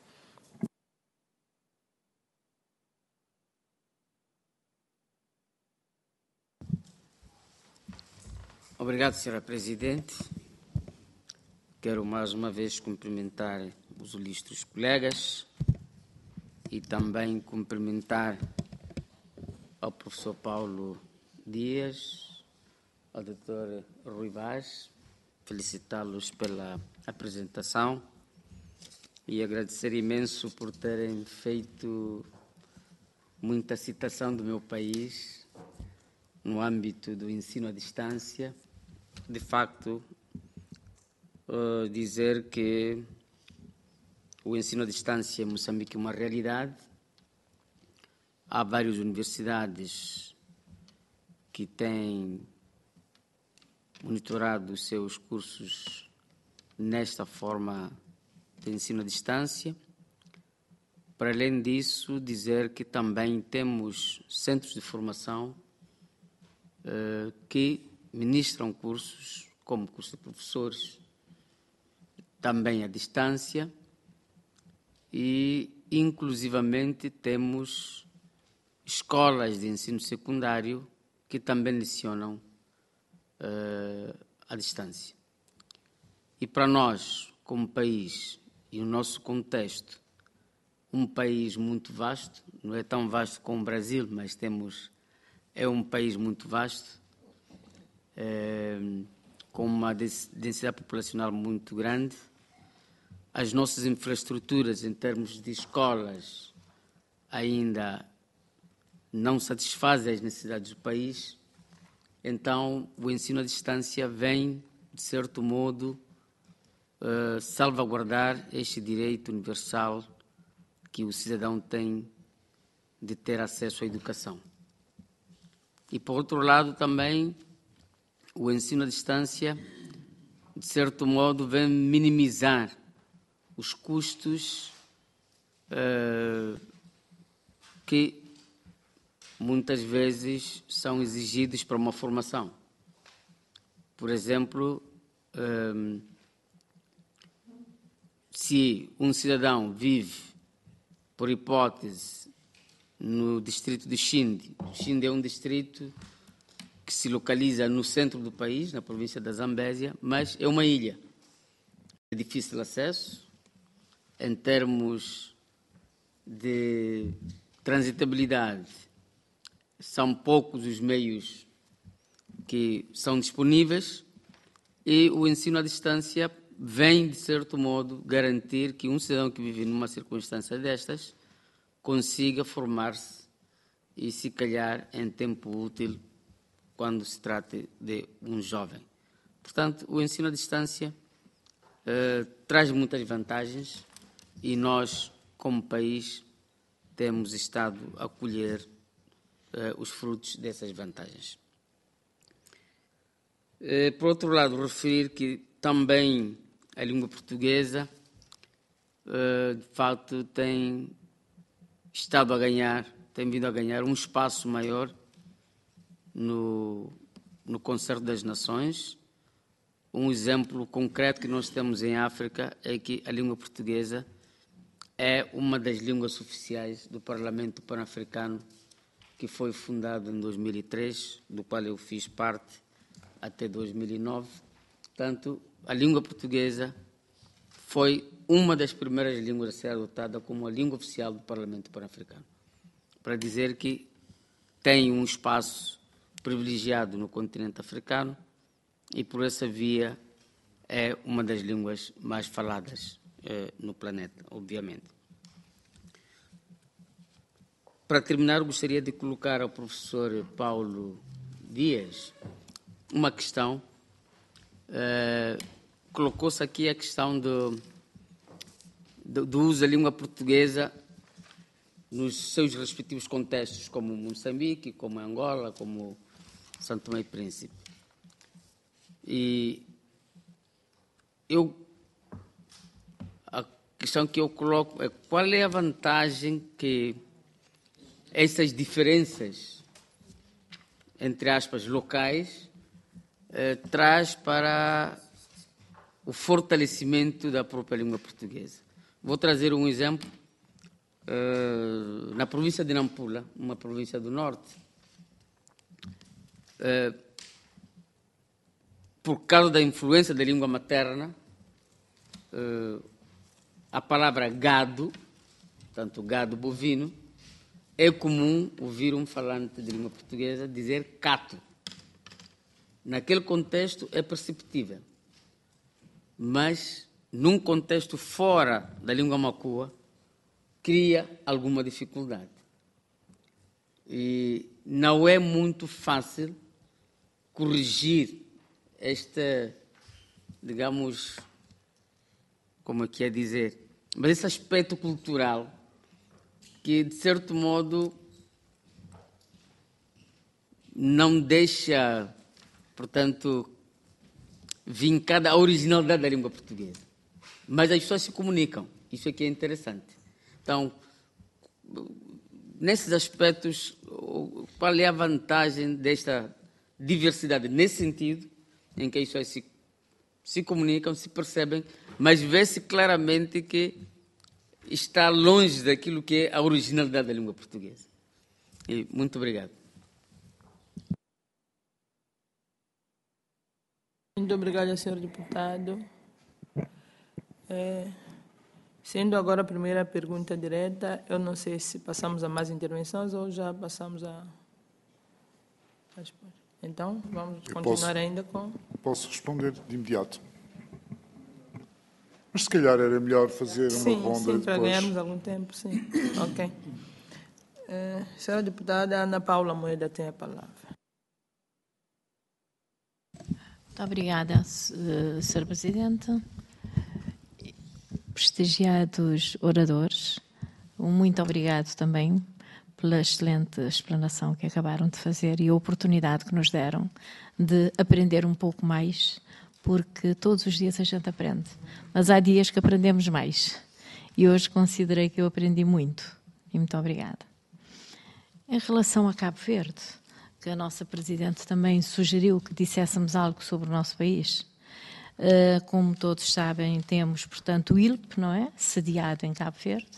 Obrigado, senhora Presidente. Quero mais uma vez cumprimentar os ilustros colegas e também cumprimentar ao professor Paulo Dias, ao doutor Rui Vaz, felicitá-los pela apresentação e agradecer imenso por terem feito muita citação do meu país no âmbito do ensino à distância. De facto, uh, dizer que o ensino à distância em Moçambique é uma realidade. Há várias universidades que têm monitorado os seus cursos nesta forma de ensino à distância. Para além disso, dizer que também temos centros de formação uh, que ministram cursos, como curso de professores, também à distância, e inclusivamente temos escolas de ensino secundário que também lecionam uh, à distância. E para nós, como país, e no nosso contexto, um país muito vasto, não é tão vasto como o Brasil, mas temos, é um país muito vasto, é, com uma densidade populacional muito grande. As nossas infraestruturas, em termos de escolas, ainda não satisfazem as necessidades do país. Então, o ensino à distância vem, de certo modo, uh, salvaguardar este direito universal que o cidadão tem de ter acesso à educação. E, por outro lado, também, o ensino à distância, de certo modo, vem minimizar os custos uh, que muitas vezes são exigidos para uma formação. Por exemplo, um, se um cidadão vive, por hipótese, no distrito de Xinde, Xinde é um distrito que se localiza no centro do país, na província da Zambésia, mas é uma ilha. É difícil acesso, em termos de transitabilidade, são poucos os meios que são disponíveis e o ensino à distância vem, de certo modo, garantir que um cidadão que vive numa circunstância destas consiga formar-se e, se calhar, em tempo útil, quando se trate de um jovem. Portanto, o ensino à distância eh, traz muitas vantagens e nós, como país, temos estado a colher eh, os frutos dessas vantagens. Eh, por outro lado, referir que também a língua portuguesa, eh, de facto, tem estado a ganhar, tem vindo a ganhar um espaço maior no, no Concerto das Nações. Um exemplo concreto que nós temos em África é que a língua portuguesa é uma das línguas oficiais do Parlamento Pan-Africano, que foi fundado em dois mil e três, do qual eu fiz parte até dois mil e nove. Portanto, a língua portuguesa foi uma das primeiras línguas a ser adotada como a língua oficial do Parlamento Pan-Africano, para dizer que tem um espaço privilegiado no continente africano e, por essa via, é uma das línguas mais faladas eh, no planeta, obviamente. Para terminar, gostaria de colocar ao professor Paulo Dias uma questão. Eh, colocou-se aqui a questão do, do, do uso da língua portuguesa nos seus respectivos contextos, como Moçambique, como Angola, como São Tomé e Príncipe. E eu, a questão que eu coloco é qual é a vantagem que essas diferenças, entre aspas, locais, eh, traz para o fortalecimento da própria língua portuguesa. Vou trazer um exemplo. Uh, na província de Nampula, uma província do norte, uh, por causa da influência da língua materna, uh, a palavra gado, tanto gado bovino, é comum ouvir um falante de língua portuguesa dizer cato. Naquele contexto é perceptível, mas num contexto fora da língua macua, cria alguma dificuldade. E não é muito fácil corrigir esta, digamos, como é que é dizer, mas esse aspecto cultural que, de certo modo, não deixa, portanto, vincada a originalidade da língua portuguesa. Mas as pessoas se comunicam. Isso aqui é interessante. Então, nesses aspectos, qual é a vantagem desta diversidade? Nesse sentido, em que as pessoas se, se comunicam, se percebem, mas vê-se claramente que está longe daquilo que é a originalidade da língua portuguesa. E muito obrigado. Muito obrigada, senhor deputado. É... Sendo agora a primeira pergunta direta, eu não sei se passamos a mais intervenções ou já passamos a... Então, vamos Eu continuar posso, ainda com... Posso responder de imediato. Mas se calhar era melhor fazer uma sim, ronda sim, depois. para ganharmos algum tempo, sim. Ok. Uh, senhora deputada Ana Paula Moeda tem a palavra. Muito obrigada, senhora Presidente. Prestigiados oradores, um muito obrigado também pela excelente explanação que acabaram de fazer e a oportunidade que nos deram de aprender um pouco mais, porque todos os dias a gente aprende, mas há dias que aprendemos mais. E hoje considerei que eu aprendi muito. E muito obrigada. Em relação a Cabo Verde, que a nossa Presidente também sugeriu que disséssemos algo sobre o nosso país. Uh, como todos sabem, temos, portanto, o I L P, não é? Sediado em Cabo Verde.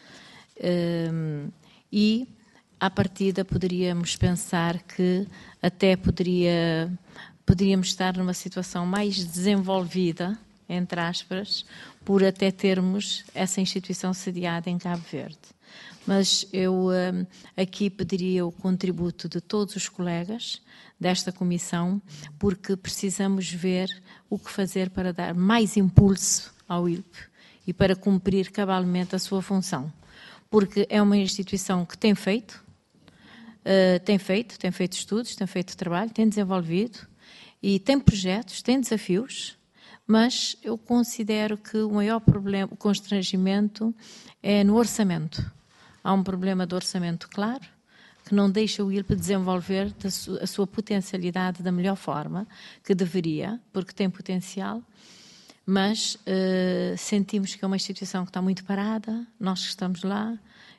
Uh, e, à partida, poderíamos pensar que até poderia, poderíamos estar numa situação mais desenvolvida, entre aspas, por até termos essa instituição sediada em Cabo Verde. Mas eu uh, aqui pediria o contributo de todos os colegas desta comissão, porque precisamos ver o que fazer para dar mais impulso ao I L P e para cumprir cabalmente a sua função. Porque é uma instituição que tem feito, uh, tem feito, tem feito estudos, tem feito trabalho, tem desenvolvido e tem projetos, tem desafios, mas eu considero que o maior problema, o constrangimento é no orçamento. Há um problema de orçamento claro, que não deixa o I L P desenvolver a sua potencialidade da melhor forma que deveria, porque tem potencial, mas uh, sentimos que é uma instituição que está muito parada, nós que estamos lá,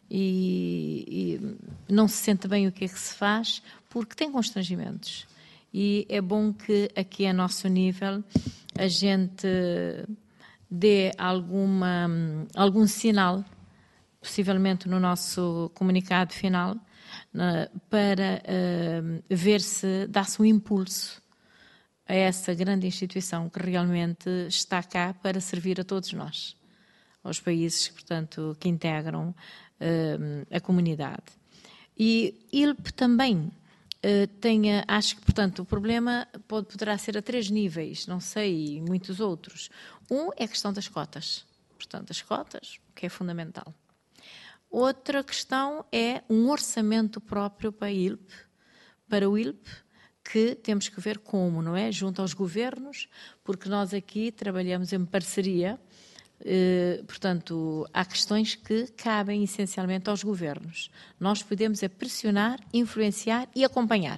e, e não se sente bem o que é que se faz, porque tem constrangimentos. E é bom que aqui a nosso nível a gente dê alguma, algum sinal, possivelmente no nosso comunicado final, para uh, ver se dá-se um impulso a essa grande instituição que realmente está cá para servir a todos nós, aos países, portanto, que integram uh, a comunidade. E I L P também uh, tem, acho que, portanto, o problema pode, poderá ser a três níveis, não sei, e muitos outros. Um é a questão das cotas, portanto, as cotas, que é fundamental. Outra questão é um orçamento próprio para, I L P, para o I L P, que temos que ver como, não é? Junto aos governos, porque nós aqui trabalhamos em parceria, eh, portanto, há questões que cabem essencialmente aos governos. Nós podemos é pressionar, influenciar e acompanhar.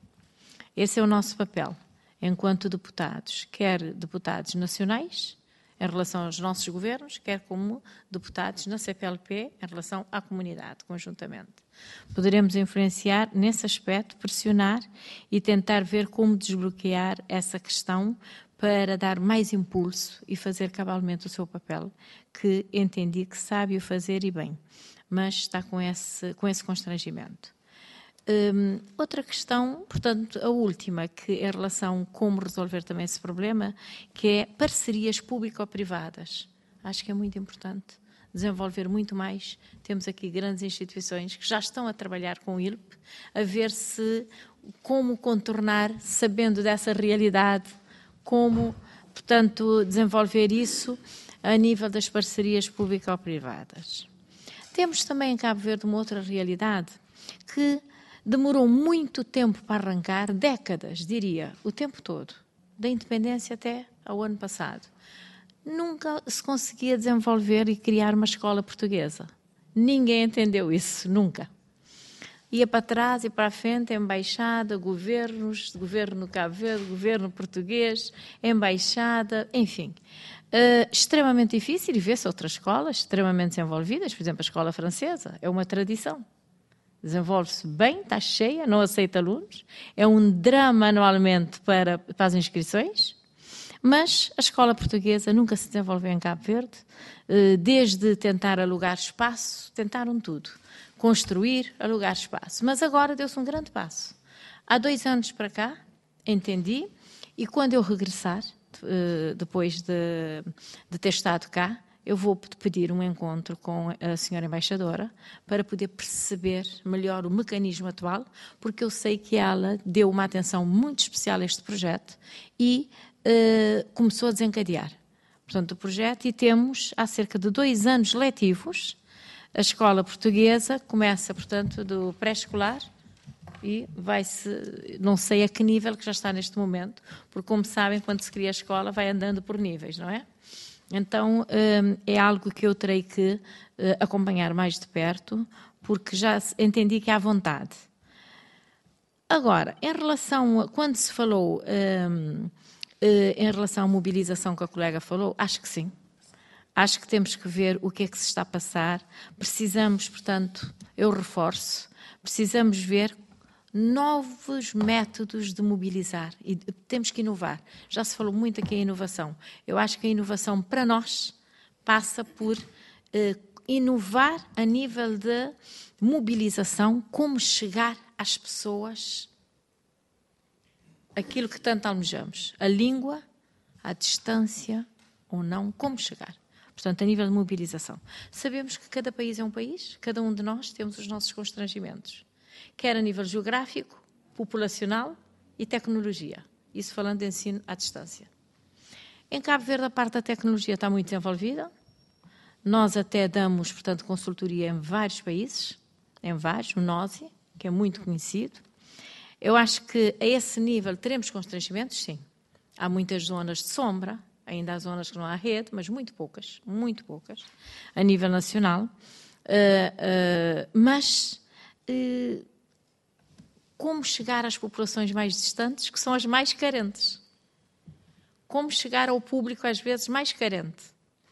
Esse é o nosso papel, enquanto deputados, quer deputados nacionais, em relação aos nossos governos, quer como deputados na C P L P, em relação à comunidade, conjuntamente. Poderemos influenciar nesse aspecto, pressionar e tentar ver como desbloquear essa questão para dar mais impulso e fazer cabalmente o seu papel, que entendi que sabe o fazer e bem, mas está com esse, com esse constrangimento. Um, outra questão, portanto, a última, que é em relação a como resolver também esse problema, que é parcerias público-privadas. Acho que é muito importante desenvolver muito mais. Temos aqui grandes instituições que já estão a trabalhar com o I L P, a ver se, como contornar, sabendo dessa realidade, como, portanto, desenvolver isso a nível das parcerias público-privadas. Temos também em Cabo Verde uma outra realidade, que demorou muito tempo para arrancar, décadas, diria, o tempo todo, da independência até ao ano passado. Nunca se conseguia desenvolver e criar uma escola portuguesa. Ninguém entendeu isso, nunca. Ia para trás e para a frente, embaixada, governos, governo Cabo Verde, governo português, embaixada, enfim. Uh, extremamente difícil, e vê-se outras escolas extremamente desenvolvidas, por exemplo, a escola francesa, é uma tradição. Desenvolve-se bem, está cheia, não aceita alunos. É um drama anualmente para, para as inscrições. Mas a escola portuguesa nunca se desenvolveu em Cabo Verde. Desde tentar alugar espaço, tentaram tudo. Construir, alugar espaço. Mas agora deu-se um grande passo. Há dois anos para cá, entendi, e quando eu regressar, depois de, de ter estado cá, eu vou pedir um encontro com a senhora embaixadora para poder perceber melhor o mecanismo atual, porque eu sei que ela deu uma atenção muito especial a este projeto e uh, começou a desencadear. Portanto, o projeto, e temos há cerca de dois anos letivos, a escola portuguesa começa, portanto, do pré-escolar e vai-se, não sei a que nível que já está neste momento, porque, como sabem, quando se cria a escola, vai andando por níveis, não é? Então, é algo que eu terei que acompanhar mais de perto, porque já entendi que há vontade. Agora, em relação a, quando se falou, em relação à mobilização que a colega falou, acho que sim. Acho que temos que ver o que é que se está a passar. Precisamos, portanto, eu reforço, precisamos ver novos métodos de mobilizar e temos que inovar. Já se falou muito aqui em inovação. Eu acho que a inovação para nós passa por eh, inovar a nível de mobilização, como chegar às pessoas aquilo que tanto almejamos. A língua, a distância ou não, como chegar. Portanto, a nível de mobilização. Sabemos que cada país é um país, cada um de nós temos os nossos constrangimentos. Quer a nível geográfico, populacional e tecnologia. Isso falando de ensino à distância. Em Cabo Verde, a parte da tecnologia está muito desenvolvida. Nós até damos, portanto, consultoria em vários países, em vários, o NOSI, que é muito conhecido. Eu acho que a esse nível teremos constrangimentos, sim. Há muitas zonas de sombra, ainda há zonas que não há rede, mas muito poucas, muito poucas, a nível nacional. Uh, uh, mas... Uh, como chegar às populações mais distantes, que são as mais carentes? Como chegar ao público, às vezes, mais carente?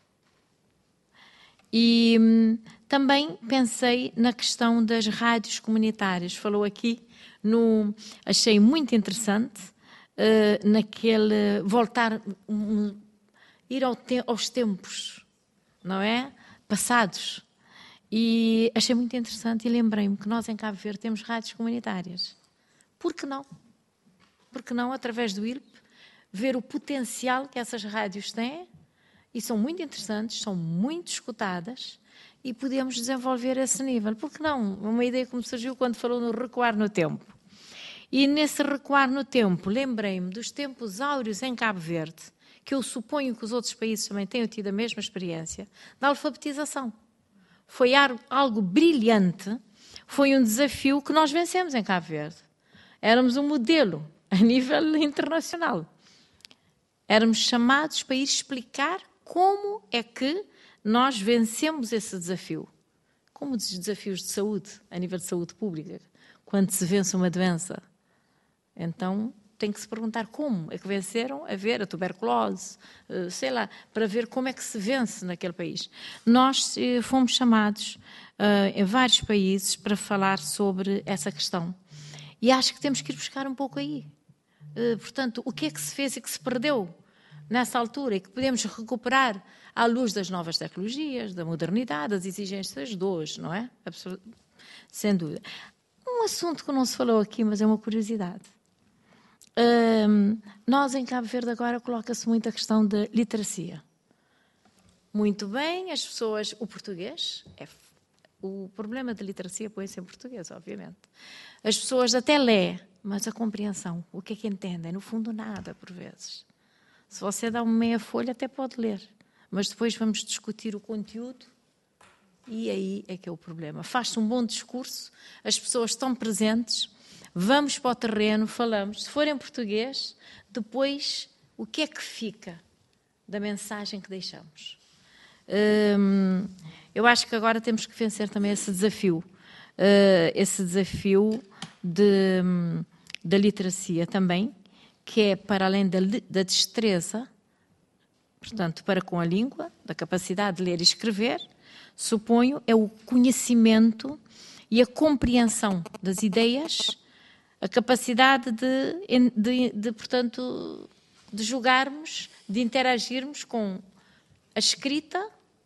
E hum, também pensei na questão das rádios comunitárias. Falou aqui, no, achei muito interessante, uh, naquele voltar, um, ir ao te aos tempos, não é? Passados. E achei muito interessante e lembrei-me que nós em Cabo Verde temos rádios comunitárias. Por que não? Por que não, através do I L P, ver o potencial que essas rádios têm e são muito interessantes, são muito escutadas e podemos desenvolver esse nível. Por que não? Uma ideia que me surgiu quando falou no recuar no tempo. E nesse recuar no tempo, lembrei-me dos tempos áureos em Cabo Verde, que eu suponho que os outros países também tenham tido a mesma experiência, da alfabetização. Foi algo brilhante, foi um desafio que nós vencemos em Cabo Verde. Éramos um modelo a nível internacional. Éramos chamados para ir explicar como é que nós vencemos esse desafio. Como os desafios de saúde, a nível de saúde pública, quando se vence uma doença. Então, tem que se perguntar como é que venceram a ver a tuberculose, sei lá, para ver como é que se vence naquele país. Nós fomos chamados uh, em vários países para falar sobre essa questão. E acho que temos que ir buscar um pouco aí. Uh, portanto, o que é que se fez e que se perdeu nessa altura e que podemos recuperar à luz das novas tecnologias, da modernidade, das exigências de hoje, não é? Absolut- Sem dúvida. Um assunto que não se falou aqui, mas é uma curiosidade. Um, nós, em Cabo Verde, agora coloca-se muito a questão da literacia. Muito bem, as pessoas... O português, é, o problema da literacia põe-se em português, obviamente. As pessoas até lê, mas a compreensão, o que é que entendem? No fundo, nada, por vezes. Se você dá uma meia folha, até pode ler. Mas depois vamos discutir o conteúdo e aí é que é o problema. Faz-se um bom discurso, as pessoas estão presentes, vamos para o terreno, falamos. Se for em português, depois o que é que fica da mensagem que deixamos? Hum, eu acho que agora temos que vencer também esse desafio. Uh, esse desafio de, da literacia também, que é para além da, da destreza, portanto, para com a língua, da capacidade de ler e escrever, suponho, é o conhecimento e a compreensão das ideias, a capacidade de, de, de portanto, de julgarmos, de interagirmos com a escrita,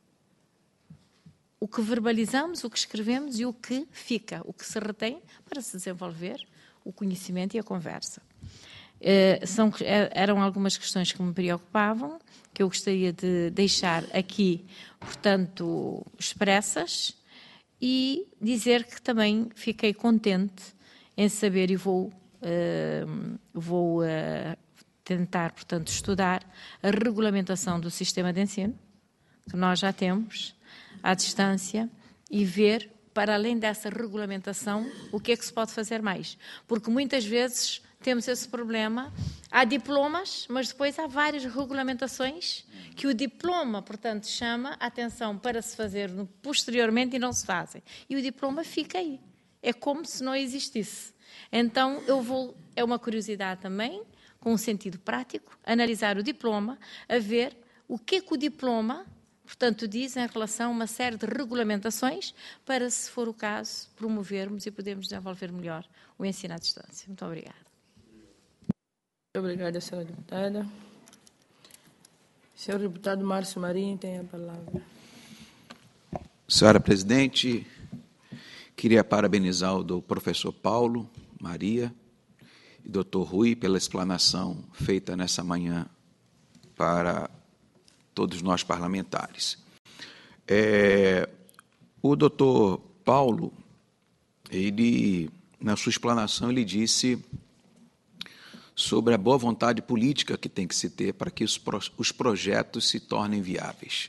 o que verbalizamos, o que escrevemos e o que fica, o que se retém para se desenvolver o conhecimento e a conversa. Eh, são, eram algumas questões que me preocupavam, que eu gostaria de deixar aqui, portanto, expressas, e dizer que também fiquei contente em saber e vou, uh, vou uh, tentar, portanto, estudar a regulamentação do sistema de ensino, que nós já temos, à distância, e ver, para além dessa regulamentação, o que é que se pode fazer mais. Porque muitas vezes temos esse problema, há diplomas, mas depois há várias regulamentações que o diploma, portanto, chama a atenção para se fazer posteriormente e não se fazem. E o diploma fica aí. É como se não existisse. Então, eu vou, é uma curiosidade também, com um sentido prático, analisar o diploma, a ver o que é que o diploma, portanto, diz em relação a uma série de regulamentações para, se for o caso, promovermos e podermos desenvolver melhor o ensino à distância. Muito obrigada. Obrigada, senhora deputada. Senhor deputado Márcio Marinho tem a palavra. Senhora Presidente, queria parabenizar o professor Paulo, Maria e doutor Rui pela explanação feita nessa manhã para todos nós parlamentares. É, o doutor Paulo, ele, na sua explanação, ele disse sobre a boa vontade política que tem que se ter para que os, pro, os projetos se tornem viáveis.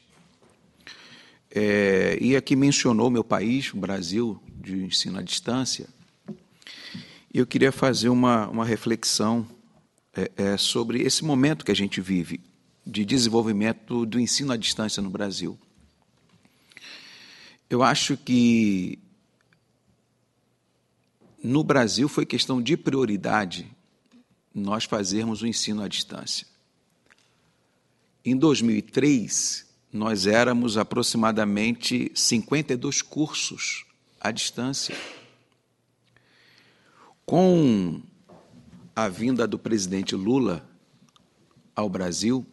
É, e aqui mencionou meu país, o Brasil, de ensino à distância, e eu queria fazer uma, uma reflexão é, é, sobre esse momento que a gente vive de desenvolvimento do ensino à distância no Brasil. Eu acho que no Brasil foi questão de prioridade nós fazermos o ensino à distância. Em dois mil e três, nós éramos aproximadamente cinquenta e dois cursos à distância. Com a vinda do presidente Lula ao Brasil,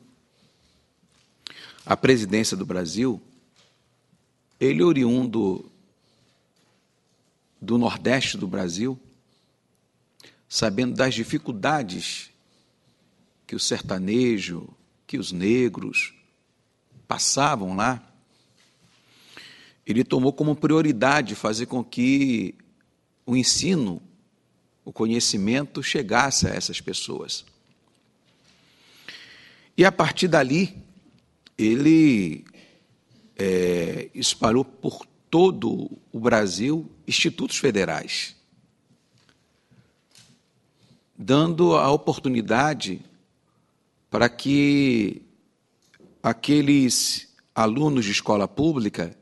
a presidência do Brasil, ele oriundo do Nordeste do Brasil, sabendo das dificuldades que o sertanejo, que os negros passavam lá, ele tomou como prioridade fazer com que o ensino, o conhecimento chegasse a essas pessoas. E, a partir dali, ele é, espalhou por todo o Brasil institutos federais, dando a oportunidade para que aqueles alunos de escola pública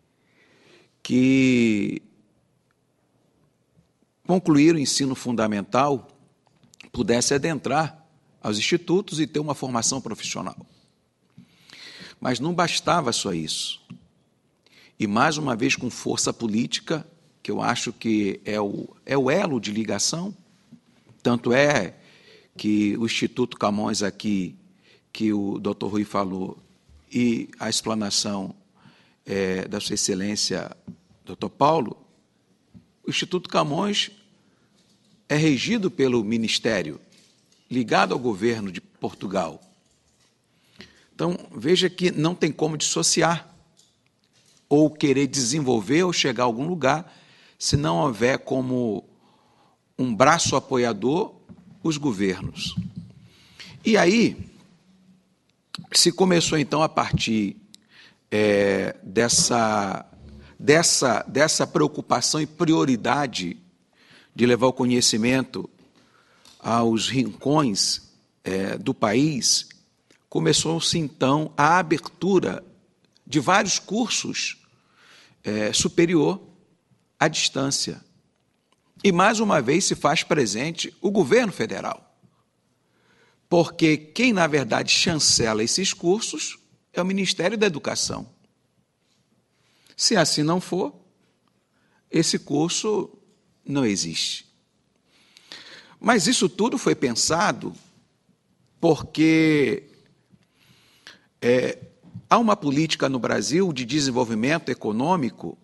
que concluíram o ensino fundamental pudessem adentrar aos institutos e ter uma formação profissional. Mas não bastava só isso. E, mais uma vez, com força política, que eu acho que é o, é o elo de ligação. Tanto é que o Instituto Camões aqui, que o doutor Rui falou, e a explanação é, da sua excelência, doutor Paulo, o Instituto Camões é regido pelo Ministério, ligado ao governo de Portugal. Então, veja que não tem como dissociar, ou querer desenvolver ou chegar a algum lugar, se não houver como um braço apoiador os governos. E aí, se começou, então, a partir é, dessa, dessa, dessa preocupação e prioridade de levar o conhecimento aos rincões é, do país, começou-se, então, a abertura de vários cursos é, superior à distância. E, mais uma vez, se faz presente o governo federal, porque quem, na verdade, chancela esses cursos é o Ministério da Educação. Se assim não for, esse curso não existe. Mas isso tudo foi pensado porque é, há uma política no Brasil de desenvolvimento econômico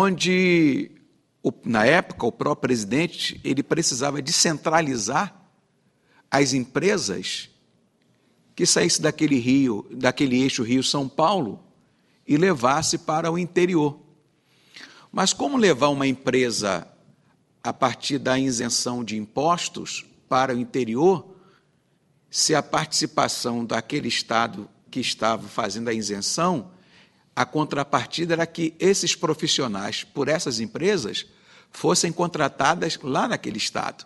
aonde, na época, o próprio presidente ele precisava descentralizar as empresas que saísse daquele rio, daquele eixo Rio-São Paulo e levasse para o interior. Mas como levar uma empresa a partir da isenção de impostos para o interior, se a participação daquele Estado que estava fazendo a isenção, a contrapartida era que esses profissionais, por essas empresas, fossem contratadas lá naquele Estado.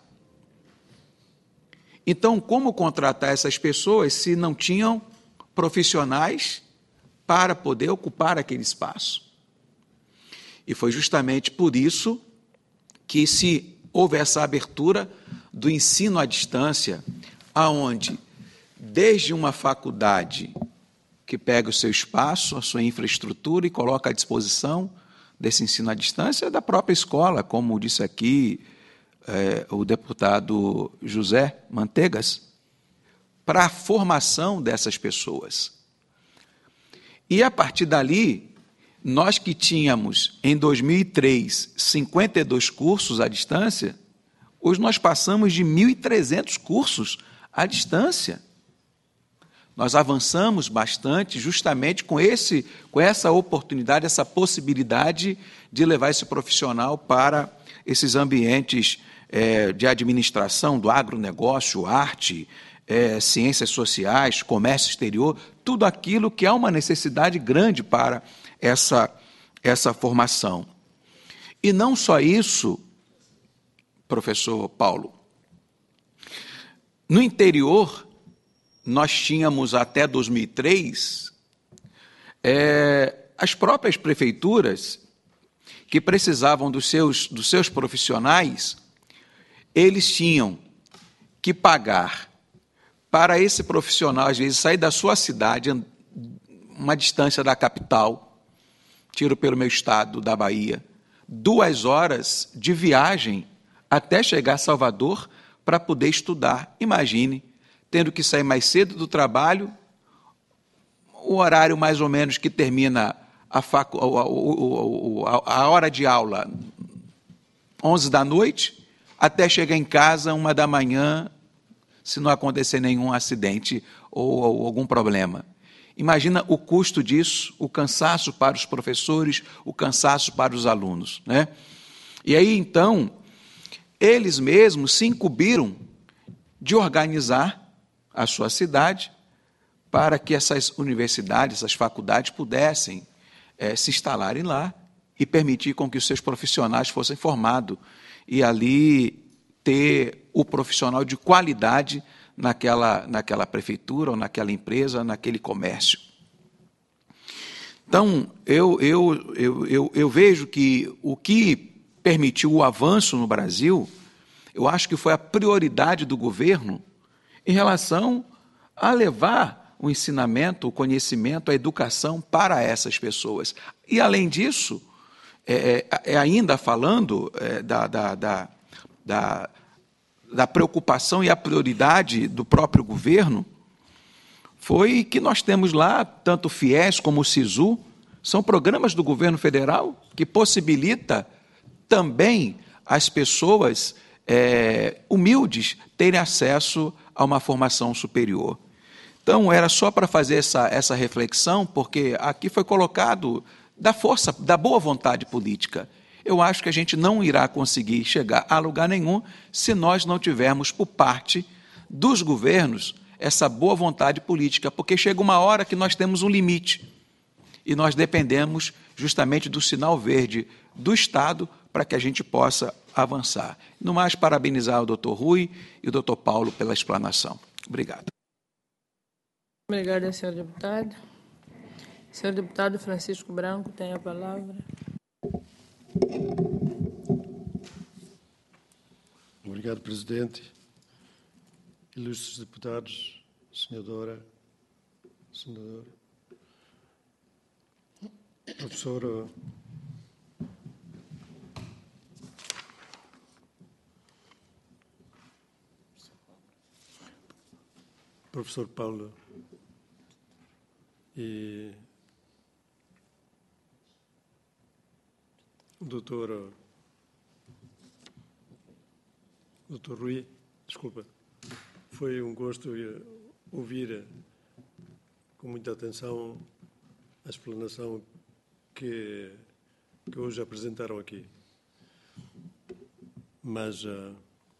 Então, como contratar essas pessoas se não tinham profissionais para poder ocupar aquele espaço? E foi justamente por isso que se houve essa abertura do ensino à distância, aonde, desde uma faculdade que pega o seu espaço, a sua infraestrutura e coloca à disposição desse ensino à distância, da própria escola, como disse aqui é, o deputado José Manteigas, para a formação dessas pessoas. E, a partir dali, nós que tínhamos, em dois mil e três, cinquenta e dois cursos à distância, hoje nós passamos de mil e trezentos cursos à distância. Nós avançamos bastante justamente com, esse, com essa oportunidade, essa possibilidade de levar esse profissional para esses ambientes é, de administração, do agronegócio, arte, é, ciências sociais, comércio exterior, tudo aquilo que é uma necessidade grande para essa, essa formação. E não só isso, professor Paulo. No interior, nós tínhamos até dois mil e três é, as próprias prefeituras que precisavam dos seus, dos seus profissionais, eles tinham que pagar para esse profissional, às vezes, sair da sua cidade, uma distância da capital, tiro pelo meu estado, da Bahia, duas horas de viagem até chegar a Salvador para poder estudar. Imagine, tendo que sair mais cedo do trabalho, o horário mais ou menos que termina a, facu... a hora de aula, onze da noite, até chegar em casa, uma da manhã, se não acontecer nenhum acidente ou, ou algum problema. Imagina o custo disso, o cansaço para os professores, o cansaço para os alunos, né? E aí, então, eles mesmos se incumbiram de organizar a sua cidade para que essas universidades, essas faculdades pudessem é, se instalarem lá e permitir com que os seus profissionais fossem formados e ali ter o profissional de qualidade naquela, naquela prefeitura, ou naquela empresa, naquele comércio. Então, eu, eu, eu, eu, eu vejo que o que permitiu o avanço no Brasil, eu acho que foi a prioridade do governo em relação a levar o ensinamento, o conhecimento, a educação para essas pessoas. E, além disso, é, é, ainda falando é, da, da, da, da, da preocupação e a prioridade do próprio governo, foi que nós temos lá, tanto o FIES como o SISU, são programas do governo federal que possibilita também as pessoas é, humildes terem acesso a uma formação superior. Então, era só para fazer essa, essa reflexão, porque aqui foi colocado da força, da boa vontade política. Eu acho que a gente não irá conseguir chegar a lugar nenhum se nós não tivermos, por parte dos governos, essa boa vontade política, porque chega uma hora que nós temos um limite e nós dependemos justamente do sinal verde do Estado para que a gente possa avançar. No mais, parabenizar o doutor Rui e o doutor Paulo pela explanação. Obrigado. Obrigada, senhor deputado. Senhor deputado Francisco Branco tem a palavra. Obrigado, presidente. Ilustres deputados, senadora, senador, professora professor Paulo e o doutor doutor Rui, desculpa, foi um gosto ouvir com muita atenção a explanação que, que hoje apresentaram aqui. Mas uh,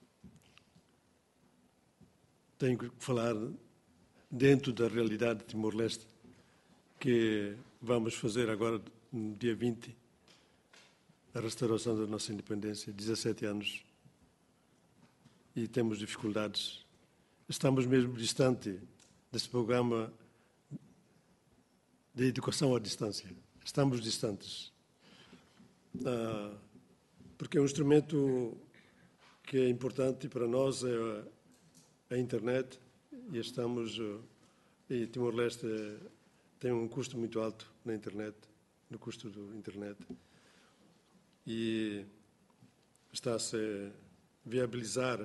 tenho que falar dentro da realidade de Timor-Leste, que vamos fazer agora, no dia vinte, a restauração da nossa independência, dezassete anos, e temos dificuldades. Estamos mesmo distante desse programa de educação à distância. Estamos distantes. Ah, porque é um instrumento que é importante para nós, é a internet, e estamos, e Timor-Leste tem um custo muito alto na internet, no custo da internet, e está-se a viabilizar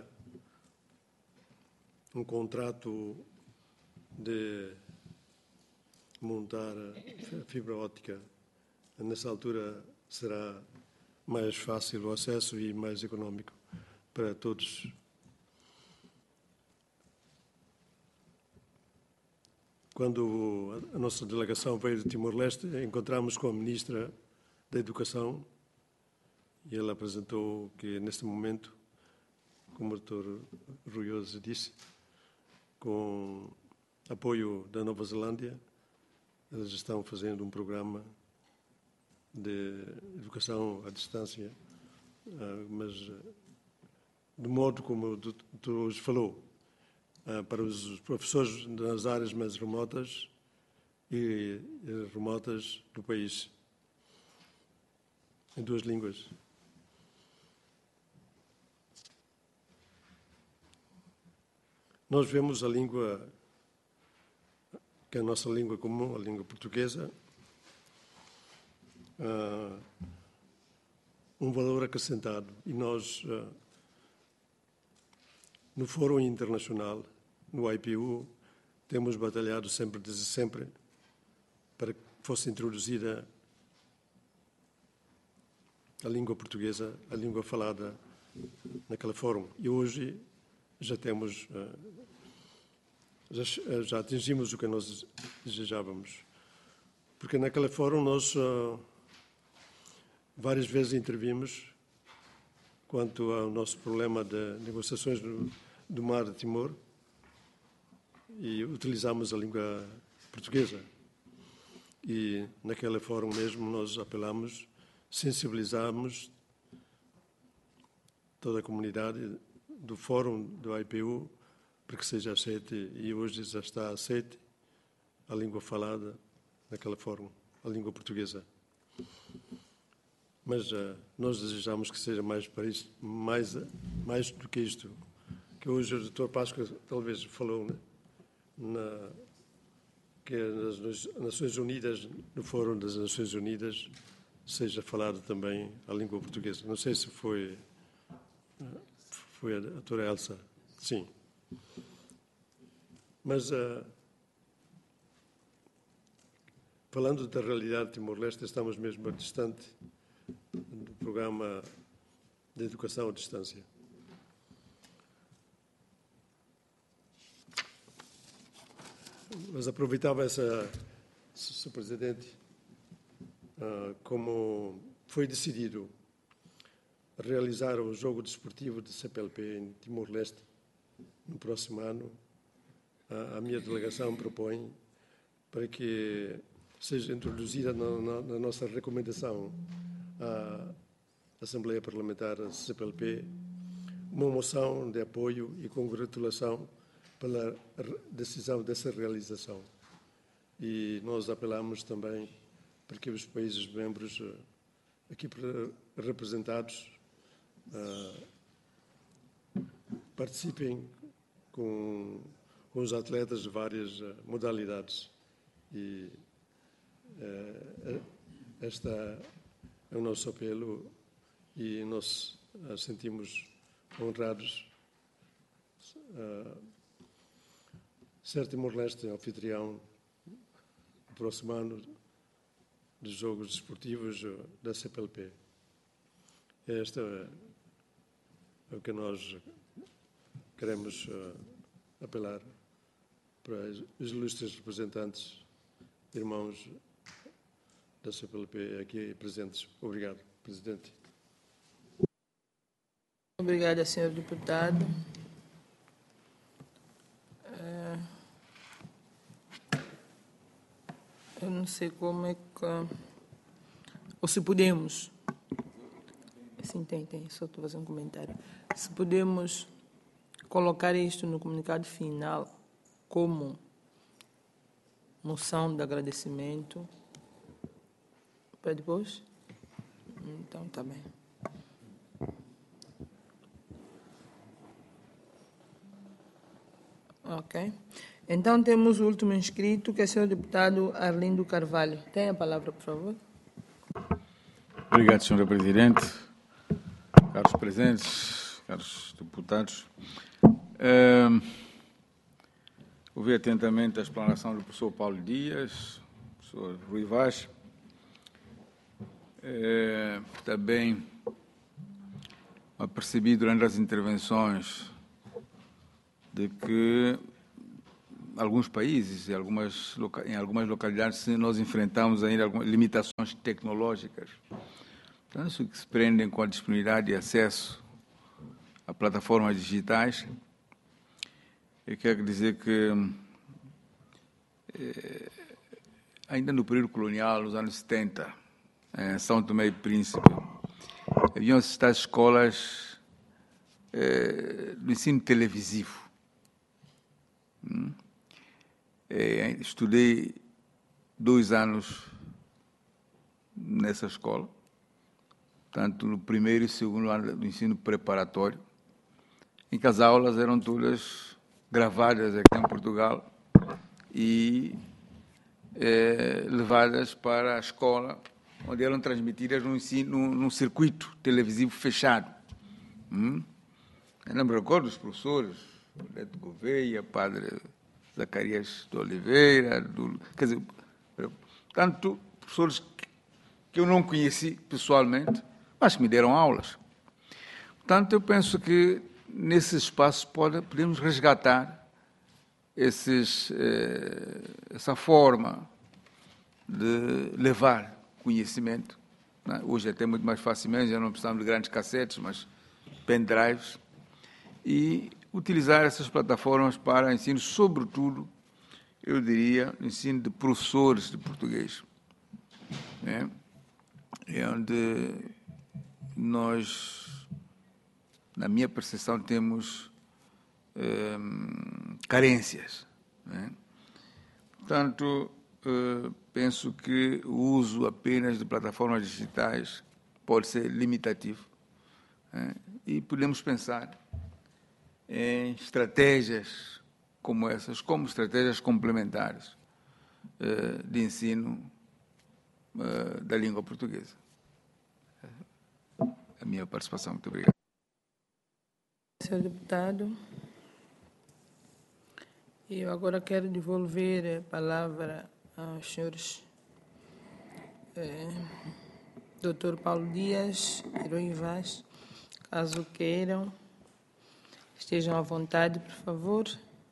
um contrato de montar a fibra óptica. Nessa altura será mais fácil o acesso e mais económico para todos. Quando a nossa delegação veio de Timor-Leste, encontramos com a Ministra da Educação e ela apresentou que, neste momento, como o doutor Ruioso disse, com apoio da Nova Zelândia, eles estão fazendo um programa de educação à distância, mas do modo como o doutor hoje falou, para os professores nas áreas mais remotas e remotas do país, em duas línguas. Nós vemos a língua, que é a nossa língua comum, a língua portuguesa, uh, um valor acrescentado. E nós, uh, no Fórum Internacional, no I P U, temos batalhado sempre, desde sempre, para que fosse introduzida a língua portuguesa, a língua falada naquele fórum. E hoje já temos, já, já atingimos o que nós desejávamos. Porque naquele fórum nós uh, várias vezes intervimos quanto ao nosso problema de negociações do, do Mar de Timor e utilizamos a língua portuguesa. E naquele fórum mesmo nós apelamos, sensibilizamos toda a comunidade do Fórum do I P U para que seja aceite, e hoje já está aceite a língua falada naquele fórum, a língua portuguesa. Mas uh, nós desejamos que seja mais para isto, mais, mais do que isto, que hoje o doutor Páscoa talvez falou, né? Na, que nas Nações Unidas, no Fórum das Nações Unidas, seja falado também a língua portuguesa. Não sei se foi, foi a doutora Elsa. Sim. Mas, uh, falando da realidade de Timor-Leste, estamos mesmo distante do programa de educação à distância. Mas aproveitava essa, senhor Presidente, uh, como foi decidido realizar o jogo desportivo de C P L P em Timor-Leste no próximo ano, a, a minha delegação propõe para que seja introduzida na, na, na nossa recomendação à Assembleia Parlamentar C P L P uma moção de apoio e congratulação pela decisão dessa realização. E nós apelamos também para que os países membros aqui representados uh, participem com, com os atletas de várias uh, modalidades. E uh, esta é o nosso apelo e nós uh, sentimos honrados uh, ser Timor-Leste anfitrião no próximo ano dos Jogos Desportivos da C P L P. Este é o que nós queremos apelar para os ilustres representantes, irmãos da C P L P aqui presentes. Obrigado, Presidente. Obrigada, senhor deputado. É, eu não sei como é que... Ou se podemos... Sim, tem, tem. Só estou fazendo um comentário. Se podemos colocar isto no comunicado final como moção de agradecimento para depois? Então, está bem. Ok. Então, temos o último inscrito, que é o senhor deputado Arlindo Carvalho. Tem a palavra, por favor. Obrigado, senhora Presidente. Caros presentes, caros deputados. Uh, ouvi atentamente a explanação do professor Paulo Dias, do professor Rui Vaz. Uh, também apercebi durante as intervenções de que alguns países, em algumas, em algumas localidades, nós enfrentamos ainda algumas limitações tecnológicas. Então, isso que se prendem com a disponibilidade de acesso a plataformas digitais. Eu quero dizer que, eh, ainda no período colonial, nos anos setenta, em São Tomé e Príncipe, haviam estas escolas eh, do ensino televisivo. Hum? Eh, estudei dois anos nessa escola, tanto no primeiro e segundo ano do ensino preparatório, em que as aulas eram todas gravadas aqui em Portugal e eh, levadas para a escola, onde eram transmitidas num, ensino, num, num circuito televisivo fechado. Hum? Eu não me recordo dos professores, Neto Gouveia, padre Zacarias de Oliveira, do, quer dizer, tanto professores que, que eu não conheci pessoalmente, mas que me deram aulas. Portanto, eu penso que nesse espaço pode, podemos resgatar esses, eh, essa forma de levar conhecimento. Né? Hoje é até muito mais facilmente, já não precisamos de grandes cassetes, mas pendrives, e utilizar essas plataformas para ensino, sobretudo, eu diria, ensino de professores de português. Né? É onde nós, na minha percepção, temos eh, carências. Né? Portanto, eh, penso que o uso apenas de plataformas digitais pode ser limitativo. Né? E podemos pensar em estratégias como essas, como estratégias complementares eh, de ensino eh, da língua portuguesa. A minha participação. Muito obrigado. Senhor deputado, eu agora quero devolver a palavra aos senhores eh, doutor Paulo Dias e Rui Vaz, caso queiram. Estejam à vontade, por favor.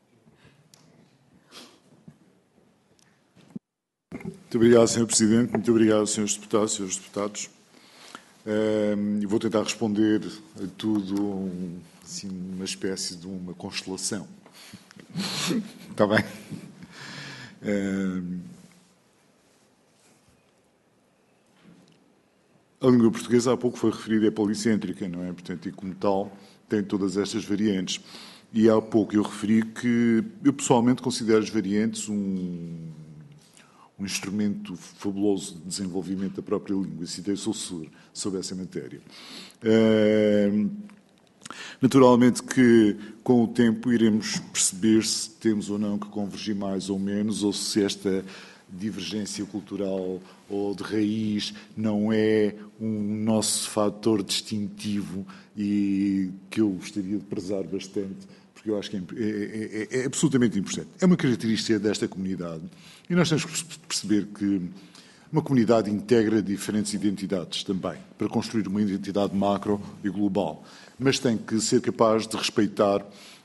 Muito obrigado, senhor Presidente. Muito obrigado, senhores deputados, senhores deputados. Uh, vou tentar responder a tudo, assim, uma espécie de uma constelação. Está bem? Uh, a língua portuguesa, há pouco foi referida, é policêntrica, não é? Portanto, e como tal, tem todas estas variantes. E há pouco eu referi que eu pessoalmente considero as variantes um, um instrumento fabuloso de desenvolvimento da própria língua, e citei o Saussure sobre essa matéria. Uh, naturalmente que, com o tempo, iremos perceber se temos ou não que convergir mais ou menos, ou se esta divergência cultural ou de raiz não é um nosso fator distintivo e que eu gostaria de prezar bastante, porque eu acho que é, é, é, é absolutamente importante. É uma característica desta comunidade e nós temos que perceber que uma comunidade integra diferentes identidades também, para construir uma identidade macro e global, mas tem que ser capaz de respeitar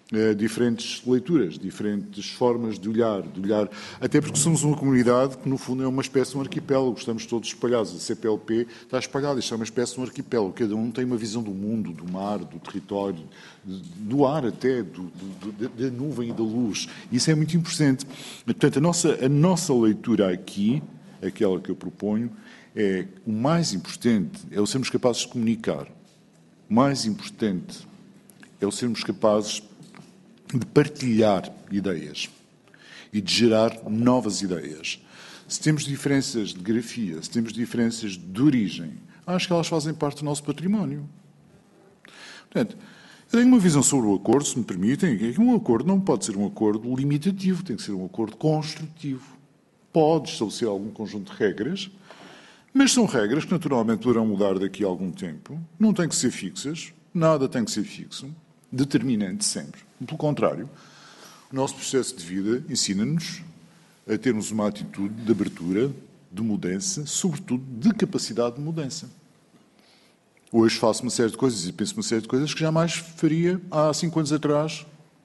Uh, diferentes leituras, diferentes formas de olhar, de olhar, até porque somos uma comunidade que, no fundo, é uma espécie de um arquipélago, estamos todos espalhados, a C P L P está espalhada, isto é uma espécie de um arquipélago, cada um tem uma visão do mundo, do mar, do território, do ar até, do, do, da nuvem e da luz, isso é muito importante. Portanto, a nossa, a nossa leitura aqui, aquela que eu proponho, é o mais importante, é o sermos capazes de comunicar, o mais importante é o sermos capazes de partilhar ideias e de gerar novas ideias. Se temos diferenças de grafia, se temos diferenças de origem, acho que elas fazem parte do nosso património. Portanto, eu tenho uma visão sobre o acordo, se me permitem, que um acordo não pode ser um acordo limitativo, tem que ser um acordo construtivo. Pode estabelecer algum conjunto de regras, mas são regras que naturalmente poderão mudar daqui a algum tempo, não têm que ser fixas, nada tem que ser fixo, determinante sempre. Pelo contrário, o nosso processo de vida ensina-nos a termos uma atitude de abertura, de mudança, sobretudo de capacidade de mudança. Hoje faço uma série de coisas e penso uma série de coisas que jamais faria há cinco anos atrás.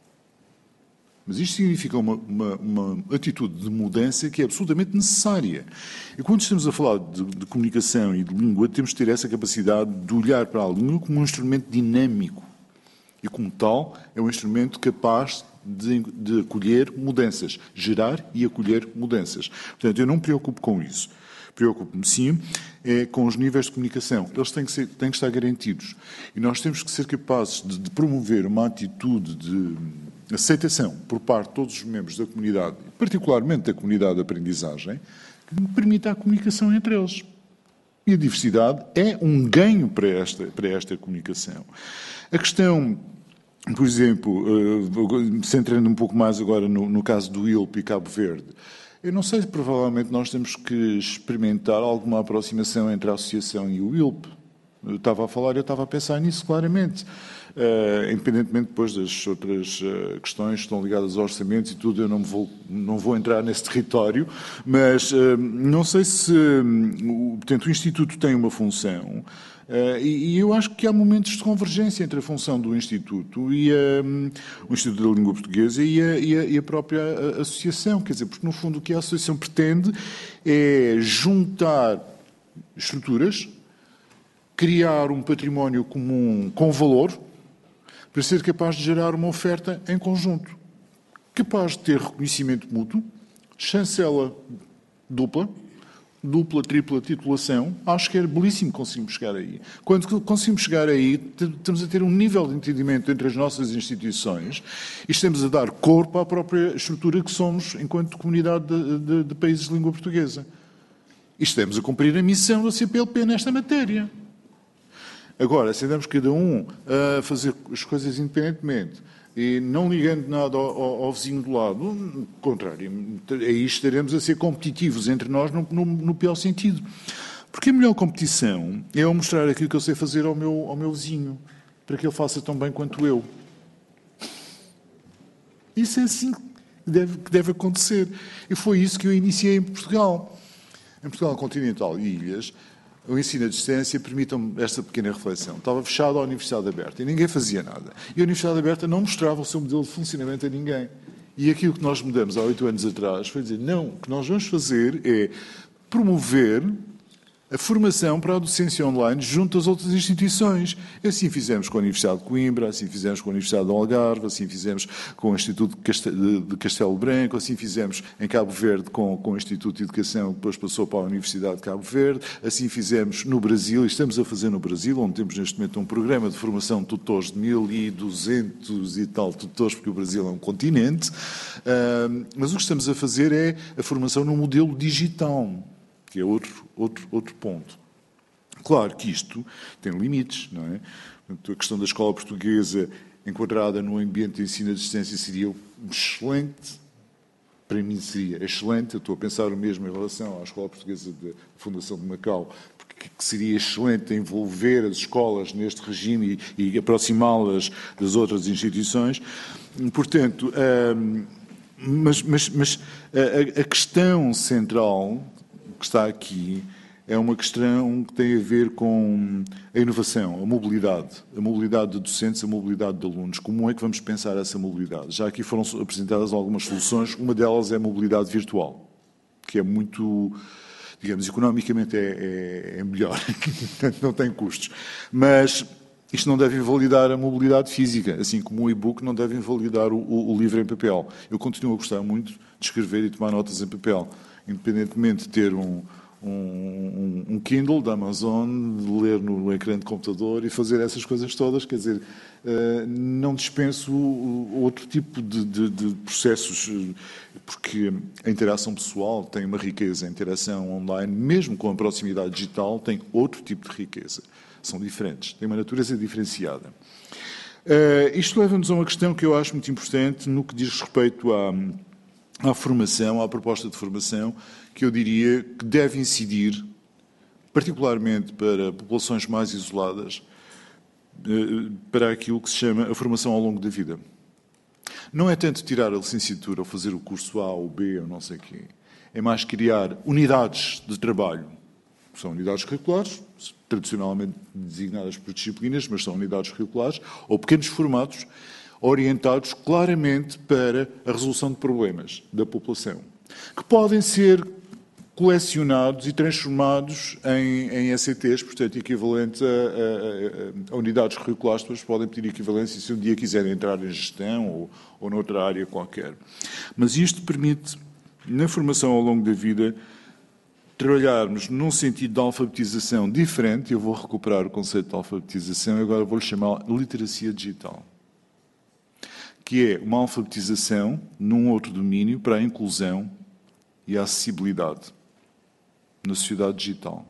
Mas isto significa uma, uma, uma atitude de mudança que é absolutamente necessária. E quando estamos a falar de, de comunicação e de língua, temos de ter essa capacidade de olhar para a língua como um instrumento dinâmico. E, como tal, é um instrumento capaz de, de acolher mudanças, gerar e acolher mudanças. Portanto, eu não me preocupo com isso. Preocupo-me, sim, é com os níveis de comunicação. Eles têm que, ser, têm que estar garantidos. E nós temos que ser capazes de, de promover uma atitude de aceitação por parte de todos os membros da comunidade, particularmente da comunidade de aprendizagem, que permita a comunicação entre eles. E a diversidade é um ganho para esta, para esta comunicação. A questão, por exemplo, uh, centrando um pouco mais agora no, no caso do I L P e Cabo Verde, eu não sei se provavelmente nós temos que experimentar alguma aproximação entre a associação e o I L P. Eu estava a falar, eu estava a pensar nisso claramente. Uh, independentemente depois das outras uh, questões que estão ligadas aos orçamentos e tudo, eu não vou, não vou entrar nesse território, mas uh, não sei se um, portanto, o Instituto tem uma função uh, e, e eu acho que há momentos de convergência entre a função do Instituto e a, um, o Instituto da Língua Portuguesa e a, e a, e a própria associação, quer dizer, porque no fundo o que a associação pretende é juntar estruturas, criar um património comum com valor, para ser capaz de gerar uma oferta em conjunto, capaz de ter reconhecimento mútuo, chancela dupla, dupla, tripla titulação. Acho que é belíssimo conseguirmos chegar aí. Quando conseguimos chegar aí, estamos a ter um nível de entendimento entre as nossas instituições e estamos a dar corpo à própria estrutura que somos enquanto comunidade de, de, de países de língua portuguesa. E estamos a cumprir a missão da C P L P nesta matéria. Agora, se andamos cada um a fazer as coisas independentemente e não ligando nada ao, ao, ao vizinho do lado, no contrário, aí estaremos a ser competitivos entre nós no, no, no pior sentido. Porque a melhor competição é eu mostrar aquilo que eu sei fazer ao meu, ao meu vizinho, para que ele faça tão bem quanto eu. Isso é assim que deve, que deve acontecer. E foi isso que eu iniciei em Portugal. Em Portugal continental e ilhas, o ensino à distância permitam-me esta pequena reflexão. Estava fechado a Universidade Aberta e ninguém fazia nada. E a Universidade Aberta não mostrava o seu modelo de funcionamento a ninguém. E aquilo que nós mudamos há oito anos atrás foi dizer, não, o que nós vamos fazer é promover a formação para a docência online junto às outras instituições. Assim fizemos com a Universidade de Coimbra, assim fizemos com a Universidade do Algarve, assim fizemos com o Instituto de Castelo Branco, assim fizemos em Cabo Verde com, com o Instituto de Educação, que depois passou para a Universidade de Cabo Verde, assim fizemos no Brasil, e estamos a fazer no Brasil, onde temos neste momento um programa de formação de tutores de mil e duzentos e tal tutores, porque o Brasil é um continente, uh, mas o que estamos a fazer é a formação no modelo digital, que é outro, outro, outro ponto. Claro que isto tem limites, não é? Portanto, a questão da escola portuguesa enquadrada no ambiente de ensino à distância seria excelente, para mim seria excelente, eu estou a pensar o mesmo em relação à escola portuguesa da Fundação de Macau, porque seria excelente envolver as escolas neste regime e, e aproximá-las das outras instituições. Portanto, hum, mas, mas, mas a, a questão central que está aqui é uma questão que tem a ver com a inovação, a mobilidade, a mobilidade de docentes, a mobilidade de alunos. Como é que vamos pensar essa mobilidade? Já aqui foram apresentadas algumas soluções, uma delas é a mobilidade virtual, que é muito, digamos, economicamente é, é, é melhor, não tem custos. Mas isto não deve invalidar a mobilidade física, assim como o e-book não deve invalidar o, o, o livro em papel. Eu continuo a gostar muito de escrever e tomar notas em papel, independentemente de ter um, um, um Kindle da Amazon, de ler no, no ecrã de computador e fazer essas coisas todas. Quer dizer, uh, não dispenso outro tipo de, de, de processos, porque a interação pessoal tem uma riqueza, a interação online, mesmo com a proximidade digital, tem outro tipo de riqueza. São diferentes, têm uma natureza diferenciada. Uh, isto leva-nos a uma questão que eu acho muito importante no que diz respeito à, à formação, à proposta de formação, que eu diria que deve incidir, particularmente para populações mais isoladas, uh, para aquilo que se chama a formação ao longo da vida. Não é tanto tirar a licenciatura ou fazer o curso A ou B ou não sei o quê. É mais criar unidades de trabalho. São unidades curriculares, tradicionalmente designadas por disciplinas, mas são unidades curriculares, ou pequenos formatos, orientados claramente para a resolução de problemas da população, que podem ser colecionados e transformados em, em E C Ts, portanto, equivalentes a, a, a, a unidades curriculares, depois podem pedir equivalência se um dia quiserem entrar em gestão ou, ou noutra área qualquer. Mas isto permite, na formação ao longo da vida, trabalharmos num sentido de alfabetização diferente. Eu vou recuperar o conceito de alfabetização e agora vou-lhe chamar literacia digital, que é uma alfabetização num outro domínio para a inclusão e a acessibilidade na sociedade digital.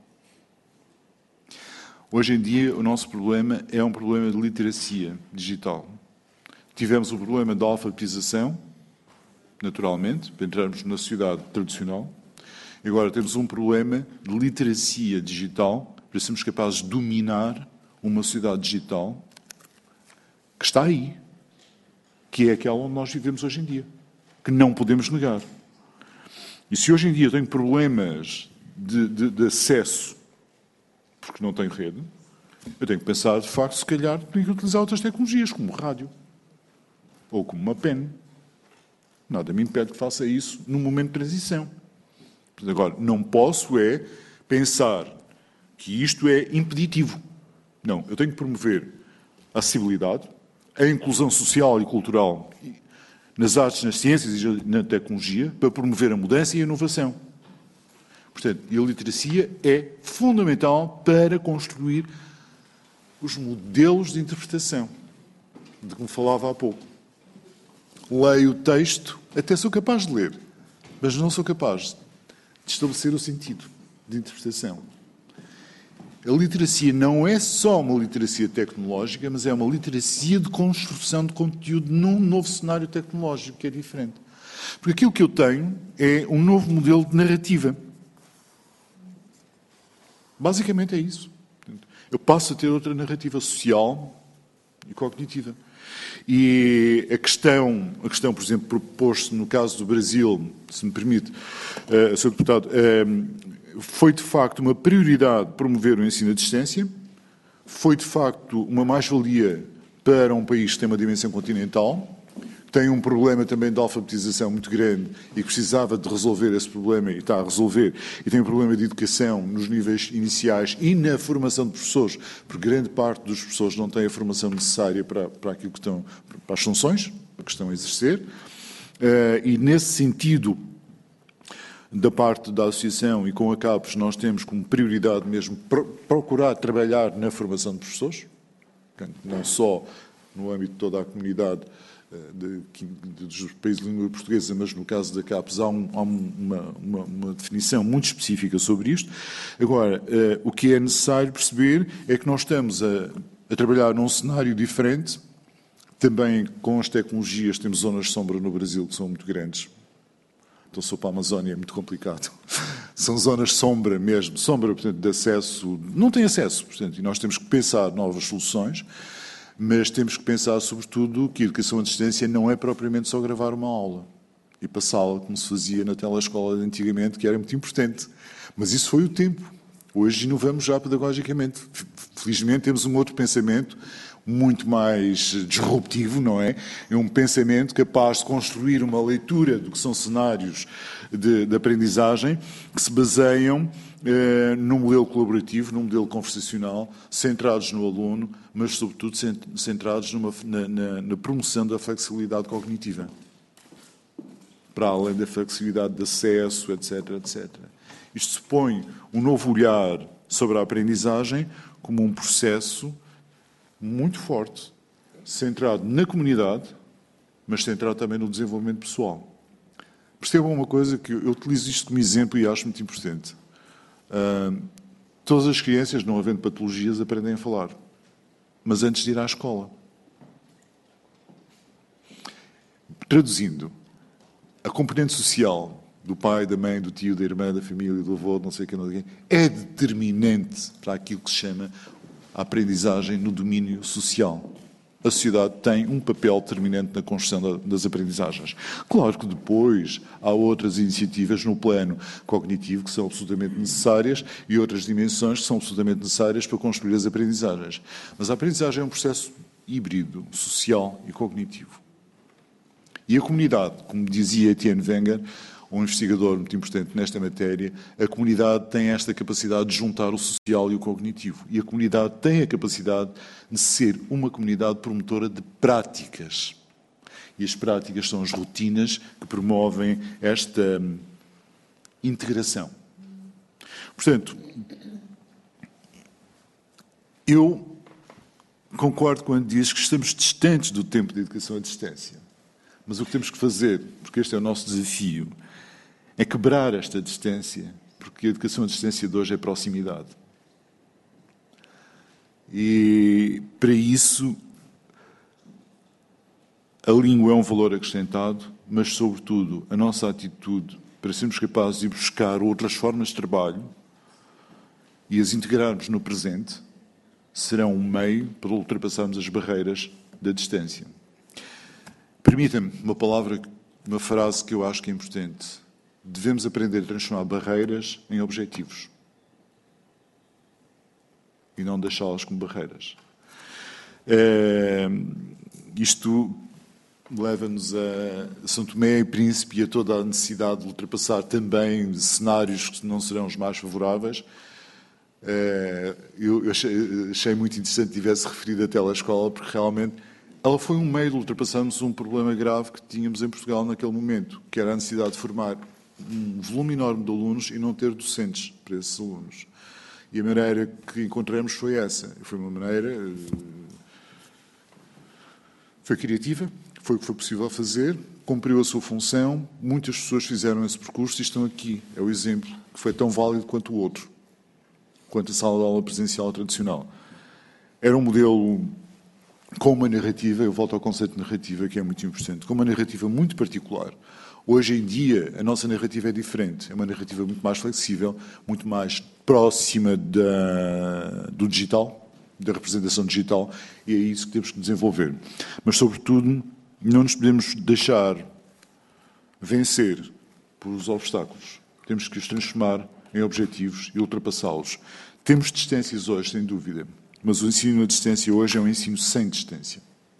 Hoje em dia, o nosso problema é um problema de literacia digital. Tivemos o problema da alfabetização, naturalmente, para entrarmos na sociedade tradicional. Agora temos um problema de literacia digital, para sermos capazes de dominar uma sociedade digital que está aí, que é aquela onde nós vivemos hoje em dia, que não podemos negar. E se hoje em dia eu tenho problemas de, de, de acesso, porque não tenho rede, eu tenho que pensar, de facto, se calhar tenho que utilizar outras tecnologias, como rádio, ou como uma pen. Nada me impede que faça isso num momento de transição. Agora, não posso é pensar que isto é impeditivo. Não, eu tenho que promover a acessibilidade, a inclusão social e cultural nas artes, nas ciências e na tecnologia, para promover a mudança e a inovação. Portanto, a literacia é fundamental para construir os modelos de interpretação, de que me falava há pouco. Leio o texto, até sou capaz de ler, mas não sou capaz de estabelecer o sentido de interpretação. A literacia não é só uma literacia tecnológica, mas é uma literacia de construção de conteúdo num novo cenário tecnológico, que é diferente. Porque aquilo que eu tenho é um novo modelo de narrativa. Basicamente é isso. Eu passo a ter outra narrativa social e cognitiva. E a questão, a questão, por exemplo, proposta no caso do Brasil, se me permite, uh, senhor Deputado, uh, foi de facto uma prioridade promover o ensino à distância, foi de facto uma mais-valia para um país que tem uma dimensão continental, tem um problema também de alfabetização muito grande e que precisava de resolver esse problema e está a resolver, e tem um problema de educação nos níveis iniciais e na formação de professores, porque grande parte dos professores não tem a formação necessária para, para aquilo que estão, para as funções que estão a exercer, uh, e nesse sentido, da parte da Associação e com a CAPES, nós temos como prioridade mesmo procurar trabalhar na formação de professores, portanto, não só no âmbito de toda a comunidade De, de, dos países de língua portuguesa, mas no caso da CAPES há, um, há uma, uma, uma definição muito específica sobre isto. Agora, uh, o que é necessário perceber é que nós estamos a, a trabalhar num cenário diferente, também com as tecnologias, temos zonas de sombra no Brasil que são muito grandes. Então, sou para a Amazónia, é muito complicado. São zonas de sombra mesmo, sombra, portanto, de acesso, não tem acesso, portanto, e nós temos que pensar novas soluções, mas temos que pensar, sobretudo, que a educação à distância não é propriamente só gravar uma aula e passá-la como se fazia na telescola de antigamente, que era muito importante. Mas isso foi o tempo. Hoje inovamos já pedagogicamente. Felizmente temos um outro pensamento muito mais disruptivo, não é? É um pensamento capaz de construir uma leitura do que são cenários de, de aprendizagem que se baseiam eh, num modelo colaborativo, num modelo conversacional, centrados no aluno, mas sobretudo centrados numa, na, na, na promoção da flexibilidade cognitiva. Para além da flexibilidade de acesso, etc, etcétera. Isto supõe um novo olhar sobre a aprendizagem como um processo muito forte, centrado na comunidade, mas centrado também no desenvolvimento pessoal. Percebam uma coisa que eu utilizo isto como exemplo e acho muito importante. Uh, todas as crianças, não havendo patologias, aprendem a falar, mas antes de ir à escola. Traduzindo, a componente social do pai, da mãe, do tio, da irmã, da família, do avô, não sei quem, não sei quem, é determinante para aquilo que se chama a aprendizagem no domínio social. A sociedade tem um papel determinante na construção das aprendizagens. Claro que depois há outras iniciativas no plano cognitivo que são absolutamente necessárias e outras dimensões que são absolutamente necessárias para construir as aprendizagens. Mas a aprendizagem é um processo híbrido, social e cognitivo. E a comunidade, como dizia Etienne Wenger, um investigador muito importante nesta matéria, a comunidade tem esta capacidade de juntar o social e o cognitivo. E a comunidade tem a capacidade de ser uma comunidade promotora de práticas. E as práticas são as rotinas que promovem esta integração. Portanto, eu concordo quando diz que estamos distantes do tempo de educação à distância. Mas o que temos que fazer, porque este é o nosso desafio, é quebrar esta distância, porque a educação à distância de hoje é proximidade. E, para isso, a língua é um valor acrescentado, mas, sobretudo, a nossa atitude para sermos capazes de buscar outras formas de trabalho e as integrarmos no presente, serão um meio para ultrapassarmos as barreiras da distância. Permita-me uma palavra, uma frase que eu acho que é importante. Devemos aprender a transformar barreiras em objetivos e não deixá-las como barreiras. É, isto leva-nos a São Tomé e Príncipe e a toda a necessidade de ultrapassar também cenários que não serão os mais favoráveis. É, eu achei, achei muito interessante que tivesse referido a telescola, porque realmente ela foi um meio de ultrapassarmos um problema grave que tínhamos em Portugal naquele momento, que era a necessidade de formar um volume enorme de alunos e não ter docentes para esses alunos. E a maneira que encontramos foi essa. Foi uma maneira... Foi criativa, foi o que foi possível fazer, cumpriu a sua função, muitas pessoas fizeram esse percurso e estão aqui. É o exemplo que foi tão válido quanto o outro, quanto a sala de aula presencial tradicional. Era um modelo com uma narrativa, eu volto ao conceito de narrativa, que é muito importante, com uma narrativa muito particular. Hoje em dia, a nossa narrativa é diferente. É uma narrativa muito mais flexível, muito mais próxima da, do digital, da representação digital, e é isso que temos que desenvolver. Mas, sobretudo, não nos podemos deixar vencer por os obstáculos. Temos que os transformar em objetivos e ultrapassá-los. Temos distâncias hoje, sem dúvida, mas o ensino à distância hoje é um ensino sem distância.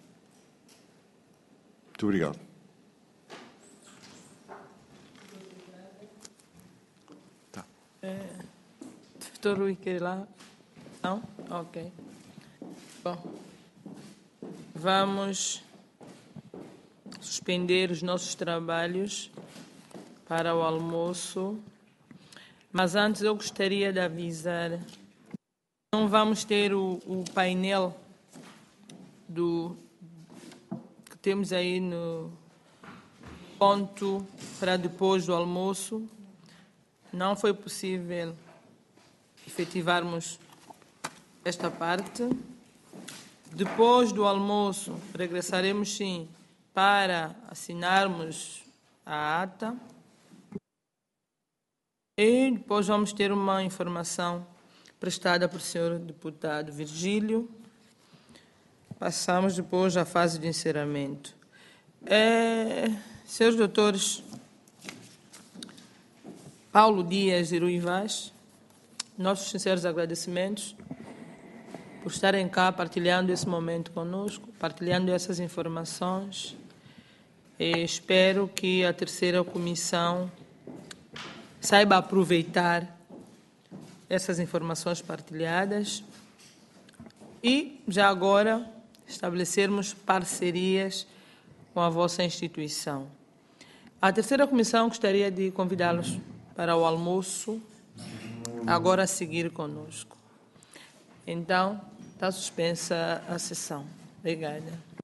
Muito obrigado. doutor Rui, quer ir lá? Não? Ok. Bom, vamos suspender os nossos trabalhos para o almoço. Mas antes eu gostaria de avisar, não vamos ter o, o painel do, que temos aí no ponto para depois do almoço. Não foi possível efetivarmos esta parte. Depois do almoço, regressaremos sim para assinarmos a ata. E depois vamos ter uma informação prestada por senhor deputado Virgílio. Passamos depois à fase de encerramento. É, senhores doutores Paulo Dias e Rui Vaz, nossos sinceros agradecimentos por estarem cá partilhando esse momento conosco, partilhando essas informações. E espero que a terceira comissão saiba aproveitar essas informações partilhadas e, já agora, estabelecermos parcerias com a vossa instituição. A terceira comissão gostaria de convidá-los para o almoço, agora a seguir conosco. Então, está suspensa a sessão. Obrigada.